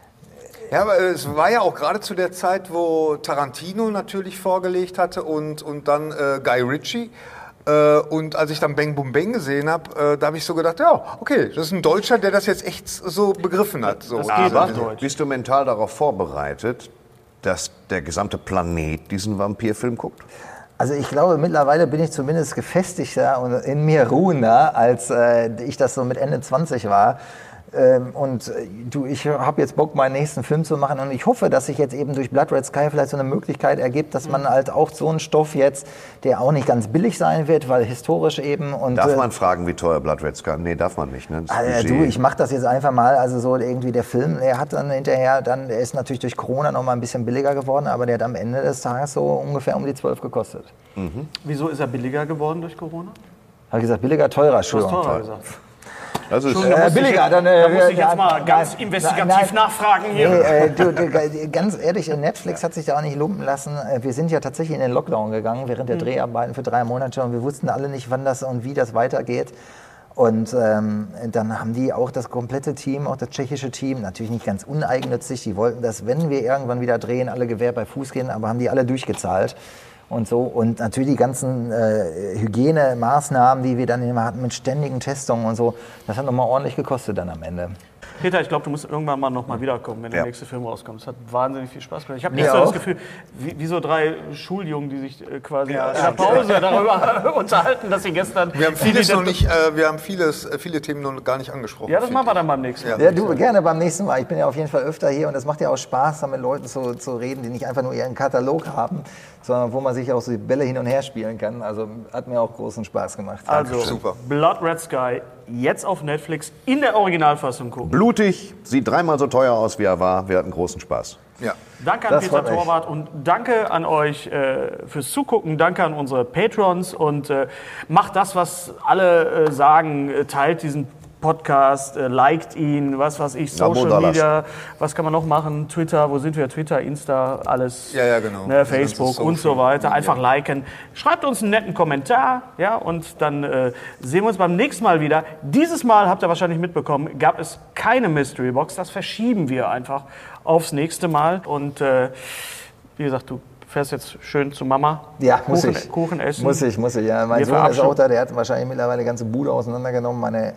Ja, aber es war ja auch gerade zu der Zeit, wo Tarantino natürlich vorgelegt hatte und, und dann äh, Guy Ritchie. Äh, und als ich dann Bang Boom Bang gesehen habe, äh, da habe ich so gedacht, ja, okay, das ist ein Deutscher, der das jetzt echt so begriffen hat. So. Das geht Aber auf Deutsch. bist du mental darauf vorbereitet, dass der gesamte Planet diesen Vampirfilm guckt? also ich glaube, mittlerweile bin ich zumindest gefestigter und in mir ruhender, als äh, ich das so mit Ende zwanzig war. Ähm, und äh, du, ich habe jetzt Bock, meinen nächsten Film zu machen, und ich hoffe, dass sich jetzt eben durch Blood Red Sky vielleicht so eine Möglichkeit ergibt, dass man halt auch so einen Stoff jetzt, der auch nicht ganz billig sein wird, weil historisch eben und... Darf äh, man fragen, wie teuer Blood Red Sky? Nee, darf man nicht. Ne? Das Also, Budget. du, ich mache das jetzt einfach mal, also so irgendwie der Film, der hat dann hinterher, dann, der ist natürlich durch Corona noch mal ein bisschen billiger geworden, aber der hat am Ende des Tages so ungefähr um die zwölf gekostet. Mhm. Wieso ist er billiger geworden durch Corona? Habe ich gesagt, billiger, teurer, Du hast Entschuldigung. teurer gesagt. Also es, Entschuldigung, da Äh, muss ich billiger, jetzt, dann, äh, da muss ich ja, jetzt mal nein, ganz nein, investigativ nein. nachfragen hier. Nee, äh, du, du, ganz ehrlich, Netflix hat sich da auch nicht lumpen lassen. Wir sind ja tatsächlich in den Lockdown gegangen während der Mhm. Dreharbeiten für drei Monate, und wir wussten alle nicht, wann das und wie das weitergeht. Und ähm, dann haben die auch das komplette Team, auch das tschechische Team, natürlich nicht ganz uneigennützig, die wollten, dass, wenn wir irgendwann wieder drehen, alle Gewehr bei Fuß gehen, aber haben die alle durchgezahlt. Und so, und natürlich die ganzen äh, Hygienemaßnahmen, die wir dann immer hatten mit ständigen Testungen und so, das hat nochmal ordentlich gekostet dann am Ende. Peter, ich glaube, du musst irgendwann mal noch mal wiederkommen, wenn der Ja. nächste Film rauskommt. Es hat wahnsinnig viel Spaß gemacht. Ich habe Mir nicht so auch. das Gefühl, wie, wie so drei Schuljungen, die sich äh, quasi in der Pause darüber unterhalten, dass sie gestern... Wir haben viele vieles noch der- nicht, äh, wir haben vieles, äh, viele Themen noch gar nicht angesprochen. Ja, das finde machen wir ich. dann beim nächsten Mal. Ja, du, gerne beim nächsten Mal. Ich bin ja auf jeden Fall öfter hier, und das macht ja auch Spaß, da mit Leuten zu, zu reden, die nicht einfach nur ihren Katalog haben, sondern wo man sich auch so die Bälle hin und her spielen kann. Also hat mir auch großen Spaß gemacht. Also, Super. Blood Red Sky, jetzt auf Netflix in der Originalfassung gucken. blutig, sieht dreimal so teuer aus, wie er war. Wir hatten großen Spaß. Ja. Danke an Das Peter freut mich. Torwart und danke an euch äh, fürs Zugucken. Danke an unsere Patrons, und äh, macht das, was alle äh, sagen. Äh, teilt diesen Podcast, äh, liked ihn, was weiß ich, Abo Social dalassen. Media, was kann man noch machen? Twitter, wo sind wir? Twitter, Insta, alles. Ja, ja, genau. Ne, Das ganze Facebook und so Social weiter. Media. Einfach liken. Schreibt uns einen netten Kommentar, ja, und dann äh, sehen wir uns beim nächsten Mal wieder. Dieses Mal, habt ihr wahrscheinlich mitbekommen, gab es keine Mystery Box. Das verschieben wir einfach aufs nächste Mal. Und äh, wie gesagt, du fährst jetzt schön zu Mama. Ja, muss Kuchen, ich. Kuchen essen. Muss ich, muss ich. Ja, mein Wir Sohn ist verabschieden- auch da, der hat wahrscheinlich mittlerweile die ganze Bude auseinandergenommen. Meine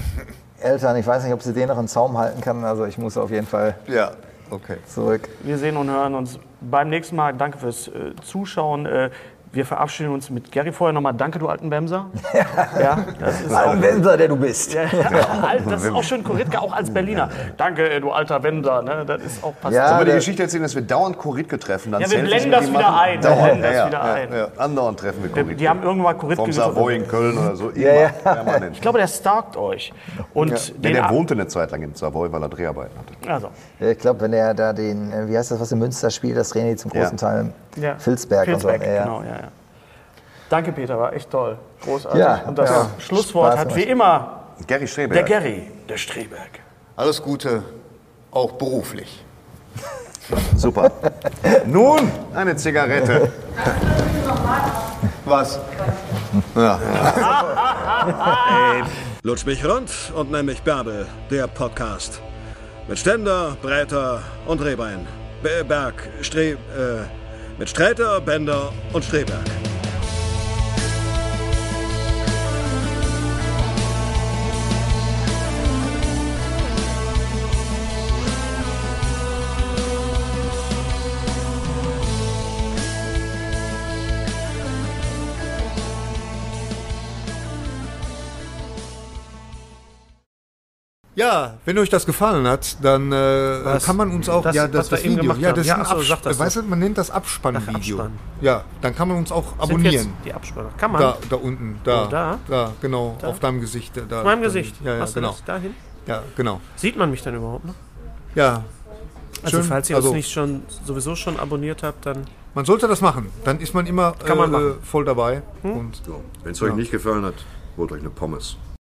Eltern, ich weiß nicht, ob sie den noch im Zaum halten kann. Also ich muss auf jeden Fall Ja, okay. zurück. Wir sehen und hören uns beim nächsten Mal. Danke fürs äh, Zuschauen. Äh, wir verabschieden uns mit Gary. Vorher nochmal danke, du alten Bemser. Ja, das ist Alten Wender, der du bist. Ja, das ist auch schön Koritke, auch als Berliner. Danke, du alter Wender. Ne? Das ist auch passend. Ja, Sollen wir die der- Geschichte erzählen, dass wir dauernd Koritke treffen? Dann Ja, wir Selfies blenden mit das ihm wieder machen? ein. Wir Dauernd, blenden das ja, wieder ja, ein. Ja, andauernd treffen wir Koritke. Die haben irgendwann mal Koritke Vom gesucht. Savoy in Köln oder so. Ja, ja. Permanent. Ich glaube, der stalkt euch. Und Ja, den der Ab- wohnte eine Zeit lang im Savoy, weil er Dreharbeiten hatte. Also, Ja, ich glaube, wenn er da den, äh, wie heißt das, was in Münster spielt, das trainiert zum großen Ja. Teil ja. Filzberg, Filzberg, und so. Ja, ja. genau, ja, ja. Danke, Peter, war echt toll. Großartig. Ja, und das ja. Schlusswort Spaß hat wie gemacht. immer Gary Streberg. der Gary, der Streberg. Alles Gute, auch beruflich. Super. Nun eine Zigarette. Was? Ja. Lutsch mich rund und nenn mich Bärbel, der Podcast. Mit Ständer, Breiter und Rehbein. Be- Berg, Stre... Äh, mit Sträter, Bender und Streberg. Ja, wenn euch das gefallen hat, dann äh, Was? kann man uns auch Das, ja das, was wir das eben Video, gemacht ja haben. das Ja, ist ein ach so, Abs- sag das weißt doch. du, man nennt das Abspannvideo. Ach, Abspann. Ja, dann kann man uns auch Sind abonnieren. jetzt die Abspanner. Kann man? Da, da unten, da, Oh, da? da, genau, auf deinem Gesicht. Da, Auf meinem Gesicht. Ja, ja, Hast du genau. das dahin? Ja, genau. Sieht man mich dann überhaupt noch? Ja. Also Schön. falls ihr Also- uns nicht schon sowieso schon abonniert habt, dann Man sollte das machen. Dann ist man immer Kann man äh, machen. voll dabei. Und Wenn es euch nicht gefallen hat, holt euch eine Pommes.